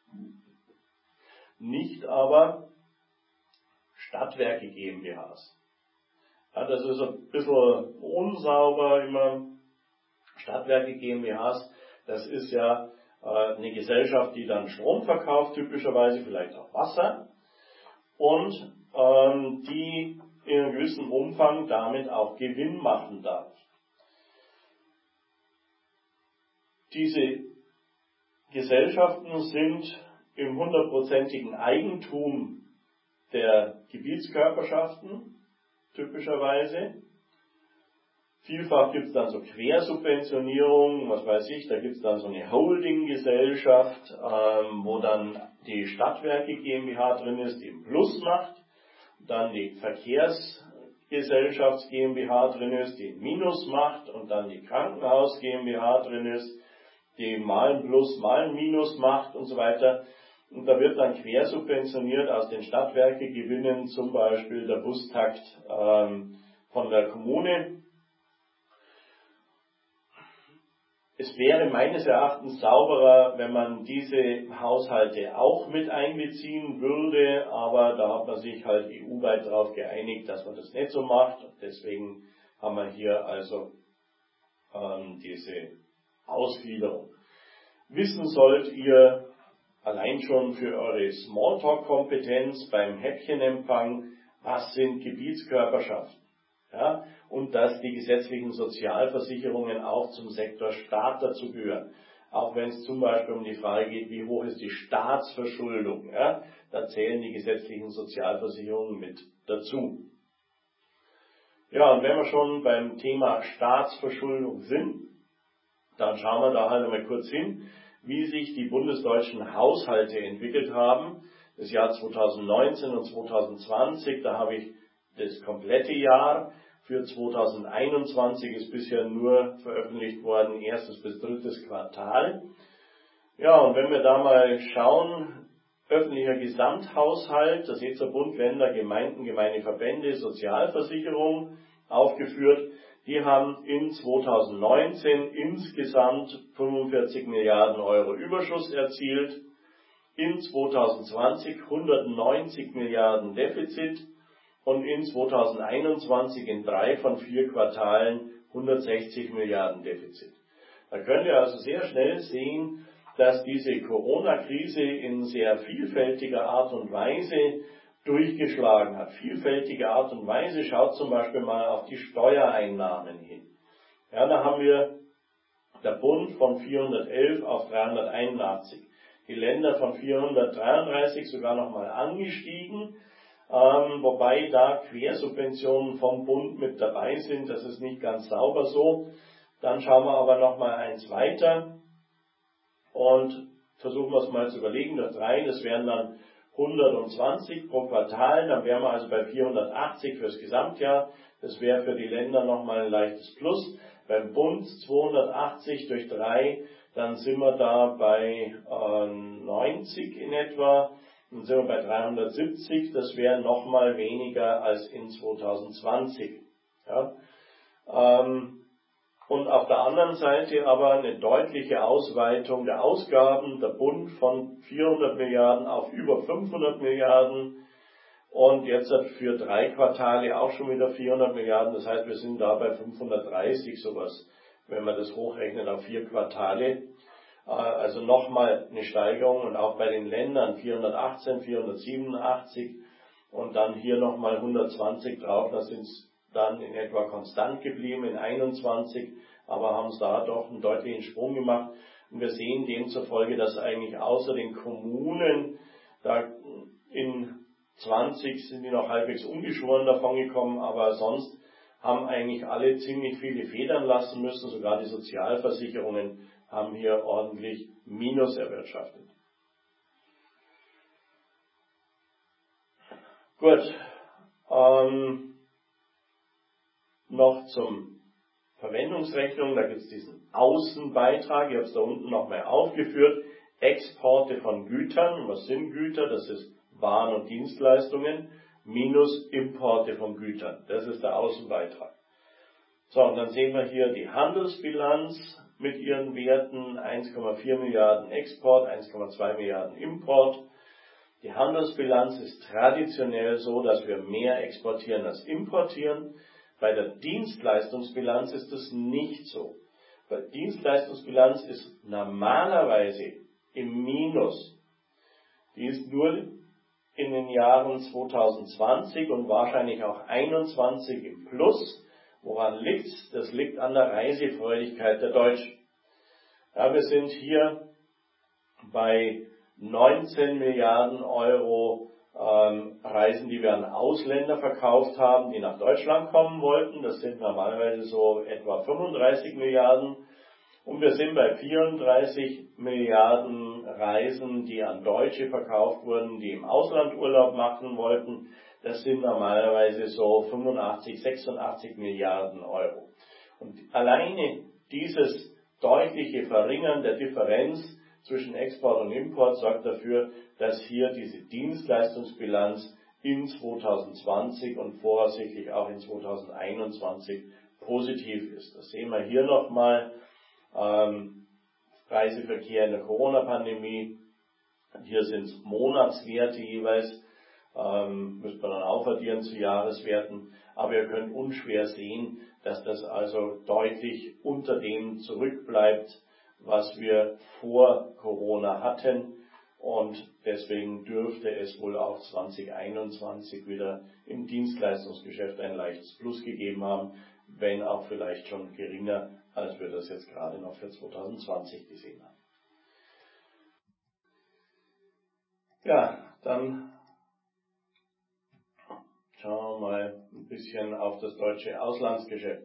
Nicht aber Stadtwerke GmbHs. Ja, das ist ein bisschen unsauber immer. Stadtwerke GmbHs, das ist ja äh, eine Gesellschaft, die dann Strom verkauft, typischerweise vielleicht auch Wasser, und ähm, die in einem gewissen Umfang damit auch Gewinn machen darf. Diese Gesellschaften sind im hundertprozentigen Eigentum der Gebietskörperschaften, typischerweise. Vielfach gibt es dann so Quersubventionierung, was weiß ich, da gibt es dann so eine Holdinggesellschaft, ähm, wo dann die Stadtwerke GmbH drin ist, die einen Plus macht, dann die Verkehrsgesellschafts GmbH drin ist, die einen Minus macht, und dann die Krankenhaus GmbH drin ist, die mal ein Plus, mal ein Minus macht und so weiter. Und da wird dann quersubventioniert aus den Stadtwerkegewinnen, zum Beispiel der Bustakt ähm, von der Kommune. Es wäre meines Erachtens sauberer, wenn man diese Haushalte auch mit einbeziehen würde, aber da hat man sich halt E U-weit darauf geeinigt, dass man das nicht so macht. Deswegen haben wir hier also ähm, diese Ausgliederung. Wissen sollt ihr allein schon für eure Smalltalk-Kompetenz beim Häppchenempfang, was sind Gebietskörperschaften? Ja, und dass die gesetzlichen Sozialversicherungen auch zum Sektor Staat dazugehören. Auch wenn es zum Beispiel um die Frage geht, wie hoch ist die Staatsverschuldung, ja, da zählen die gesetzlichen Sozialversicherungen mit dazu. Ja, und wenn wir schon beim Thema Staatsverschuldung sind, dann schauen wir da halt einmal kurz hin, wie sich die bundesdeutschen Haushalte entwickelt haben. Das Jahr zweitausendneunzehn und zweitausendzwanzig, da habe ich das komplette Jahr. Für zweitausendeinundzwanzig ist bisher nur veröffentlicht worden, erstes bis drittes Quartal. Ja, und wenn wir da mal schauen, öffentlicher Gesamthaushalt, da seht ihr Bund, Länder, Gemeinden, Gemeindeverbände, Sozialversicherung aufgeführt. Die haben in zweitausendneunzehn insgesamt fünfundvierzig Milliarden Euro Überschuss erzielt, in zweitausendzwanzig hundertneunzig Milliarden Defizit und in zweitausendeinundzwanzig in drei von vier Quartalen hundertsechzig Milliarden Defizit. Da könnt ihr also sehr schnell sehen, dass diese Corona-Krise in sehr vielfältiger Art und Weise durchgeschlagen hat. Vielfältige Art und Weise, schaut zum Beispiel mal auf die Steuereinnahmen hin. Ja, da haben wir der Bund von vierhundertelf auf dreihunderteinundachtzig. Die Länder von vierhundertdreiunddreißig sogar nochmal angestiegen, ähm, wobei da Quersubventionen vom Bund mit dabei sind. Das ist nicht ganz sauber so. Dann schauen wir aber nochmal eins weiter und versuchen wir es mal zu überlegen. Der drei, das wären dann hundertzwanzig pro Quartal, dann wären wir also bei vierhundertachtzig fürs Gesamtjahr. Das wäre für die Länder nochmal ein leichtes Plus. Beim Bund zweihundertachtzig durch drei, dann sind wir da bei äh, neunzig in etwa. Dann sind wir bei dreihundertsiebzig, das wäre nochmal weniger als in zweitausendzwanzig. Ja. Ähm, und auf der anderen Seite aber eine deutliche Ausweitung der Ausgaben, der Bund von vierhundert Milliarden auf über fünfhundert Milliarden und jetzt für drei Quartale auch schon wieder vierhundert Milliarden, das heißt wir sind da bei fünfhundertdreißig sowas, wenn man das hochrechnet auf vier Quartale. Also nochmal eine Steigerung und auch bei den Ländern vierhundertachtzehn, vierhundertsiebenundachtzig und dann hier nochmal hundertzwanzig drauf, da sind es dann in etwa konstant geblieben in einundzwanzig, aber haben es da doch einen deutlichen Sprung gemacht. Und wir sehen demzufolge, dass eigentlich außer den Kommunen, da in zwanzig sind die noch halbwegs ungeschoren davon gekommen, aber sonst haben eigentlich alle ziemlich viele federn lassen müssen, sogar die Sozialversicherungen haben hier ordentlich Minus erwirtschaftet. Gut, ähm, noch zum Verwendungsrechnung, da gibt es diesen Außenbeitrag, ich habe es da unten nochmal aufgeführt, Exporte von Gütern, was sind Güter, das ist Waren und Dienstleistungen, minus Importe von Gütern, das ist der Außenbeitrag. So, und dann sehen wir hier die Handelsbilanz mit ihren Werten, eins Komma vier Milliarden Export, eins Komma zwei Milliarden Import. Die Handelsbilanz ist traditionell so, dass wir mehr exportieren als importieren. Bei der Dienstleistungsbilanz ist es nicht so. Bei Dienstleistungsbilanz ist normalerweise im Minus. Die ist nur in den Jahren zweitausendzwanzig und wahrscheinlich auch einundzwanzig im Plus. Woran liegt's? Das liegt an der Reisefreudigkeit der Deutschen. Ja, wir sind hier bei neunzehn Milliarden Euro ähm, Reisen, die wir an Ausländer verkauft haben, die nach Deutschland kommen wollten. Das sind normalerweise so etwa fünfunddreißig Milliarden. Und wir sind bei vierunddreißig Milliarden Reisen, die an Deutsche verkauft wurden, die im Ausland Urlaub machen wollten. Das sind normalerweise so fünfundachtzig, sechsundachtzig Milliarden Euro. Und alleine dieses deutliche Verringern der Differenz zwischen Export und Import sorgt dafür, dass hier diese Dienstleistungsbilanz in zweitausendzwanzig und voraussichtlich auch in zweitausendeinundzwanzig positiv ist. Das sehen wir hier nochmal. Ähm, Reiseverkehr in der Corona-Pandemie. Hier sind es Monatswerte jeweils. Ähm, müsste man dann aufaddieren zu Jahreswerten. Aber ihr könnt unschwer sehen, dass das also deutlich unter dem zurückbleibt, was wir vor Corona hatten. Und deswegen dürfte es wohl auch zwanzig einundzwanzig wieder im Dienstleistungsgeschäft ein leichtes Plus gegeben haben, wenn auch vielleicht schon geringer, als wir das jetzt gerade noch für zweitausendzwanzig gesehen haben. Ja, dann schauen wir mal ein bisschen auf das deutsche Auslandsgeschäft.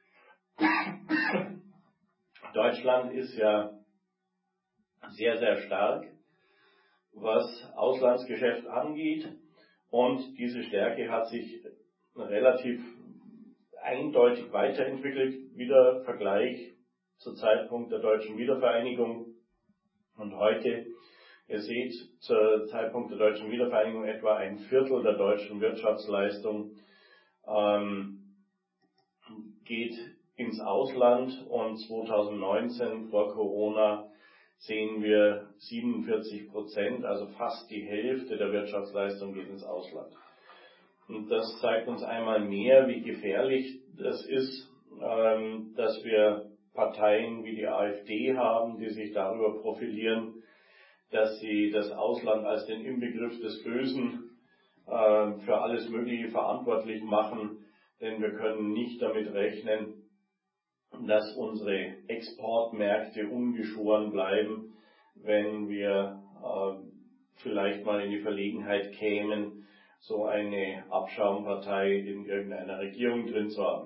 Deutschland ist ja sehr, sehr stark, was Auslandsgeschäft angeht, und diese Stärke hat sich relativ eindeutig weiterentwickelt, wieder Vergleich zu Zeitpunkt der deutschen Wiedervereinigung. Und heute, ihr seht, zur Zeitpunkt der deutschen Wiedervereinigung etwa ein Viertel der deutschen Wirtschaftsleistung ähm, geht ins Ausland, und zweitausendneunzehn vor Corona sehen wir siebenundvierzig Prozent, also fast die Hälfte der Wirtschaftsleistung geht ins Ausland. Und das zeigt uns einmal mehr, wie gefährlich das ist, ähm, dass wir Parteien wie die AfD haben, die sich darüber profilieren, dass sie das Ausland als den Inbegriff des Bösen äh, für alles Mögliche verantwortlich machen, denn wir können nicht damit rechnen, dass unsere Exportmärkte ungeschoren bleiben, wenn wir äh, vielleicht mal in die Verlegenheit kämen, so eine Abschaumpartei in irgendeiner Regierung drin zu haben.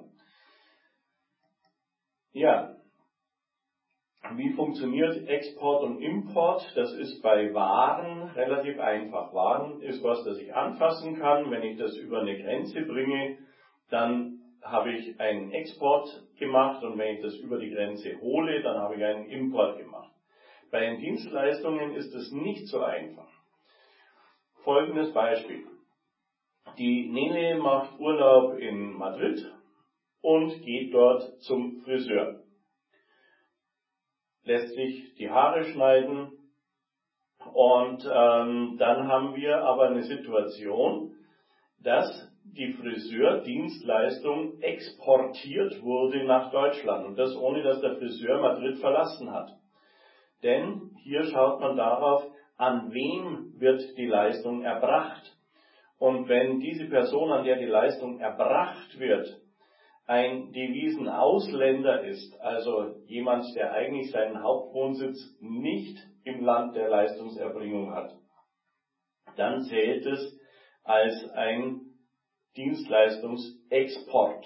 Ja, wie funktioniert Export und Import? Das ist bei Waren relativ einfach. Waren ist was, das ich anfassen kann. Wenn ich das über eine Grenze bringe, dann habe ich einen Export gemacht, und wenn ich das über die Grenze hole, dann habe ich einen Import gemacht. Bei den Dienstleistungen ist es nicht so einfach. folgendes Beispiel. Die Nele macht Urlaub in Madrid und geht dort zum Friseur. Lässt sich die Haare schneiden und ähm, dann haben wir aber eine Situation, dass die Friseurdienstleistung exportiert wurde nach Deutschland und das ohne, dass der Friseur Madrid verlassen hat. Denn hier schaut man darauf, an wem wird die Leistung erbracht. Und wenn diese Person, an der die Leistung erbracht wird, ein Devisenausländer ist, also jemand, der eigentlich seinen Hauptwohnsitz nicht im Land der Leistungserbringung hat, dann zählt es als ein Dienstleistungsexport.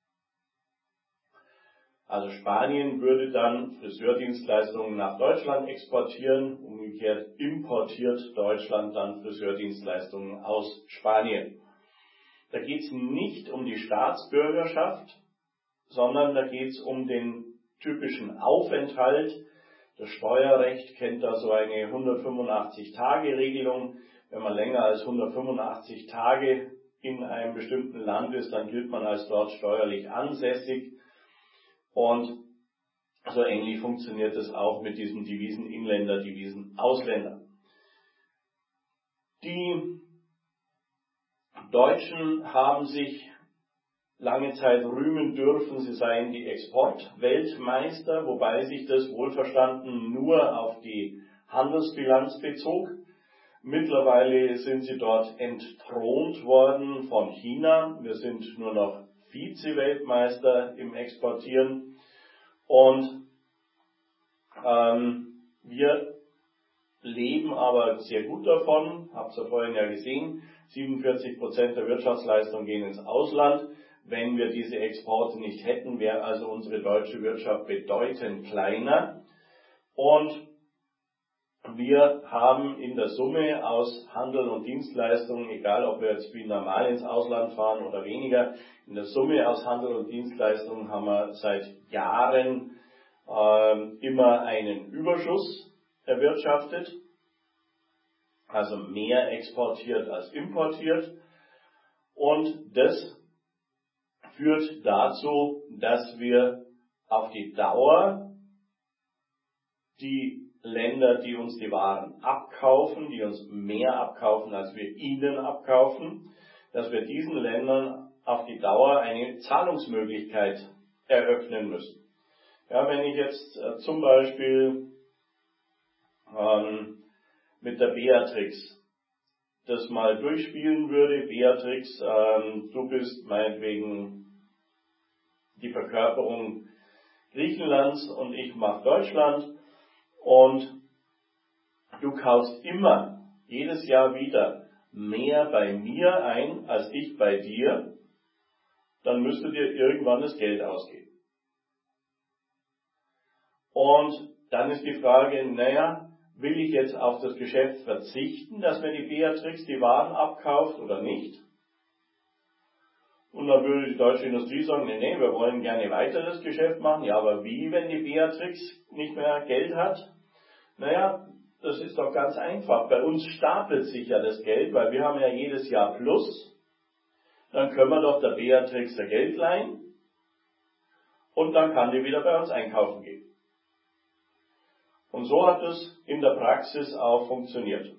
Also Spanien würde dann Friseurdienstleistungen nach Deutschland exportieren, umgekehrt importiert Deutschland dann Friseurdienstleistungen aus Spanien. Da geht es nicht um die Staatsbürgerschaft, sondern da geht es um den typischen Aufenthalt. Das Steuerrecht kennt da so eine hundertfünfundachtzig-Tage-Regelung. Wenn man länger als hundertfünfundachtzig Tage in einem bestimmten Land ist, dann gilt man als dort steuerlich ansässig. Und so ähnlich funktioniert es auch mit diesen Deviseninländer, Devisenausländer. Die Deutschen haben sich lange Zeit rühmen dürfen, sie seien die Exportweltmeister, wobei sich das wohlverstanden nur auf die Handelsbilanz bezog. Mittlerweile sind sie dort entthront worden von China. Wir sind nur noch Vize-Weltmeister im Exportieren und ähm, wir leben aber sehr gut davon, habt ihr vorhin ja gesehen, siebenundvierzig Prozent der Wirtschaftsleistung gehen ins Ausland. Wenn wir diese Exporte nicht hätten, wäre also unsere deutsche Wirtschaft bedeutend kleiner. Und wir haben in der Summe aus Handel und Dienstleistungen, egal ob wir jetzt wie normal ins Ausland fahren oder weniger, in der Summe aus Handel und Dienstleistungen haben wir seit Jahren äh, immer einen Überschuss erwirtschaftet, also mehr exportiert als importiert. Und das führt dazu, dass wir auf die Dauer die Länder, die uns die Waren abkaufen, die uns mehr abkaufen, als wir ihnen abkaufen, dass wir diesen Ländern auf die Dauer eine Zahlungsmöglichkeit eröffnen müssen. Ja, wenn ich jetzt äh, zum Beispiel ähm, mit der Beatrix das mal durchspielen würde, Beatrix, ähm, du bist meinetwegen die Verkörperung Griechenlands und ich mache Deutschland, und du kaufst immer, jedes Jahr wieder, mehr bei mir ein, als ich bei dir, dann müsste dir irgendwann das Geld ausgehen. Und dann ist die Frage, naja, will ich jetzt auf das Geschäft verzichten, dass mir die Beatrix die Waren abkauft oder nicht? Und dann würde die deutsche Industrie sagen, nee, nee, wir wollen gerne weiter das Geschäft machen. Ja, aber wie, wenn die Beatrix nicht mehr Geld hat? Naja, das ist doch ganz einfach. Bei uns stapelt sich ja das Geld, weil wir haben ja jedes Jahr Plus. Dann können wir doch der Beatrix der Geld leihen und dann kann die wieder bei uns einkaufen gehen. Und so hat es in der Praxis auch funktioniert.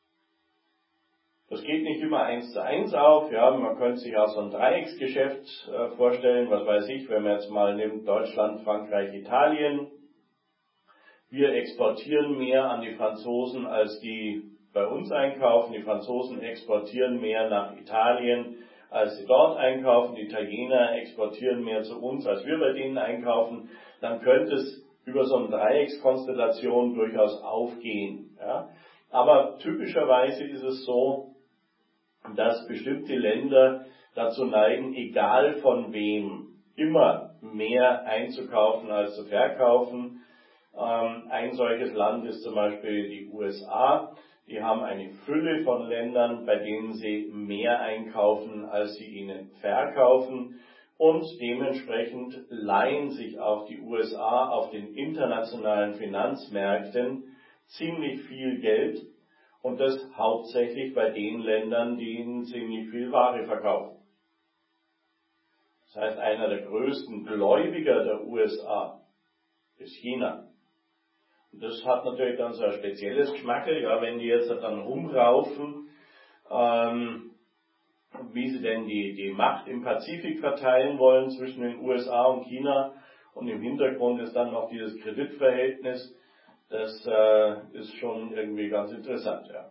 Das geht nicht immer eins zu eins auf. Ja, man könnte sich auch so ein Dreiecksgeschäft äh, vorstellen. Was weiß ich, wenn man jetzt mal nimmt Deutschland, Frankreich, Italien. Wir exportieren mehr an die Franzosen, als die bei uns einkaufen. Die Franzosen exportieren mehr nach Italien, als sie dort einkaufen. Die Italiener exportieren mehr zu uns, als wir bei denen einkaufen. Dann könnte es über so eine Dreieckskonstellation durchaus aufgehen. Ja. Aber typischerweise ist es so, dass bestimmte Länder dazu neigen, egal von wem, immer mehr einzukaufen als zu verkaufen. Ähm, ein solches Land ist zum Beispiel die U S A. Die haben eine Fülle von Ländern, bei denen sie mehr einkaufen, als sie ihnen verkaufen. Und dementsprechend leihen sich auch die U S A auf den internationalen Finanzmärkten ziemlich viel Geld. Und das hauptsächlich bei den Ländern, die ihnen ziemlich viel Ware verkaufen. Das heißt, einer der größten Gläubiger der U S A ist China. Und das hat natürlich dann so ein spezielles Geschmackel, ja, wenn die jetzt dann rumraufen, ähm, wie sie denn die, die Macht im Pazifik verteilen wollen zwischen den U S A und China. Und im Hintergrund ist dann noch dieses Kreditverhältnis. Das äh, ist schon irgendwie ganz interessant. Ja.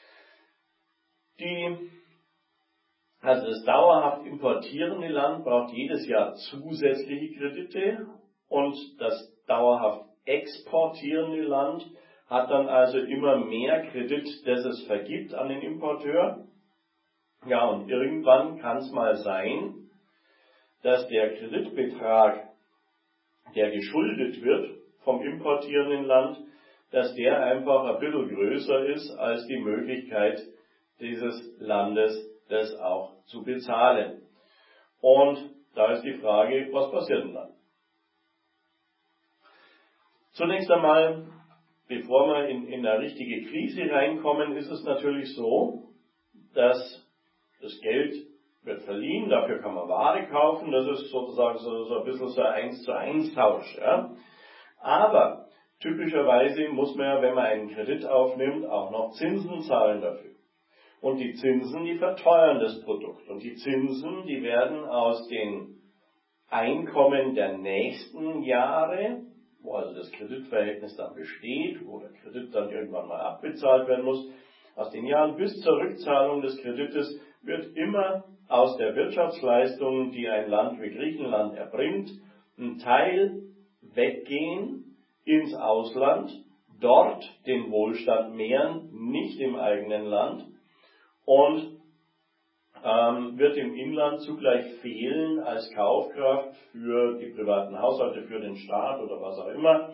Die, also das dauerhaft importierende Land braucht jedes Jahr zusätzliche Kredite und das dauerhaft exportierende Land hat dann also immer mehr Kredit, das es vergibt an den Importeur. Ja, und irgendwann kann es mal sein, dass der Kreditbetrag, der geschuldet wird vom importierenden Land, dass der einfach ein bisschen größer ist als die Möglichkeit dieses Landes, das auch zu bezahlen. Und da ist die Frage, was passiert denn dann? Zunächst einmal, bevor wir in, in eine richtige Krise reinkommen, ist es natürlich so, dass das Geld wird verliehen, dafür kann man Ware kaufen, das ist sozusagen so, so ein bisschen so ein eins zu eins Tausch. Ja. Aber typischerweise muss man ja, wenn man einen Kredit aufnimmt, auch noch Zinsen zahlen dafür. Und die Zinsen, die verteuern das Produkt. Und die Zinsen, die werden aus den Einkommen der nächsten Jahre, wo also das Kreditverhältnis dann besteht, wo der Kredit dann irgendwann mal abbezahlt werden muss, aus den Jahren bis zur Rückzahlung des Kredites wird immer aus der Wirtschaftsleistung, die ein Land wie Griechenland erbringt, ein Teil weggehen ins Ausland, dort den Wohlstand mehren, nicht im eigenen Land, und ähm, wird im Inland zugleich fehlen als Kaufkraft für die privaten Haushalte, für den Staat oder was auch immer,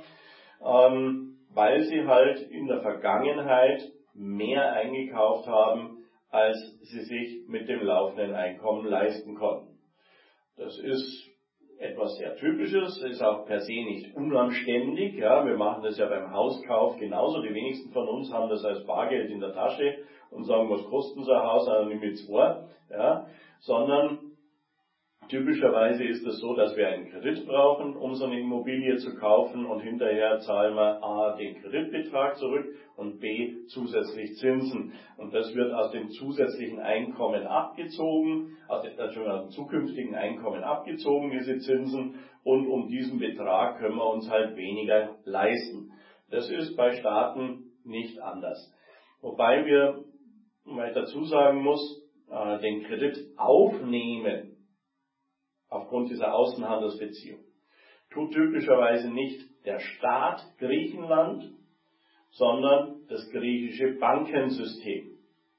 ähm, weil sie halt in der Vergangenheit mehr eingekauft haben, als sie sich mit dem laufenden Einkommen leisten konnten. Das ist etwas sehr Typisches, ist auch per se nicht unanständig. Ja, wir machen das ja beim Hauskauf genauso. Die wenigsten von uns haben das als Bargeld in der Tasche und sagen, was kostet so ein Haus, also nimm jetzt vor. Ja, sondern typischerweise ist es so, dass wir einen Kredit brauchen, um so eine Immobilie zu kaufen, und hinterher zahlen wir A, den Kreditbetrag zurück und B, zusätzlich Zinsen. Und das wird aus dem zusätzlichen Einkommen abgezogen, aus dem, also aus dem zukünftigen Einkommen abgezogen, diese Zinsen, und um diesen Betrag können wir uns halt weniger leisten. Das ist bei Staaten nicht anders. Wobei wir, weil ich dazu sagen muss, äh, den Kredit aufnehmen, aufgrund dieser Außenhandelsbeziehung, tut typischerweise nicht der Staat Griechenland, sondern das griechische Bankensystem.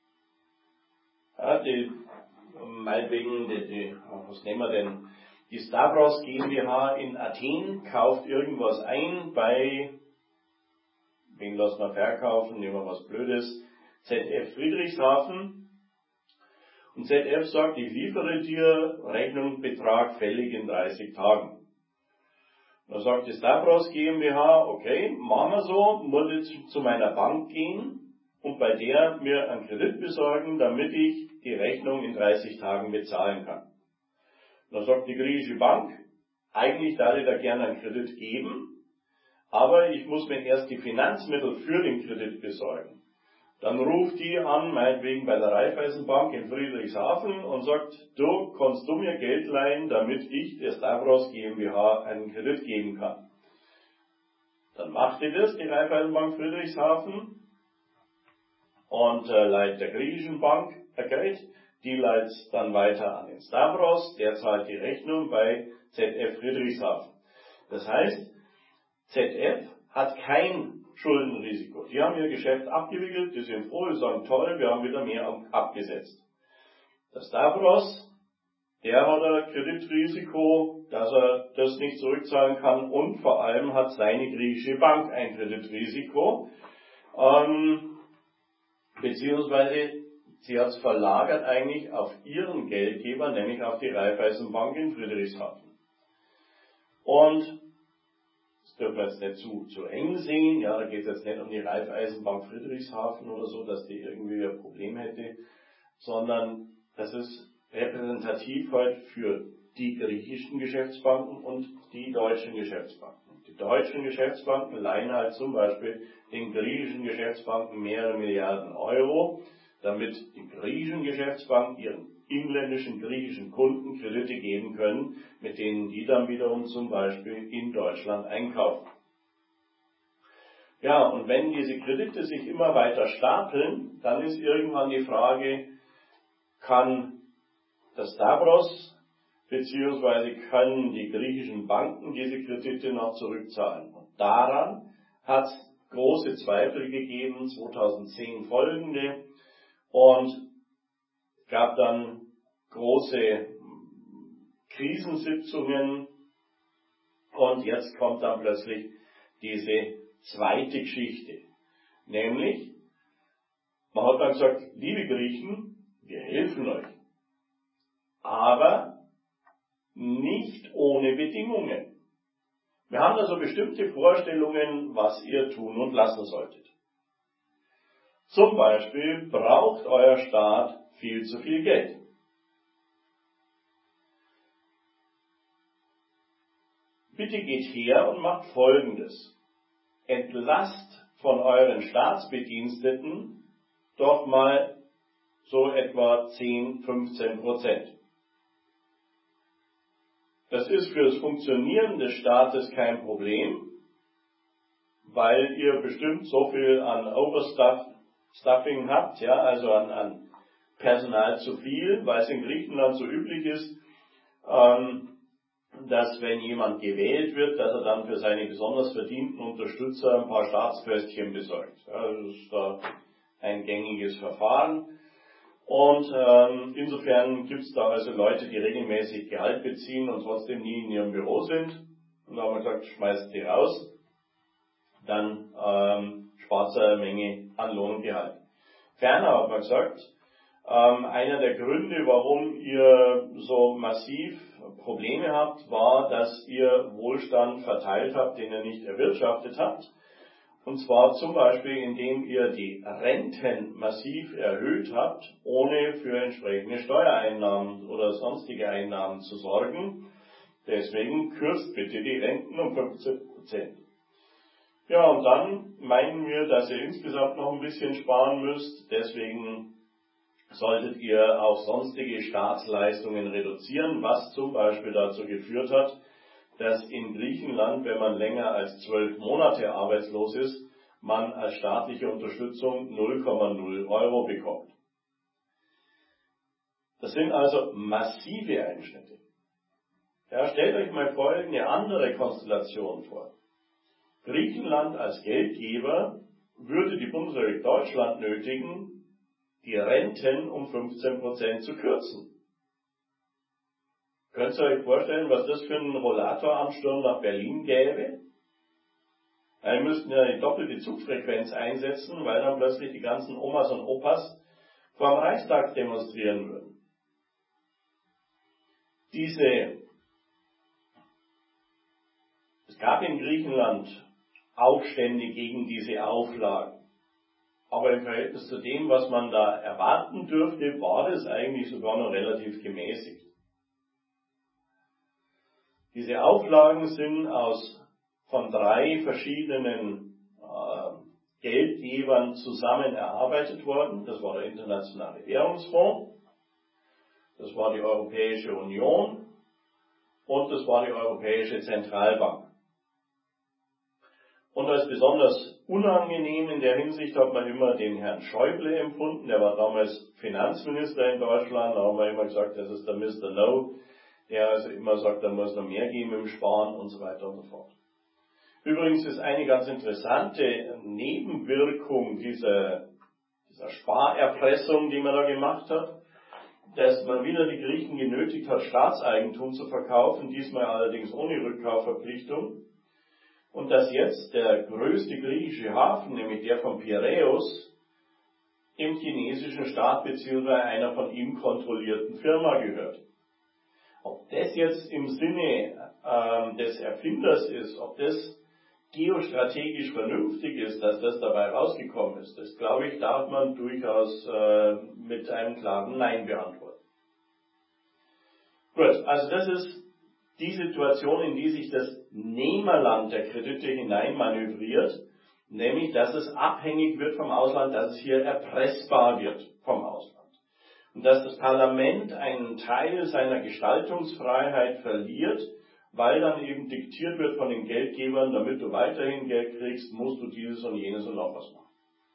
Ja, die, meinetwegen, die, die, was nehmen wir denn? Die Stavros GmbH in Athen kauft irgendwas ein bei, wen lassen wir verkaufen, nehmen wir was Blödes, Z F Friedrichshafen. Und Z F sagt, ich liefere dir Rechnung, Betrag fällig in dreißig Tagen. Dann sagt die Stavros GmbH, okay, machen wir so, muss jetzt zu meiner Bank gehen und bei der mir einen Kredit besorgen, damit ich die Rechnung in dreißig Tagen bezahlen kann. Dann sagt die griechische Bank, eigentlich darf ich da gerne einen Kredit geben, aber ich muss mir erst die Finanzmittel für den Kredit besorgen. Dann ruft die an, meinetwegen bei der Raiffeisenbank in Friedrichshafen, und sagt, du, kannst du mir Geld leihen, damit ich der Stavros GmbH einen Kredit geben kann. Dann macht die das, die Raiffeisenbank Friedrichshafen, und äh, leiht der griechischen Bank ein Geld, die leitet es dann weiter an den Stavros, der zahlt die Rechnung bei Z F Friedrichshafen. Das heißt, Z F hat kein Schuldenrisiko. Die haben ihr Geschäft abgewickelt, die sind froh, die sagen, toll, wir haben wieder mehr abgesetzt. Der Stavros, der hat ein Kreditrisiko, dass er das nicht zurückzahlen kann, und vor allem hat seine griechische Bank ein Kreditrisiko, ähm, beziehungsweise sie hat es verlagert eigentlich auf ihren Geldgeber, nämlich auf die Raiffeisenbank in Friedrichshafen. Und das dürfen wir jetzt nicht zu, zu eng sehen, ja, da geht es jetzt nicht um die Raiffeisenbank Friedrichshafen oder so, dass die irgendwie ein Problem hätte, sondern das ist repräsentativ halt für die griechischen Geschäftsbanken und die deutschen Geschäftsbanken. Die deutschen Geschäftsbanken leihen halt zum Beispiel den griechischen Geschäftsbanken mehrere Milliarden Euro, damit die griechischen Geschäftsbanken ihren inländischen griechischen Kunden Kredite geben können, mit denen die dann wiederum zum Beispiel in Deutschland einkaufen. Ja, und wenn diese Kredite sich immer weiter stapeln, dann ist irgendwann die Frage, kann das Stavros beziehungsweise können die griechischen Banken diese Kredite noch zurückzahlen. Und daran hat es große Zweifel gegeben, zweitausendzehn folgende, und es gab dann große Krisensitzungen, und jetzt kommt dann plötzlich diese zweite Geschichte. Nämlich, man hat dann gesagt, liebe Griechen, wir helfen euch, aber nicht ohne Bedingungen. Wir haben also bestimmte Vorstellungen, was ihr tun und lassen solltet. Zum Beispiel braucht euer Staat viel zu viel Geld. Bitte geht her und macht Folgendes. Entlasst von euren Staatsbediensteten doch mal so etwa zehn, fünfzehn Prozent. Das ist für das Funktionieren des Staates kein Problem, weil ihr bestimmt so viel an Overstuffing habt, ja, also an, an Personal zu viel, weil es in Griechenland so üblich ist, ähm, dass wenn jemand gewählt wird, dass er dann für seine besonders verdienten Unterstützer ein paar Staatspöstchen besorgt. Ja, das ist da ein gängiges Verfahren. Und ähm, insofern gibt es da also Leute, die regelmäßig Gehalt beziehen und trotzdem nie in ihrem Büro sind. Und da haben wir gesagt, schmeißt die raus, dann ähm, spart ihr eine Menge an Lohn und Gehalt. Ferner hat man gesagt, ähm, einer der Gründe, warum ihr so massiv Probleme habt, war, dass ihr Wohlstand verteilt habt, den ihr nicht erwirtschaftet habt. Und zwar zum Beispiel, indem ihr die Renten massiv erhöht habt, ohne für entsprechende Steuereinnahmen oder sonstige Einnahmen zu sorgen. Deswegen kürzt bitte die Renten um fünfzehn Prozent. Ja, und dann meinen wir, dass ihr insgesamt noch ein bisschen sparen müsst. Deswegen solltet ihr auch sonstige Staatsleistungen reduzieren, was zum Beispiel dazu geführt hat, dass in Griechenland, wenn man länger als zwölf Monate arbeitslos ist, man als staatliche Unterstützung null Komma null Euro bekommt. Das sind also massive Einschnitte. Ja, stellt euch mal folgende andere Konstellation vor. Griechenland als Geldgeber würde die Bundesrepublik Deutschland nötigen, die Renten um fünfzehn Prozent zu kürzen. Könnt ihr euch vorstellen, was das für einen Rollatoransturm nach Berlin gäbe? Wir müssten ja die doppelte Zugfrequenz einsetzen, weil dann plötzlich die ganzen Omas und Opas vor dem Reichstag demonstrieren würden. Diese, es gab in Griechenland Aufstände gegen diese Auflagen. Aber im Verhältnis zu dem, was man da erwarten dürfte, war das eigentlich sogar noch relativ gemäßigt. Diese Auflagen sind aus von drei verschiedenen äh, Geldgebern zusammen erarbeitet worden. Das war der Internationale Währungsfonds, das war die Europäische Union und das war die Europäische Zentralbank. Und als besonders unangenehm in der Hinsicht hat man immer den Herrn Schäuble empfunden, der war damals Finanzminister in Deutschland, da haben wir immer gesagt, das ist der Mister No, der also immer sagt, da muss noch mehr geben im Sparen und so weiter und so fort. Übrigens ist eine ganz interessante Nebenwirkung dieser, dieser Sparerpressung, die man da gemacht hat, dass man wieder die Griechen genötigt hat, Staatseigentum zu verkaufen, diesmal allerdings ohne Rückkaufverpflichtung. Und dass jetzt der größte griechische Hafen, nämlich der von Piräus, dem chinesischen Staat bzw. einer von ihm kontrollierten Firma gehört. Ob das jetzt im Sinne äh, des Erfinders ist, ob das geostrategisch vernünftig ist, dass das dabei rausgekommen ist, das glaube ich, darf man durchaus äh, mit einem klaren Nein beantworten. Gut, also das ist die Situation, in die sich das Nehmerland der Kredite hineinmanövriert, nämlich, dass es abhängig wird vom Ausland, dass es hier erpressbar wird vom Ausland. Und dass das Parlament einen Teil seiner Gestaltungsfreiheit verliert, weil dann eben diktiert wird von den Geldgebern, damit du weiterhin Geld kriegst, musst du dieses und jenes und noch was machen.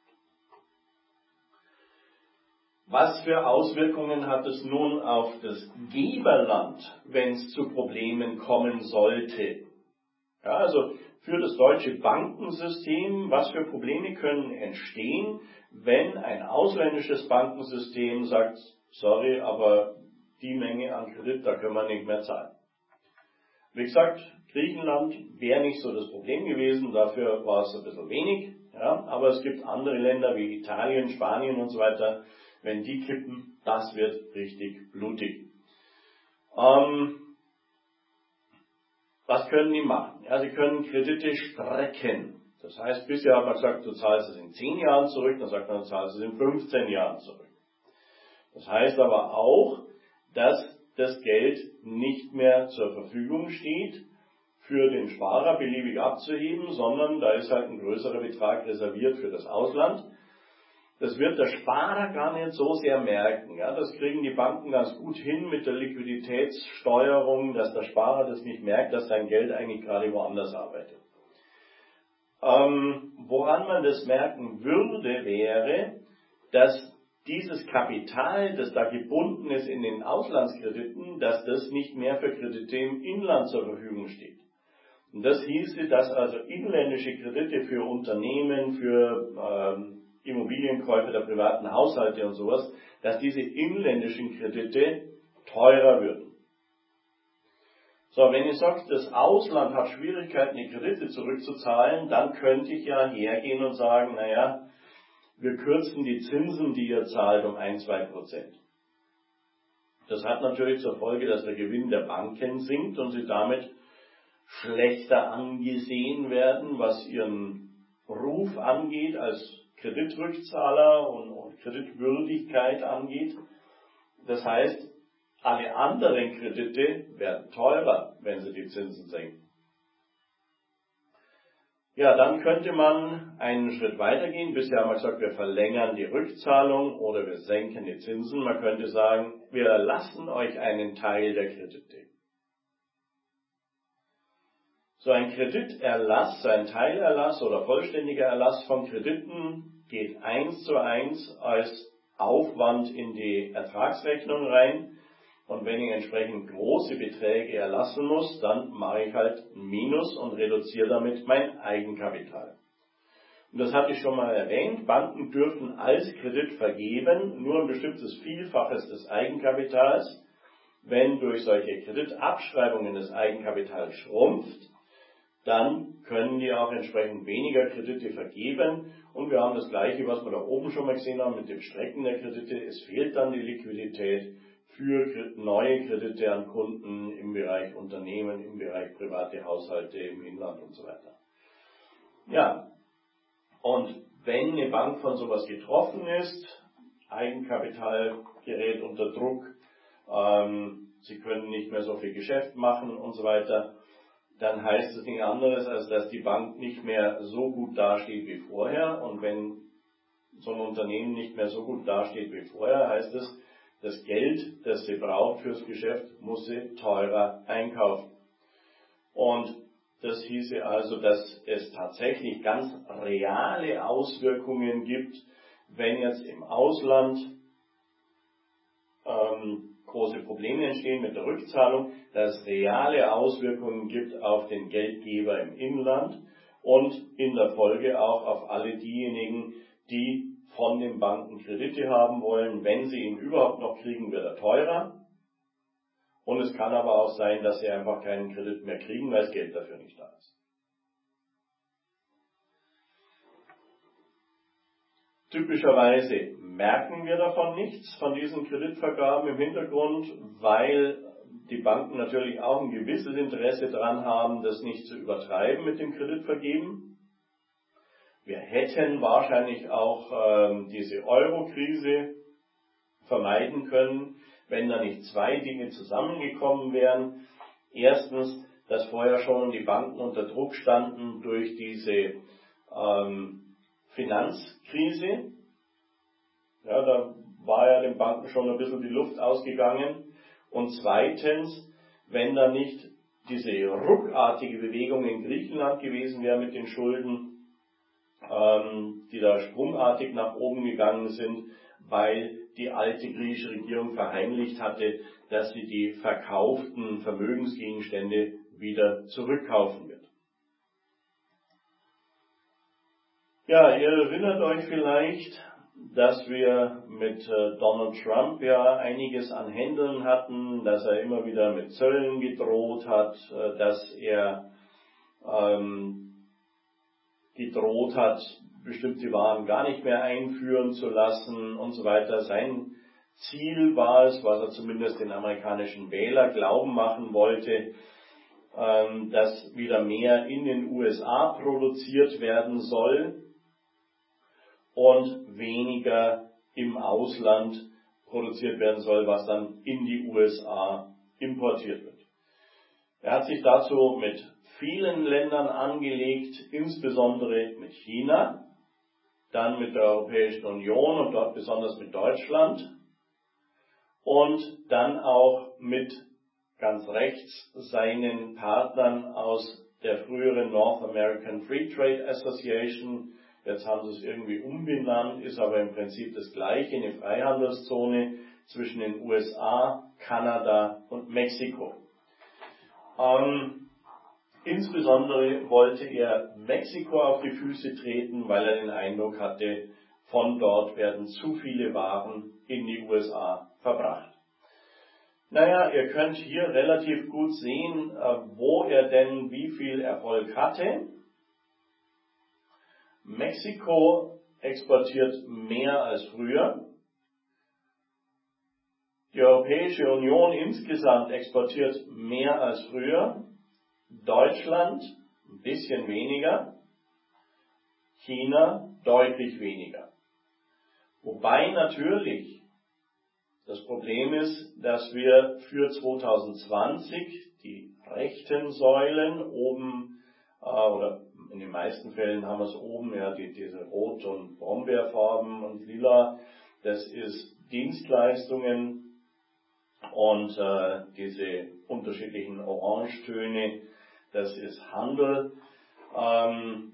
Was für Auswirkungen hat es nun auf das Geberland, wenn es zu Problemen kommen sollte? Ja, also für das deutsche Bankensystem, was für Probleme können entstehen, wenn ein ausländisches Bankensystem sagt, sorry, aber die Menge an Kredit, da können wir nicht mehr zahlen. Wie gesagt, Griechenland wäre nicht so das Problem gewesen, dafür war es ein bisschen wenig, ja, aber es gibt andere Länder wie Italien, Spanien und so weiter, wenn die kippen, das wird richtig blutig. Ähm, was können die machen? Ja, sie können Kredite strecken. Das heißt, bisher hat man gesagt, du zahlst es in zehn Jahren zurück, dann sagt man, du zahlst es in fünfzehn Jahren zurück. Das heißt aber auch, dass das Geld nicht mehr zur Verfügung steht, für den Sparer beliebig abzuheben, sondern da ist halt ein größerer Betrag reserviert für das Ausland. Das wird der Sparer gar nicht so sehr merken. Ja, das kriegen die Banken ganz gut hin mit der Liquiditätssteuerung, dass der Sparer das nicht merkt, dass sein Geld eigentlich gerade woanders arbeitet. Ähm, woran man das merken würde, wäre, dass dieses Kapital, das da gebunden ist in den Auslandskrediten, dass das nicht mehr für Kredite im Inland zur Verfügung steht. Und das hieße, dass also inländische Kredite für Unternehmen, für ähm, Immobilienkäufe der privaten Haushalte und sowas, dass diese inländischen Kredite teurer würden. So, wenn ich sage, das Ausland hat Schwierigkeiten, die Kredite zurückzuzahlen, dann könnte ich ja hergehen und sagen, naja, wir kürzen die Zinsen, die ihr zahlt, um ein bis zwei Prozent. Das hat natürlich zur Folge, dass der Gewinn der Banken sinkt und sie damit schlechter angesehen werden, was ihren Ruf angeht, als Kreditrückzahler und, und Kreditwürdigkeit angeht. Das heißt, alle anderen Kredite werden teurer, wenn sie die Zinsen senken. Ja, dann könnte man einen Schritt weitergehen. Bisher haben wir gesagt, wir verlängern die Rückzahlung oder wir senken die Zinsen. Man könnte sagen, wir erlassen euch einen Teil der Kredite. So ein Krediterlass, ein Teilerlass oder vollständiger Erlass von Krediten geht eins zu eins als Aufwand in die Ertragsrechnung rein. Und wenn ich entsprechend große Beträge erlassen muss, dann mache ich halt ein Minus und reduziere damit mein Eigenkapital. Und das hatte ich schon mal erwähnt, Banken dürfen als Kredit vergeben nur ein bestimmtes Vielfaches des Eigenkapitals. Wenn durch solche Kreditabschreibungen das Eigenkapital schrumpft, dann können die auch entsprechend weniger Kredite vergeben. Und wir haben das Gleiche, was wir da oben schon mal gesehen haben mit dem Strecken der Kredite. Es fehlt dann die Liquidität für neue Kredite an Kunden im Bereich Unternehmen, im Bereich private Haushalte, im Inland und so weiter. Ja, und wenn eine Bank von sowas getroffen ist, Eigenkapital gerät unter Druck, ähm, sie können nicht mehr so viel Geschäft machen und so weiter, dann heißt es nichts anderes, als dass die Bank nicht mehr so gut dasteht wie vorher. Und wenn so ein Unternehmen nicht mehr so gut dasteht wie vorher, heißt es, das Geld, das sie braucht fürs Geschäft, muss sie teurer einkaufen. Und das hieße also, dass es tatsächlich ganz reale Auswirkungen gibt, wenn jetzt im Ausland ähm, große Probleme entstehen mit der Rückzahlung, dass es reale Auswirkungen gibt auf den Geldgeber im Inland und in der Folge auch auf alle diejenigen, die von den Banken Kredite haben wollen. Wenn sie ihn überhaupt noch kriegen, wird er teurer. Und es kann aber auch sein, dass sie einfach keinen Kredit mehr kriegen, weil das Geld dafür nicht da ist. Typischerweise merken wir davon nichts, von diesen Kreditvergaben im Hintergrund, weil die Banken natürlich auch ein gewisses Interesse daran haben, das nicht zu übertreiben mit dem Kreditvergeben. Wir hätten wahrscheinlich auch ähm, diese Euro-Krise vermeiden können, wenn da nicht zwei Dinge zusammengekommen wären. Erstens, dass vorher schon die Banken unter Druck standen durch diese ähm, Finanzkrise. Ja, da war ja den Banken schon ein bisschen die Luft ausgegangen. Und zweitens, wenn da nicht diese ruckartige Bewegung in Griechenland gewesen wäre mit den Schulden, ähm, die da sprungartig nach oben gegangen sind, weil die alte griechische Regierung verheimlicht hatte, dass sie die verkauften Vermögensgegenstände wieder zurückkaufen wird. Ja, ihr erinnert euch vielleicht, dass wir mit äh, Donald Trump ja einiges an Händeln hatten, dass er immer wieder mit Zöllen gedroht hat, äh, dass er ähm, gedroht hat, bestimmte Waren gar nicht mehr einführen zu lassen und so weiter. Sein Ziel war es, was er zumindest den amerikanischen Wähler glauben machen wollte, ähm, dass wieder mehr in den U S A produziert werden soll und weniger im Ausland produziert werden soll, was dann in die U S A importiert wird. Er hat sich dazu mit vielen Ländern angelegt, insbesondere mit China, dann mit der Europäischen Union und dort besonders mit Deutschland und dann auch mit ganz rechts seinen Partnern aus der früheren North American Free Trade Association. Jetzt haben sie es irgendwie umbenannt, ist aber im Prinzip das gleiche, eine Freihandelszone zwischen den U S A, Kanada und Mexiko. Ähm, insbesondere wollte er Mexiko auf die Füße treten, weil er den Eindruck hatte, von dort werden zu viele Waren in die U S A verbracht. Naja, ihr könnt hier relativ gut sehen, wo er denn wie viel Erfolg hatte. Mexiko exportiert mehr als früher. Die Europäische Union insgesamt exportiert mehr als früher. Deutschland ein bisschen weniger. China deutlich weniger. Wobei natürlich das Problem ist, dass wir für zwanzig zwanzig die rechten Säulen oben, äh, oder in den meisten Fällen haben wir es oben, ja, die, diese Rot- und Brombeerfarben und Lila, das ist Dienstleistungen und äh, diese unterschiedlichen Orangetöne, das ist Handel. Ähm,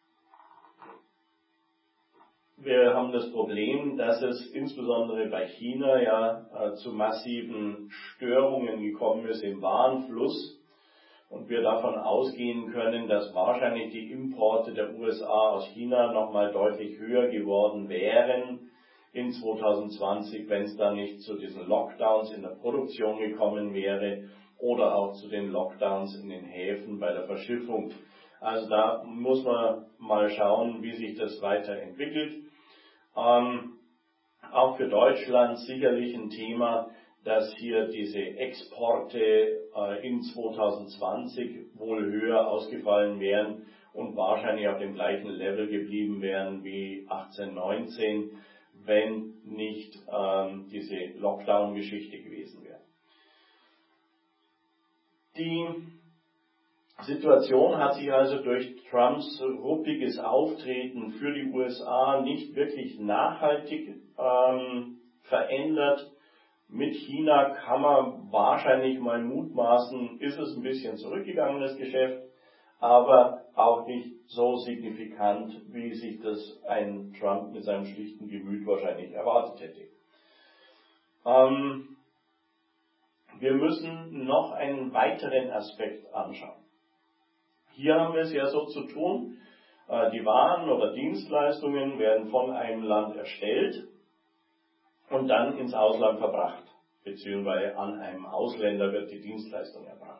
Wir haben das Problem, dass es insbesondere bei China ja äh, zu massiven Störungen gekommen ist im Warenfluss und wir davon ausgehen können, dass wahrscheinlich die Importe der U S A aus China nochmal deutlich höher geworden wären in zwanzig zwanzig, wenn es da nicht zu diesen Lockdowns in der Produktion gekommen wäre oder auch zu den Lockdowns in den Häfen bei der Verschiffung. Also da muss man mal schauen, wie sich das weiterentwickelt. Ähm, auch für Deutschland sicherlich ein Thema, dass hier diese Exporte äh, in zwanzig zwanzig wohl höher ausgefallen wären und wahrscheinlich auf dem gleichen Level geblieben wären wie achtzehn, neunzehn, wenn nicht ähm, diese Lockdown-Geschichte gewesen wäre. Die Situation hat sich also durch Trumps ruppiges Auftreten für die U S A nicht wirklich nachhaltig ähm, verändert. Mit China kann man wahrscheinlich mal mutmaßen, ist es ein bisschen zurückgegangen, das Geschäft, aber auch nicht so signifikant, wie sich das ein Trump mit seinem schlichten Gemüt wahrscheinlich erwartet hätte. Ähm, wir müssen noch einen weiteren Aspekt anschauen. Hier haben wir es ja so zu tun, die Waren oder Dienstleistungen werden von einem Land erstellt und dann ins Ausland verbracht, beziehungsweise an einem Ausländer wird die Dienstleistung erbracht.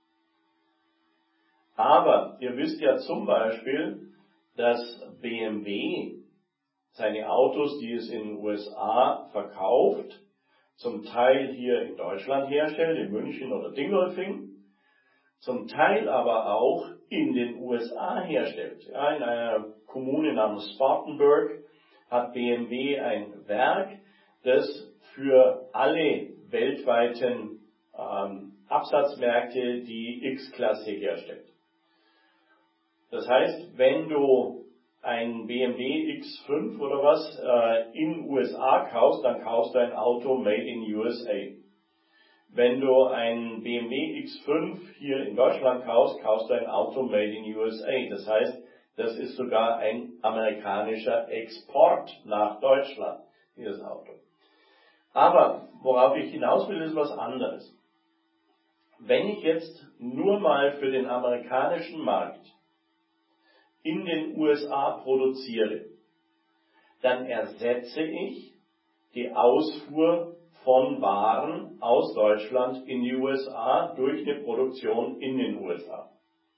Aber ihr wisst ja zum Beispiel, dass B M W seine Autos, die es in den U S A verkauft, zum Teil hier in Deutschland herstellt, in München oder Dingolfing, zum Teil aber auch in den U S A herstellt. Ja, in einer Kommune namens Spartanburg hat B M W ein Werk, das für alle weltweiten ähm, Absatzmärkte die X-Klasse herstellt. Das heißt, wenn du ein B M W X fünf oder was äh, in U S A kaufst, dann kaufst du ein Auto made in U S A. Wenn du ein B M W X fünf hier in Deutschland kaufst, kaufst du ein Auto made in U S A. Das heißt, das ist sogar ein amerikanischer Export nach Deutschland, dieses Auto. Aber worauf ich hinaus will, ist was anderes. Wenn ich jetzt nur mal für den amerikanischen Markt in den U S A produziere, dann ersetze ich die Ausfuhr von Waren aus Deutschland in die U S A durch eine Produktion in den U S A.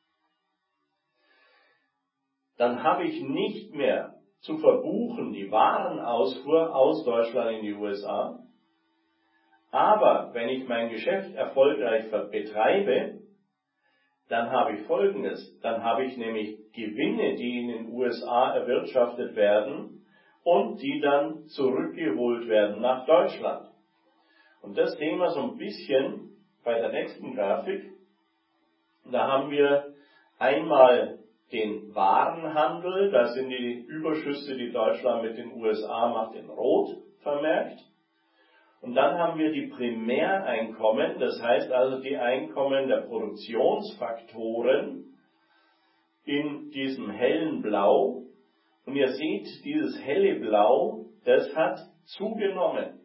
Dann habe ich nicht mehr zu verbuchen die Warenausfuhr aus Deutschland in die U S A, aber wenn ich mein Geschäft erfolgreich betreibe, dann habe ich Folgendes, dann habe ich nämlich Gewinne, die in den U S A erwirtschaftet werden und die dann zurückgeholt werden nach Deutschland. Und das sehen wir so ein bisschen bei der nächsten Grafik. Da haben wir einmal den Warenhandel, da sind die Überschüsse, die Deutschland mit den U S A macht, in Rot vermerkt. Und dann haben wir die Primäreinkommen, das heißt also die Einkommen der Produktionsfaktoren in diesem hellen Blau. Und ihr seht, dieses helle Blau, das hat zugenommen.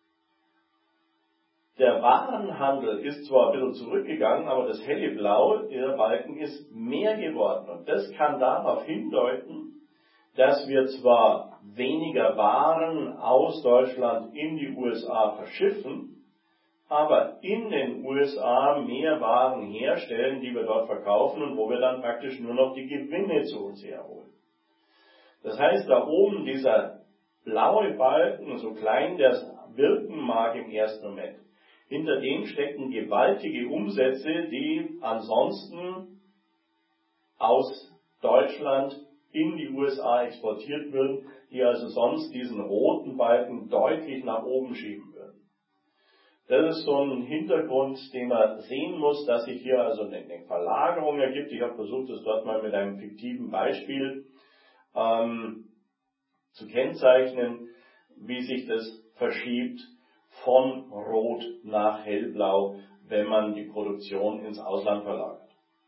Der Warenhandel ist zwar ein bisschen zurückgegangen, aber das helle Blau, der Balken, ist mehr geworden. Und das kann darauf hindeuten, dass wir zwar weniger Waren aus Deutschland in die U S A verschiffen, aber in den U S A mehr Waren herstellen, die wir dort verkaufen und wo wir dann praktisch nur noch die Gewinne zu uns herholen. Das heißt, da oben dieser blaue Balken, so klein das wirken mag im ersten Moment, hinter dem stecken gewaltige Umsätze, die ansonsten aus Deutschland in die U S A exportiert würden, die also sonst diesen roten Balken deutlich nach oben schieben würden. Das ist so ein Hintergrund, den man sehen muss, dass sich hier also eine Verlagerung ergibt. Ich habe versucht, das dort mal mit einem fiktiven Beispiel ähm, zu kennzeichnen, wie sich das verschiebt von Rot nach Hellblau, wenn man die Produktion ins Ausland verlagert.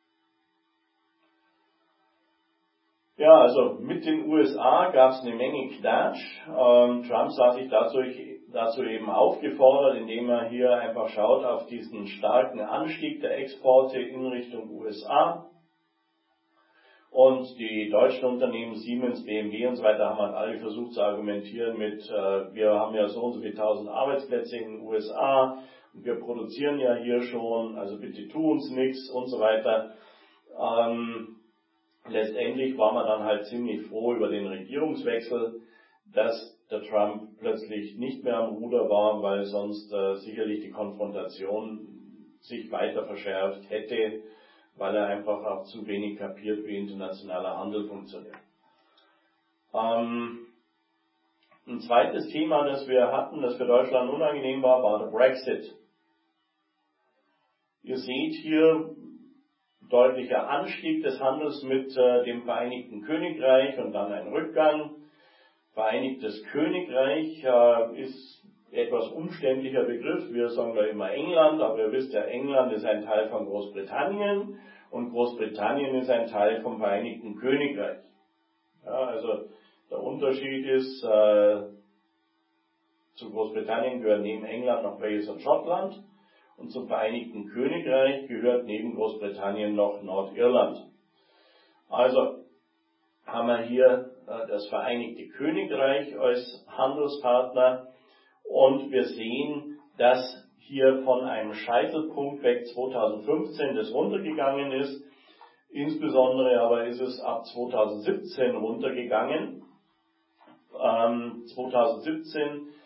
Ja, also mit den U S A gab es eine Menge Knatsch. Ähm, Trump sah sich dazu, dazu eben aufgefordert, indem er hier einfach schaut auf diesen starken Anstieg der Exporte in Richtung U S A. Und die deutschen Unternehmen Siemens, B M W und so weiter haben halt alle versucht zu argumentieren mit, äh, wir haben ja so und so viele tausend Arbeitsplätze in den U S A und wir produzieren ja hier schon, also bitte tu uns nichts und so weiter. Ähm, letztendlich war man dann halt ziemlich froh über den Regierungswechsel, dass der Trump plötzlich nicht mehr am Ruder war, weil sonst äh, sicherlich die Konfrontation sich weiter verschärft hätte, weil er einfach auch zu wenig kapiert, wie internationaler Handel funktioniert. Ähm, ein zweites Thema, das wir hatten, das für Deutschland unangenehm war, war der Brexit. Ihr seht hier deutlicher Anstieg des Handels mit äh, dem Vereinigten Königreich und dann ein Rückgang. Vereinigtes Königreich äh, ist etwas umständlicher Begriff. Wir sagen da immer England, aber ihr wisst ja, England ist ein Teil von Großbritannien und Großbritannien ist ein Teil vom Vereinigten Königreich. Ja, also der Unterschied ist, äh, zu Großbritannien gehören neben England noch Wales und Schottland und zum Vereinigten Königreich gehört neben Großbritannien noch Nordirland. Also haben wir hier äh, das Vereinigte Königreich als Handelspartner. Und wir sehen, dass hier von einem Scheitelpunkt weg zweitausendfünfzehn das runtergegangen ist. Insbesondere aber ist es ab zweitausendsiebzehn runtergegangen. Ähm, zweitausendsiebzehn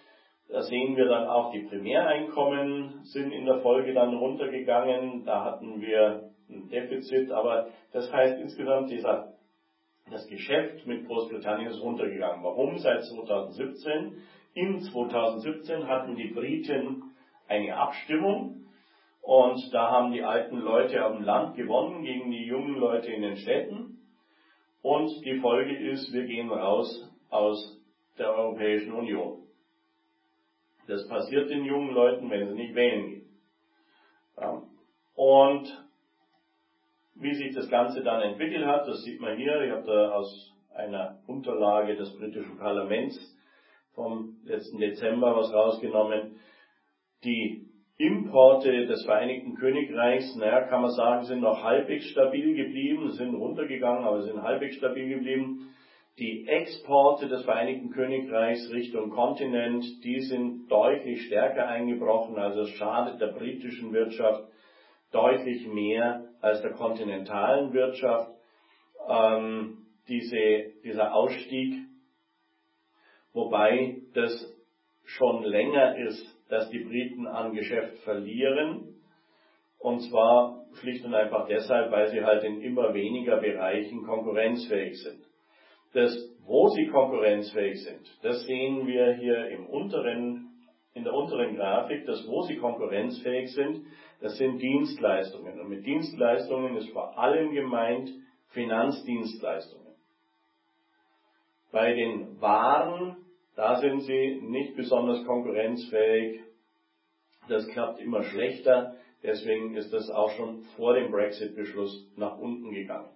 Da sehen wir dann auch, die Primäreinkommen sind in der Folge dann runtergegangen. Da hatten wir ein Defizit, aber das heißt insgesamt, dieser, das Geschäft mit Großbritannien ist runtergegangen. Warum? Seit zweitausendsiebzehn. In zweitausendsiebzehn hatten die Briten eine Abstimmung und da haben die alten Leute auf dem Land gewonnen gegen die jungen Leute in den Städten. Und die Folge ist, wir gehen raus aus der Europäischen Union. Das passiert den jungen Leuten, wenn sie nicht wählen gehen. Ja. Und wie sich das Ganze dann entwickelt hat, das sieht man hier. Ich habe da aus einer Unterlage des britischen Parlaments vom letzten Dezember was rausgenommen. Die Importe des Vereinigten Königreichs, naja, kann man sagen, sind noch halbwegs stabil geblieben, sind runtergegangen, aber sind halbwegs stabil geblieben. Die Exporte des Vereinigten Königreichs Richtung Kontinent, die sind deutlich stärker eingebrochen, also es schadet der britischen Wirtschaft deutlich mehr als der kontinentalen Wirtschaft. Ähm, diese, dieser Ausstieg, wobei das schon länger ist, dass die Briten an Geschäft verlieren, und zwar schlicht und einfach deshalb, weil sie halt in immer weniger Bereichen konkurrenzfähig sind. Das, wo sie konkurrenzfähig sind, das sehen wir hier im unteren, in der unteren Grafik. Das, wo sie konkurrenzfähig sind, das sind Dienstleistungen. Und mit Dienstleistungen ist vor allem gemeint Finanzdienstleistungen. Bei den Waren, da sind sie nicht besonders konkurrenzfähig. Das klappt immer schlechter. Deswegen ist das auch schon vor dem Brexit-Beschluss nach unten gegangen.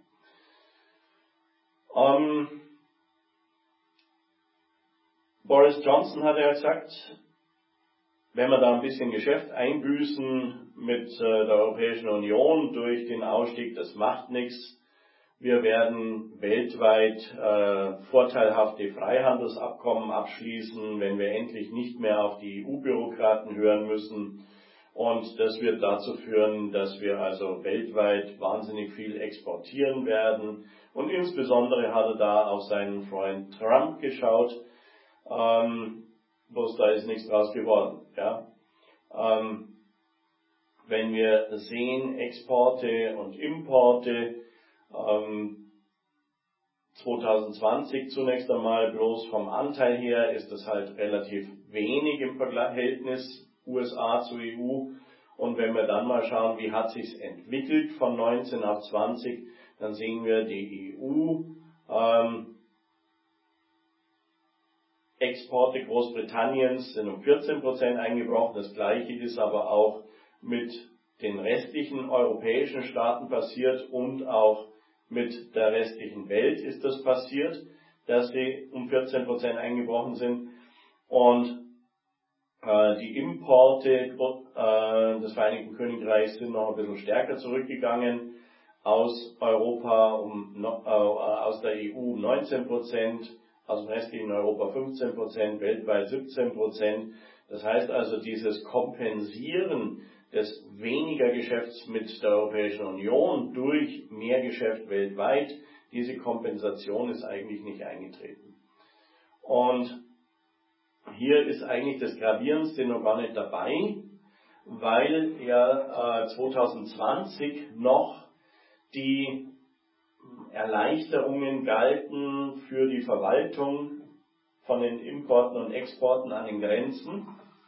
Ähm, Boris Johnson hat ja gesagt, wenn wir da ein bisschen Geschäft einbüßen mit äh, der Europäischen Union durch den Ausstieg, das macht nichts. Wir werden weltweit äh, vorteilhafte Freihandelsabkommen abschließen, wenn wir endlich nicht mehr auf die E U-Bürokraten hören müssen. Und das wird dazu führen, dass wir also weltweit wahnsinnig viel exportieren werden. Und insbesondere hat er da auf seinen Freund Trump geschaut. Ähm, bloß da ist nichts draus geworden. Ja? Ähm, wenn wir sehen, Exporte und Importe, ähm, zwanzig zwanzig zunächst einmal bloß vom Anteil her ist es halt relativ wenig im Verhältnis U S A zu E U. Und wenn wir dann mal schauen, wie hat sich's entwickelt von neunzehn auf zwanzig, dann sehen wir die E U, ähm, Exporte Großbritanniens sind um vierzehn Prozent eingebrochen. Das Gleiche ist aber auch mit den restlichen europäischen Staaten passiert und auch mit der restlichen Welt ist das passiert, dass sie um vierzehn Prozent eingebrochen sind. Und äh, die Importe äh, des Vereinigten Königreichs sind noch ein bisschen stärker zurückgegangen. Aus Europa, um, äh, aus der E U um neunzehn Prozent. Aus dem restlichen Europa fünfzehn Prozent, weltweit siebzehn Prozent. Das heißt also, dieses Kompensieren des weniger Geschäfts mit der Europäischen Union durch mehr Geschäft weltweit, diese Kompensation ist eigentlich nicht eingetreten. Und hier ist eigentlich das Gravierendste noch gar nicht dabei, weil ja äh, zwanzig zwanzig noch die Erleichterungen galten für die Verwaltung von den Importen und Exporten an den Grenzen,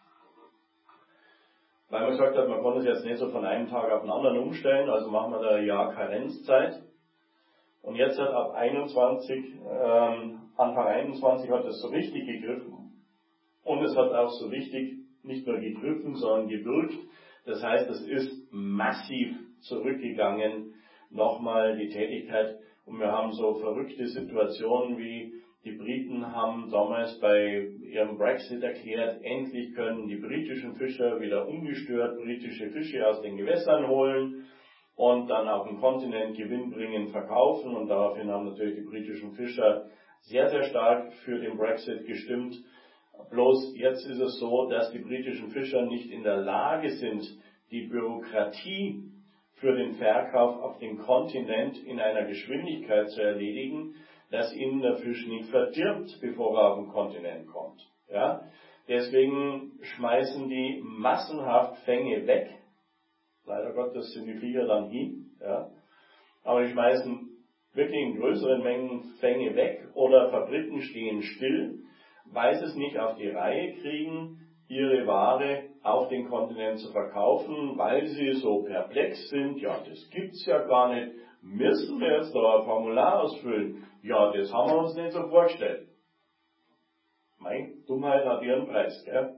weil man gesagt hat, man konnte es jetzt nicht so von einem Tag auf den anderen umstellen, also machen wir da ein Jahr Karenzzeit. Und jetzt hat ab einundzwanzig, ähm, Anfang einundzwanzig hat es so richtig gegriffen und es hat auch so richtig nicht nur gegriffen, sondern gewirkt. Das heißt, es ist massiv zurückgegangen, nochmal die Tätigkeit. Und wir haben so verrückte Situationen wie die Briten haben damals bei ihrem Brexit erklärt, endlich können die britischen Fischer wieder ungestört britische Fische aus den Gewässern holen und dann auf dem Kontinent gewinnbringend verkaufen. Und daraufhin haben natürlich die britischen Fischer sehr, sehr stark für den Brexit gestimmt. Bloß jetzt ist es so, dass die britischen Fischer nicht in der Lage sind, die Bürokratie für den Verkauf auf den Kontinent in einer Geschwindigkeit zu erledigen, dass ihnen der Fisch nicht verdirbt, bevor er auf den Kontinent kommt. Ja? Deswegen schmeißen die massenhaft Fänge weg. Leider Gottes sind die Viecher dann hin. Ja. Aber die schmeißen wirklich in größeren Mengen Fänge weg oder Fabriken stehen still, weil sie es nicht auf die Reihe kriegen, ihre Ware auf den Kontinent zu verkaufen, weil sie so perplex sind. Ja, das gibt's ja gar nicht. Müssen wir jetzt da ein Formular ausfüllen? Ja, das haben wir uns nicht so vorgestellt. Meine Dummheit hat ihren Preis, gell?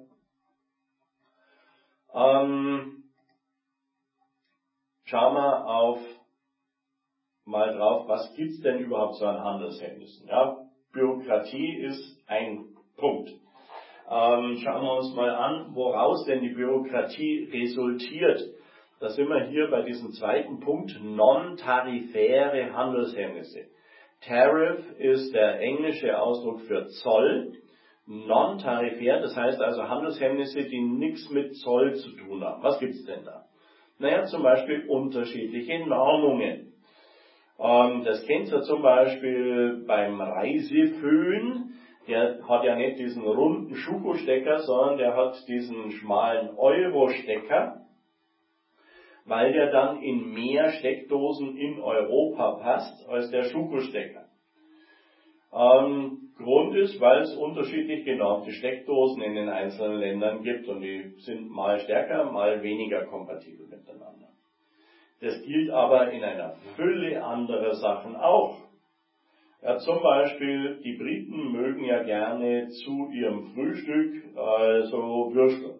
Ähm, schauen wir auf mal drauf, was gibt's denn überhaupt so an Handelshemmnissen? Ja, Bürokratie ist ein Punkt. Ähm, schauen wir uns mal an, woraus denn die Bürokratie resultiert. Da sind wir hier bei diesem zweiten Punkt, non-tarifäre Handelshemmnisse. Tariff ist der englische Ausdruck für Zoll. Non-tarifär, das heißt also Handelshemmnisse, die nichts mit Zoll zu tun haben. Was gibt's denn da? Naja, zum Beispiel unterschiedliche Normungen. Ähm, das kennt ihr zum Beispiel beim Reiseföhn. Der hat ja nicht diesen runden Schuko-Stecker, sondern der hat diesen schmalen Euro-Stecker, weil der dann in mehr Steckdosen in Europa passt als der Schuko-Stecker. Ähm, Grund ist, weil es unterschiedlich genormte Steckdosen in den einzelnen Ländern gibt und die sind mal stärker, mal weniger kompatibel miteinander. Das gilt aber in einer Fülle anderer Sachen auch. Ja, zum Beispiel, die Briten mögen ja gerne zu ihrem Frühstück also Würstel.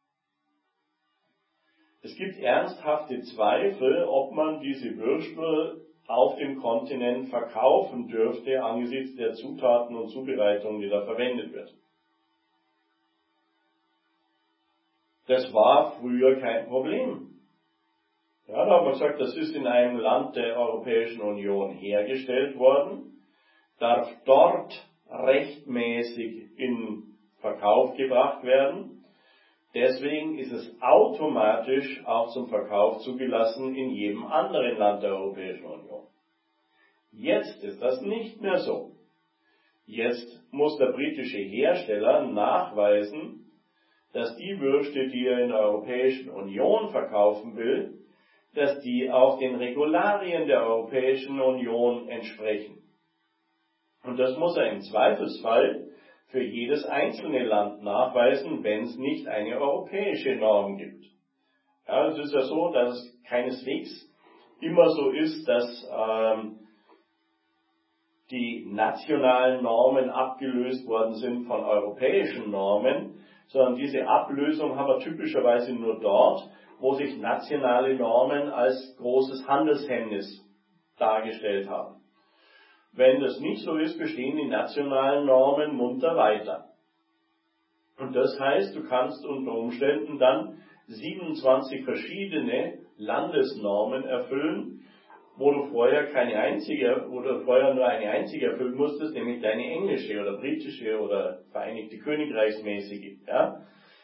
Es gibt ernsthafte Zweifel, ob man diese Würstel auf dem Kontinent verkaufen dürfte, angesichts der Zutaten und Zubereitung, die da verwendet wird. Das war früher kein Problem. Ja, da hat man gesagt, das ist in einem Land der Europäischen Union hergestellt worden, darf dort rechtmäßig in Verkauf gebracht werden. Deswegen ist es automatisch auch zum Verkauf zugelassen in jedem anderen Land der Europäischen Union. Jetzt ist das nicht mehr so. Jetzt muss der britische Hersteller nachweisen, dass die Würste, die er in der Europäischen Union verkaufen will, dass die auch den Regularien der Europäischen Union entsprechen. Und das muss er im Zweifelsfall für jedes einzelne Land nachweisen, wenn es nicht eine europäische Norm gibt. Ja, es ist ja so, dass es keineswegs immer so ist, dass ähm, die nationalen Normen abgelöst worden sind von europäischen Normen, sondern diese Ablösung haben wir typischerweise nur dort, wo sich nationale Normen als großes Handelshemmnis dargestellt haben. Wenn das nicht so ist, bestehen die nationalen Normen munter weiter. Und das heißt, du kannst unter Umständen dann siebenundzwanzig verschiedene Landesnormen erfüllen, wo du vorher keine einzige, wo du vorher nur eine einzige erfüllen musstest, nämlich deine englische oder britische oder Vereinigte Königreichsmäßige. Ja?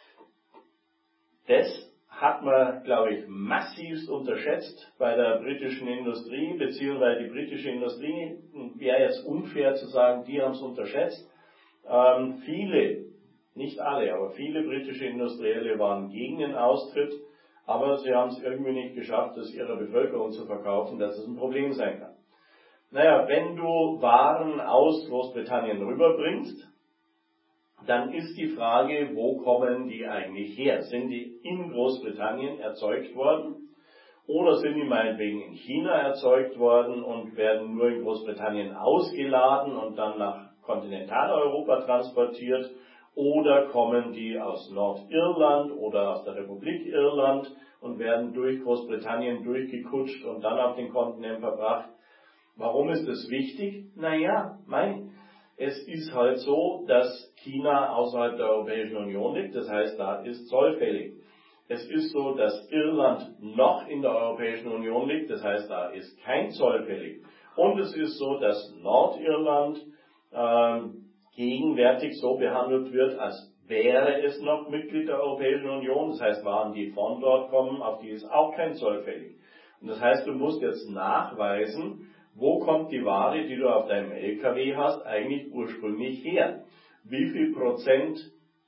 Das hat man, glaube ich, massivst unterschätzt bei der britischen Industrie, beziehungsweise die britische Industrie, wäre jetzt unfair zu sagen, die haben es unterschätzt. Ähm, viele, nicht alle, aber viele britische Industrielle waren gegen den Austritt, aber sie haben es irgendwie nicht geschafft, es ihrer Bevölkerung zu verkaufen, dass es ein Problem sein kann. Naja, wenn du Waren aus Großbritannien rüberbringst, dann ist die Frage, wo kommen die eigentlich her? Sind die in Großbritannien erzeugt worden oder sind die meinetwegen in China erzeugt worden und werden nur in Großbritannien ausgeladen und dann nach Kontinentaleuropa transportiert, oder kommen die aus Nordirland oder aus der Republik Irland und werden durch Großbritannien durchgekutscht und dann auf den Kontinent verbracht? Warum ist das wichtig? Naja, mein Es ist halt so, dass China außerhalb der Europäischen Union liegt, das heißt, da ist Zoll fällig. Es ist so, dass Irland noch in der Europäischen Union liegt, das heißt, da ist kein Zoll fällig. Und es ist so, dass Nordirland äh, gegenwärtig so behandelt wird, als wäre es noch Mitglied der Europäischen Union, das heißt, Waren, die von dort kommen, auf die ist auch kein Zoll fällig. Und das heißt, du musst jetzt nachweisen, wo kommt die Ware, die du auf deinem L K W hast, eigentlich ursprünglich her? Wie viel Prozent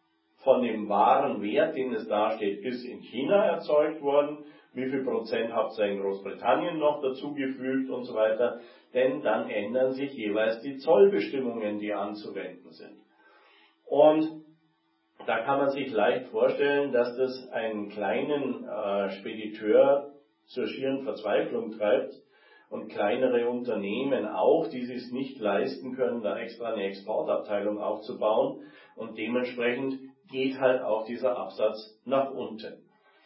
von dem wahren Wert, den es darstellt, ist in China erzeugt worden, wie viel Prozent habt ihr in Großbritannien noch dazugefügt und so weiter, denn dann ändern sich jeweils die Zollbestimmungen, die anzuwenden sind. Und da kann man sich leicht vorstellen, dass das einen kleinen äh, Spediteur zur schieren Verzweiflung treibt und kleinere Unternehmen auch, die sich nicht leisten können, da extra eine Exportabteilung aufzubauen, und dementsprechend geht halt auch dieser Absatz nach unten.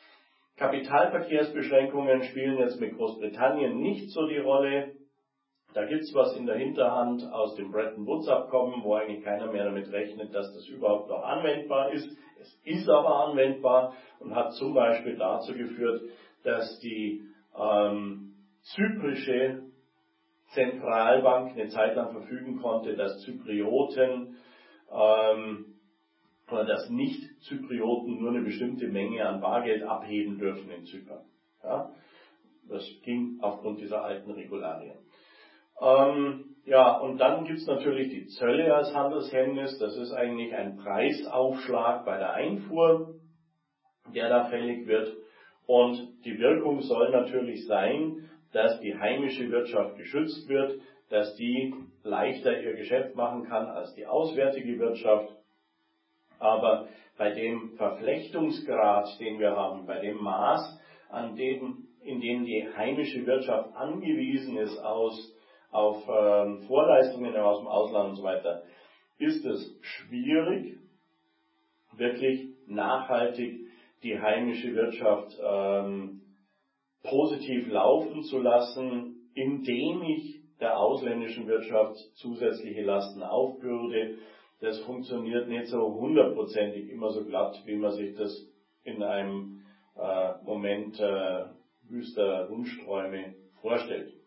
Kapitalverkehrsbeschränkungen spielen jetzt mit Großbritannien nicht so die Rolle. Da gibt es was in der Hinterhand aus dem Bretton Woods Abkommen, wo eigentlich keiner mehr damit rechnet, dass das überhaupt noch anwendbar ist. Es ist aber anwendbar und hat zum Beispiel dazu geführt, dass die ähm, zyprische Zentralbank eine Zeit lang verfügen konnte, dass Zyprioten ähm, oder dass Nicht-Zyprioten nur eine bestimmte Menge an Bargeld abheben dürfen in Zypern. Ja? Das ging aufgrund dieser alten Regularien. Ähm, ja, und dann gibt es natürlich die Zölle als Handelshemmnis. Das ist eigentlich ein Preisaufschlag bei der Einfuhr, der da fällig wird. Und die Wirkung soll natürlich sein, dass die heimische Wirtschaft geschützt wird, dass die leichter ihr Geschäft machen kann als die auswärtige Wirtschaft. Aber bei dem Verflechtungsgrad, den wir haben, bei dem Maß, an dem, in dem die heimische Wirtschaft angewiesen ist aus, auf ähm, Vorleistungen aus dem Ausland und so weiter, ist es schwierig, wirklich nachhaltig die heimische Wirtschaft ähm, positiv laufen zu lassen, indem ich der ausländischen Wirtschaft zusätzliche Lasten aufbürde. Das funktioniert nicht so hundertprozentig immer so glatt, wie man sich das in einem äh, Moment äh, wüster Wunschträume vorstellt.